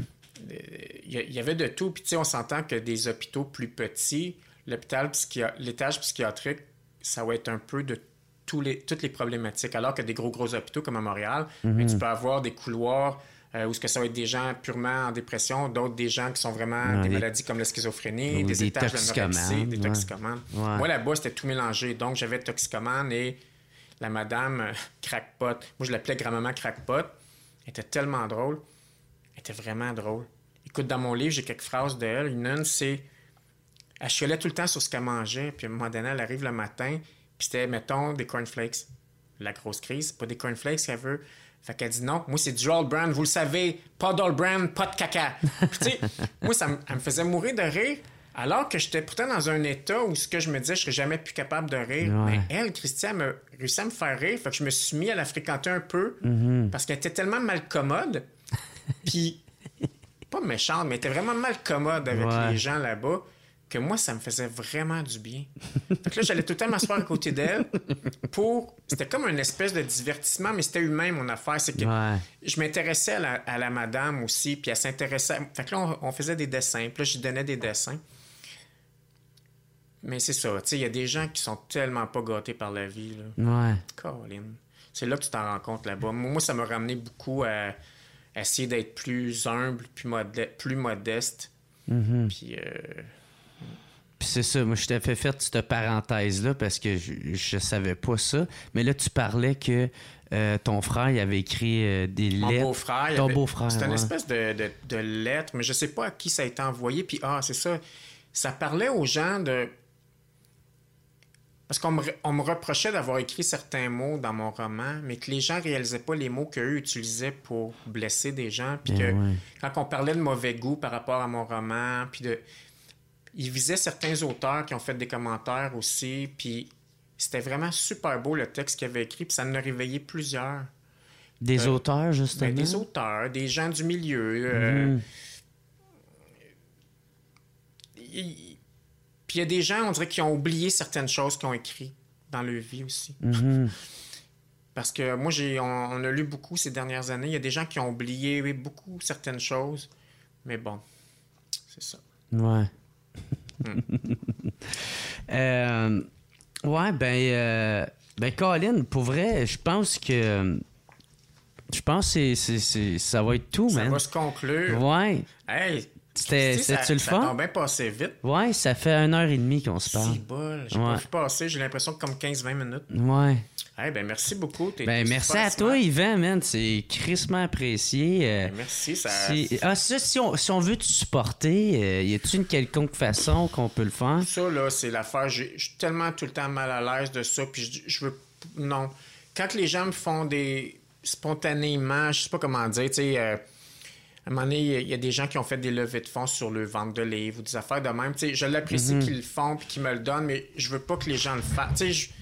il y avait de tout puis tu sais on s'entend que des hôpitaux plus petits l'hôpital psychi- l'étage psychiatrique ça va être un peu de tous les toutes les problématiques alors que des gros gros hôpitaux comme à Montréal mm-hmm. mais tu peux avoir des couloirs Euh, où est-ce que ça va être des gens purement en dépression, d'autres des gens qui sont vraiment ouais, des des... maladies comme la schizophrénie, des, des étages d'anorexie, des toxicomanes. Ouais. Ouais. Moi, là-bas, c'était tout mélangé. Donc, j'avais toxicomane et la madame euh, crackpot. Moi, je l'appelais grand-maman crackpot. Elle était tellement drôle. Elle était vraiment drôle. Écoute, dans mon livre, j'ai quelques phrases d'elle. Une, c'est... Elle chialait tout le temps sur ce qu'elle mangeait. Puis, à un moment donné, elle arrive le matin, puis c'était, mettons, des cornflakes. La grosse crise. C'est pas des cornflakes qu'elle veut... Fait qu'elle dit non, moi c'est du All Brand, vous le savez, pas d'All Brand, pas de caca. Puis tu sais, moi ça m- elle me faisait mourir de rire, alors que j'étais pourtant dans un état où ce que je me disais, je serais jamais plus capable de rire. Ouais. Mais elle, Christiane, a réussi à me faire rire, fait que je me suis mis à la fréquenter un peu, mm-hmm. parce qu'elle était tellement mal commode, puis pas méchante, mais elle était vraiment mal commode avec ouais. les gens là-bas, que moi, ça me faisait vraiment du bien. Fait que là, j'allais tout le temps m'asseoir à côté d'elle pour... C'était comme une espèce de divertissement, mais c'était humain, mon affaire. C'est que ouais. je m'intéressais à la, à la madame aussi, puis elle s'intéressait... Fait que là, on, on faisait des dessins, puis là, je lui donnais des dessins. Mais c'est ça, tu sais, il y a des gens qui sont tellement pas gâtés par la vie, là. Ouais. Colin. C'est là que tu t'en rends compte là-bas. Moi, ça m'a ramené beaucoup à, à essayer d'être plus humble, plus, modeste, plus modeste. Mm-hmm. Puis... Euh... Puis c'est ça, moi je t'ai fait faire cette parenthèse-là parce que je, je savais pas ça. Mais là, tu parlais que euh, ton frère il avait écrit euh, des Mon lettres. beau-frère. Ton avait... beau-frère. C'était une ouais. espèce de, de, de lettre, mais je sais pas à qui ça a été envoyé. Puis, ah, c'est ça. Ça parlait aux gens de. Parce qu'on me, on me reprochait d'avoir écrit certains mots dans mon roman, mais que les gens réalisaient pas les mots qu'eux utilisaient pour blesser des gens. Puis Bien que ouais. quand on parlait de mauvais goût par rapport à mon roman, puis de. Ils visaient certains auteurs qui ont fait des commentaires aussi, puis c'était vraiment super beau le texte qu'il avait écrit, puis ça en a réveillé plusieurs. Des Euh, auteurs, justement. Ben, des auteurs, des gens du milieu. Euh, Mm-hmm. il... Puis il y a des gens, on dirait, qui ont oublié certaines choses qu'ils ont écrites dans leur vie aussi. Mm-hmm. Parce que moi, j'ai, on, on a lu beaucoup ces dernières années. Il y a des gens qui ont oublié beaucoup certaines choses. Mais bon, c'est ça. Ouais. Mm. euh, ouais, ben, euh, ben, Colin, pour vrai, je pense que. Je pense que c'est, c'est, c'est, ça va être tout, Ça man. va se conclure. Ouais. Hey, C'était, Christy, ça, c'était-tu le ça fun? a bien passé vite. Ouais, ça fait une heure et demie qu'on se parle. Si bol, j'ai Ouais. pas vu passer. J'ai l'impression que comme quinze vingt minutes. Ouais. Hey, ben merci beaucoup. T'es, Ben, t'es merci super à smart. toi, Yvan, man. C'est crissement apprécié. Euh, Ben, merci. Ça... c'est- Ah, ça, si on, si on veut te supporter, euh, y a-t-il une quelconque façon qu'on peut le faire? Ça, là, c'est l'affaire. J'ai- Je suis tellement tout le temps mal à l'aise de ça. Puis je, je veux. Non. Quand les gens me font des. Spontanément, je sais pas comment dire, tu sais. Euh, à un moment donné, il y a des gens qui ont fait des levées de fonds sur le vente de livres ou des affaires de même. Tu sais, je l'apprécie Mm-hmm. qu'ils le font puis qu'ils me le donnent, mais je veux pas que les gens le fassent. Tu sais, je,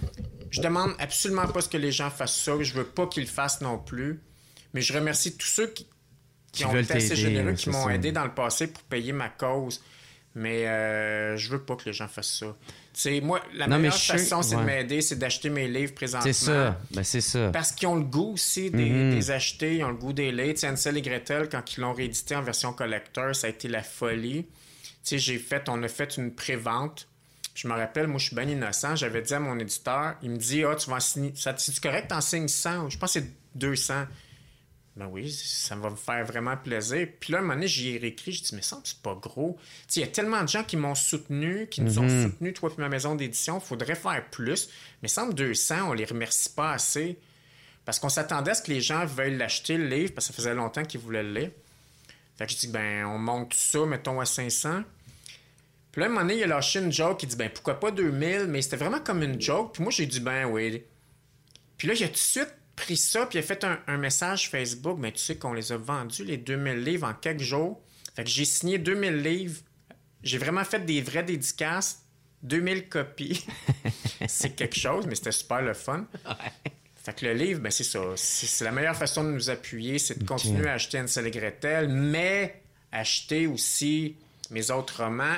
je demande absolument pas ce que les gens fassent ça. Je veux pas qu'ils le fassent non plus. Mais je remercie tous ceux qui, qui Qui ont veulent été assez t'aider, généreux, ouais, qui c'est m'ont ça. aidé dans le passé pour payer ma cause. Mais euh, je veux pas que les gens fassent ça. Tu sais, moi, la Non, mais meilleure je sais- façon, c'est ouais. de m'aider, c'est d'acheter mes livres présentement. C'est ça. Ben, c'est ça. Parce qu'ils ont le goût aussi des, Mhm. des acheter, ils ont le goût des livres. Tu sais, Hansel et Gretel, quand ils l'ont réédité en version collector, ça a été la folie. Tu sais, j'ai fait, on a fait une pré-vente. Je me rappelle, moi, je suis bien innocent. J'avais dit à mon éditeur, il me dit, ah, tu vas en signer, ça, c'est correct, t'en signes cent? Je pense que c'est deux cents. Ben oui, ça va me faire vraiment plaisir. Puis là, à un moment donné, j'y ai réécrit, j'ai dit, mais ça, c'est pas gros. Tu sais, il y a tellement de gens qui m'ont soutenu, qui nous ont Mhm. soutenus, toi et ma maison d'édition, il faudrait faire plus. Mais semble deux cents, on les remercie pas assez. Parce qu'on s'attendait à ce que les gens veuillent l'acheter, le livre, parce que ça faisait longtemps qu'ils voulaient le lire. Fait que je dis, ben, on monte tout ça, mettons, à cinq cents. Puis là, à un moment donné, il a lâché une joke, il dit, ben, pourquoi pas deux mille? Mais c'était vraiment comme une joke. Puis moi, j'ai dit, ben, oui. Puis là, il a tout de suite pris ça, puis il a fait un, un message Facebook. Ben, tu sais qu'on les a vendus, les deux mille livres, en quelques jours. Fait que j'ai signé deux mille livres. J'ai vraiment fait des vraies dédicaces. deux mille copies. C'est quelque chose, mais c'était super le fun. Fait que le livre, ben c'est ça. C'est, c'est la meilleure façon de nous appuyer, c'est de continuer Ok. à acheter Hansel et Gretel, mais acheter aussi mes autres romans,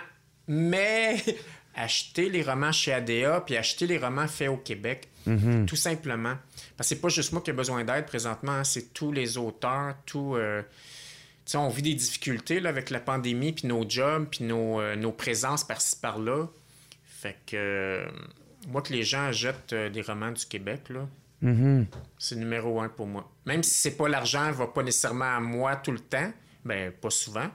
mais acheter les romans chez A D A, puis acheter les romans faits au Québec, Mhm. tout simplement. Parce que c'est pas juste moi qui ai besoin d'aide présentement, hein, c'est tous les auteurs, tout... euh, tu sais, on vit des difficultés là, avec la pandémie, puis nos jobs, puis nos, euh, nos présences par-ci, par-là. Fait que... euh, moi, que les gens jettent euh, des romans du Québec, là, Mhm. c'est numéro un pour moi. Même si c'est pas l'argent, va pas nécessairement à moi tout le temps. Ben, pas souvent.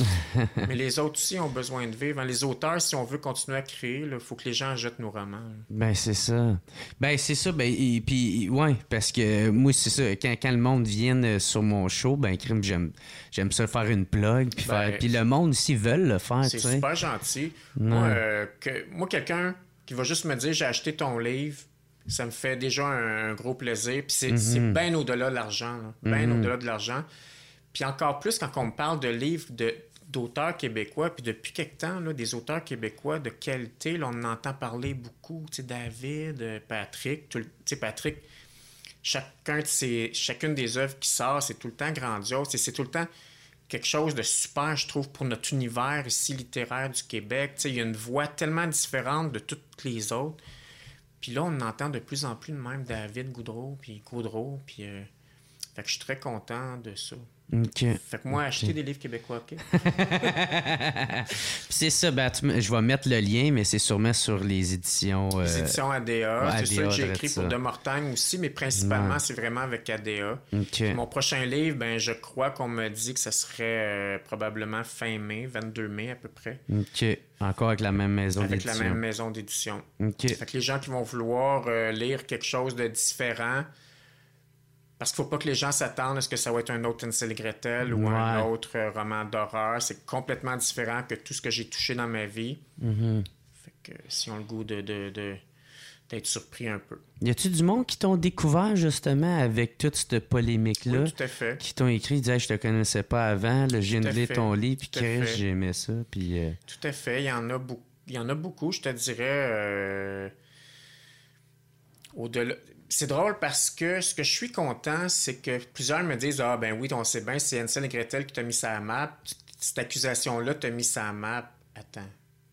Mais les autres aussi ont besoin de vivre. Les auteurs, si on veut continuer à créer, il faut que les gens jettent nos romans. là. Ben, c'est ça. Ben, c'est ça. Ben, et puis, ouais, parce que moi, c'est ça. Quand, quand le monde vient euh, sur mon show, ben, crime, j'aime, j'aime ça faire une plug. Puis, Ben, faire- puis le monde aussi veulent le faire, C'est tu sais. super gentil. Moi, euh, que, moi, quelqu'un qui va juste me dire j'ai acheté ton livre, ça me fait déjà un, un gros plaisir. Puis c'est, c'est bien au-delà de l'argent. là. Bien Mhm. au-delà de l'argent. Puis encore plus quand on me parle de livres de, d'auteurs québécois, puis depuis quelque temps, là, des auteurs québécois de qualité, là, on en entend parler beaucoup. Tu sais, David, euh, Patrick, tout le- tu sais, Patrick, chacun de ses, chacune des œuvres qui sort, c'est tout le temps grandiose. Et c'est tout le temps quelque chose de super, je trouve, pour notre univers ici littéraire du Québec. Tu sais, il y a une voix tellement différente de toutes les autres. Puis là, on entend de plus en plus de même David Goudreau, puis Gaudreau, puis... euh, Fait que je suis très content de ça. OK. Fait que moi, acheter des livres québécois, OK? C'est ça, ben, tu me- je vais mettre le lien, mais c'est sûrement sur les éditions... euh, Les éditions A D A, ouais, c'est ça A D A, que j'ai drette écrit ça. pour De Mortagne aussi, mais principalement, Ouais. c'est vraiment avec A D A. OK. Puis mon prochain livre, ben, je crois qu'on me dit que ça serait euh, probablement fin mai, vingt-deux mai à peu près, OK. Encore avec la même maison avec la d'édition. même maison d'édition. OK. Fait que les gens qui vont vouloir euh, lire quelque chose de différent, parce qu'il ne faut pas que les gens s'attendent à ce que ça va être un autre Hansel et Gretel ou Ouais. un autre euh, roman d'horreur. C'est complètement différent que tout ce que j'ai touché dans ma vie. Mhm. Fait que si on a le goût de, de, de- d'être surpris un peu. Y a-tu du monde qui t'ont découvert justement avec toute cette polémique-là? Oui, tout à fait. Qui t'ont écrit, ils disaient, je te connaissais pas avant, là, je viens de Tout à lire fait. ton livre, puis Tout à Chris, fait. j'aimais ça, puis... euh, Tout à fait. Il y en a beaucoup. Il y en a beaucoup, je te dirais. euh, Au-delà. C'est drôle parce que ce que je suis content, c'est que plusieurs me disent ah ben oui, on sait bien, c'est Hansel et Gretel qui t'a mis ça à map. Cette accusation-là t'a mis ça à map. Attends.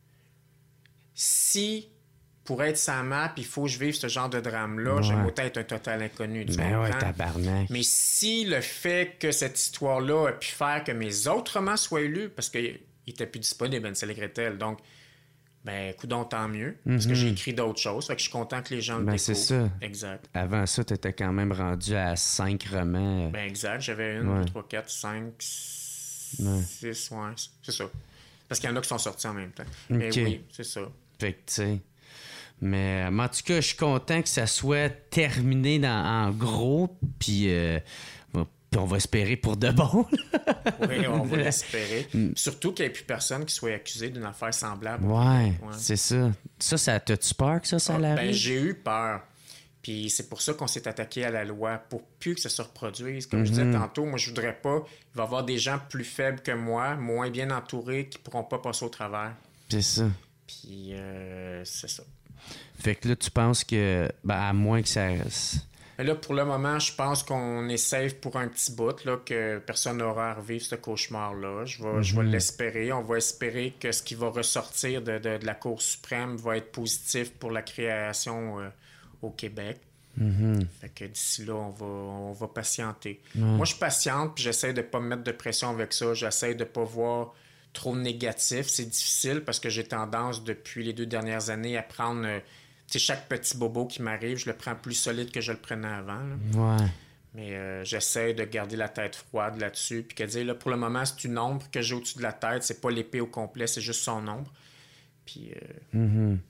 Si pour être sa map, il faut que je vive ce genre de drame-là, Ouais. j'aime autant être un total inconnu. Tu Ben ouais, comprends? tabarnak. Mais si le fait que cette histoire-là a pu faire que mes autres romans soient lus, parce qu'il n'était plus disponible, Hansel et Gretel, donc, ben, coudonc, tant mieux, parce que Mhm. j'ai écrit d'autres choses, fait que je suis content que les gens le Ben, découvrent. c'est ça. Exact. Avant ça, t'étais quand même rendu à cinq romans. euh, Ben, exact. J'avais une, Ouais. deux, trois, quatre, cinq, six, Ouais. ouais, c'est ça. Parce qu'il y en a qui sont sortis en même temps. Mais Ok. oui, c'est ça. Fait que, tu sais... Mais, mais en tout cas, je suis content que ça soit terminé dans, en gros, puis euh, bon, puis on va espérer pour de bon. Oui, on va l'espérer. Surtout qu'il n'y ait plus personne qui soit accusé d'une affaire semblable. Ouais, Ouais. c'est ça. Ça, ça t'as-tu peur que ça, ça Ah, l'arrive? ben, j'ai eu peur. Puis c'est pour ça qu'on s'est attaqué à la loi, pour plus que ça se reproduise. Comme je disais tantôt, moi, je voudrais pas... Il va y avoir des gens plus faibles que moi, moins bien entourés, qui pourront pas passer au travers. C'est ça. Puis euh, c'est ça. Fait que là, tu penses que, ben, à moins que ça... Mais là, pour le moment, je pense qu'on est safe pour un petit bout, là, que personne n'aura à revivre ce cauchemar-là. Je vais, je vais l'espérer. On va espérer que ce qui va ressortir de, de- de la Cour suprême va être positif pour la création euh, au Québec. Mhm. Fait que d'ici là, on va, on va patienter. Moi, je patiente, puis j'essaie de pas me mettre de pression avec ça. J'essaie de pas voir trop négatif. C'est difficile parce que j'ai tendance, depuis les deux dernières années, à prendre... euh, tu sais, chaque petit bobo qui m'arrive, je le prends plus solide que je le prenais avant. là. Ouais. Mais euh, j'essaie de garder la tête froide là-dessus. Puis que dire, là, pour le moment, c'est une ombre que j'ai au-dessus de la tête. C'est pas l'épée au complet, c'est juste son ombre. Puis... euh, Mhm.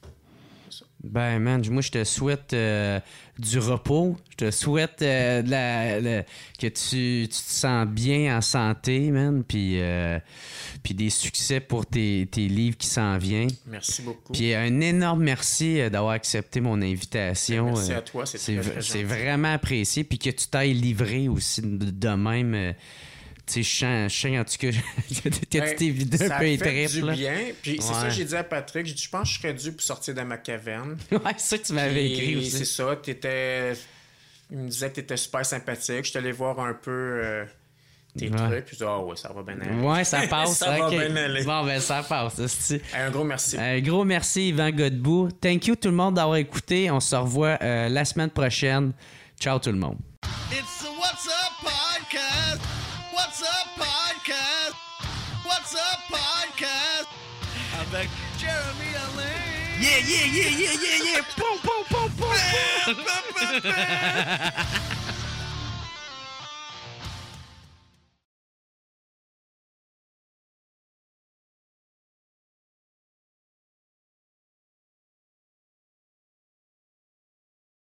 Ben, man, moi, je te souhaite euh, du repos. Je te souhaite euh, de la, le- que tu, tu te sens bien en santé, man. Puis, euh, puis des succès pour tes, tes livres qui s'en viennent. merci beaucoup. Puis un énorme merci euh, d'avoir accepté mon invitation. Merci Euh, à toi, c'est C'est très, v- très c'est gentil. vraiment apprécié. Puis que tu t'ailles livré aussi de, de même. euh, tu sais, je sens, je sens en tout cas que tu Ben, t'es vidé ça un peu les fait tripes, du là. bien. Puis c'est ça Ouais. que j'ai dit à Patrick. J'ai dit, je pense que je serais dû pour sortir de ma caverne. Ouais, c'est ça que tu m'avais Puis écrit aussi. c'est ça, t'étais... Il me disait que t'étais super sympathique. Je suis allé voir un peu euh, tes Ouais. trucs. Puis je dis, ah ouais, ça va bien aller. Ouais, ça passe. Ça va ok. bien aller. Bon, ben ça passe. c'est-tu. Un gros merci. Un gros merci, Yvan Godbout. Thank you tout le monde d'avoir écouté. On se revoit euh, la semaine prochaine. Ciao tout le monde. It's the What's Up Podcast. What's Up Podcast. What's Up Podcast. Avec Jeremy Alain. Yeah, yeah, yeah, yeah, yeah, yeah. Poum, poum, poum, poum.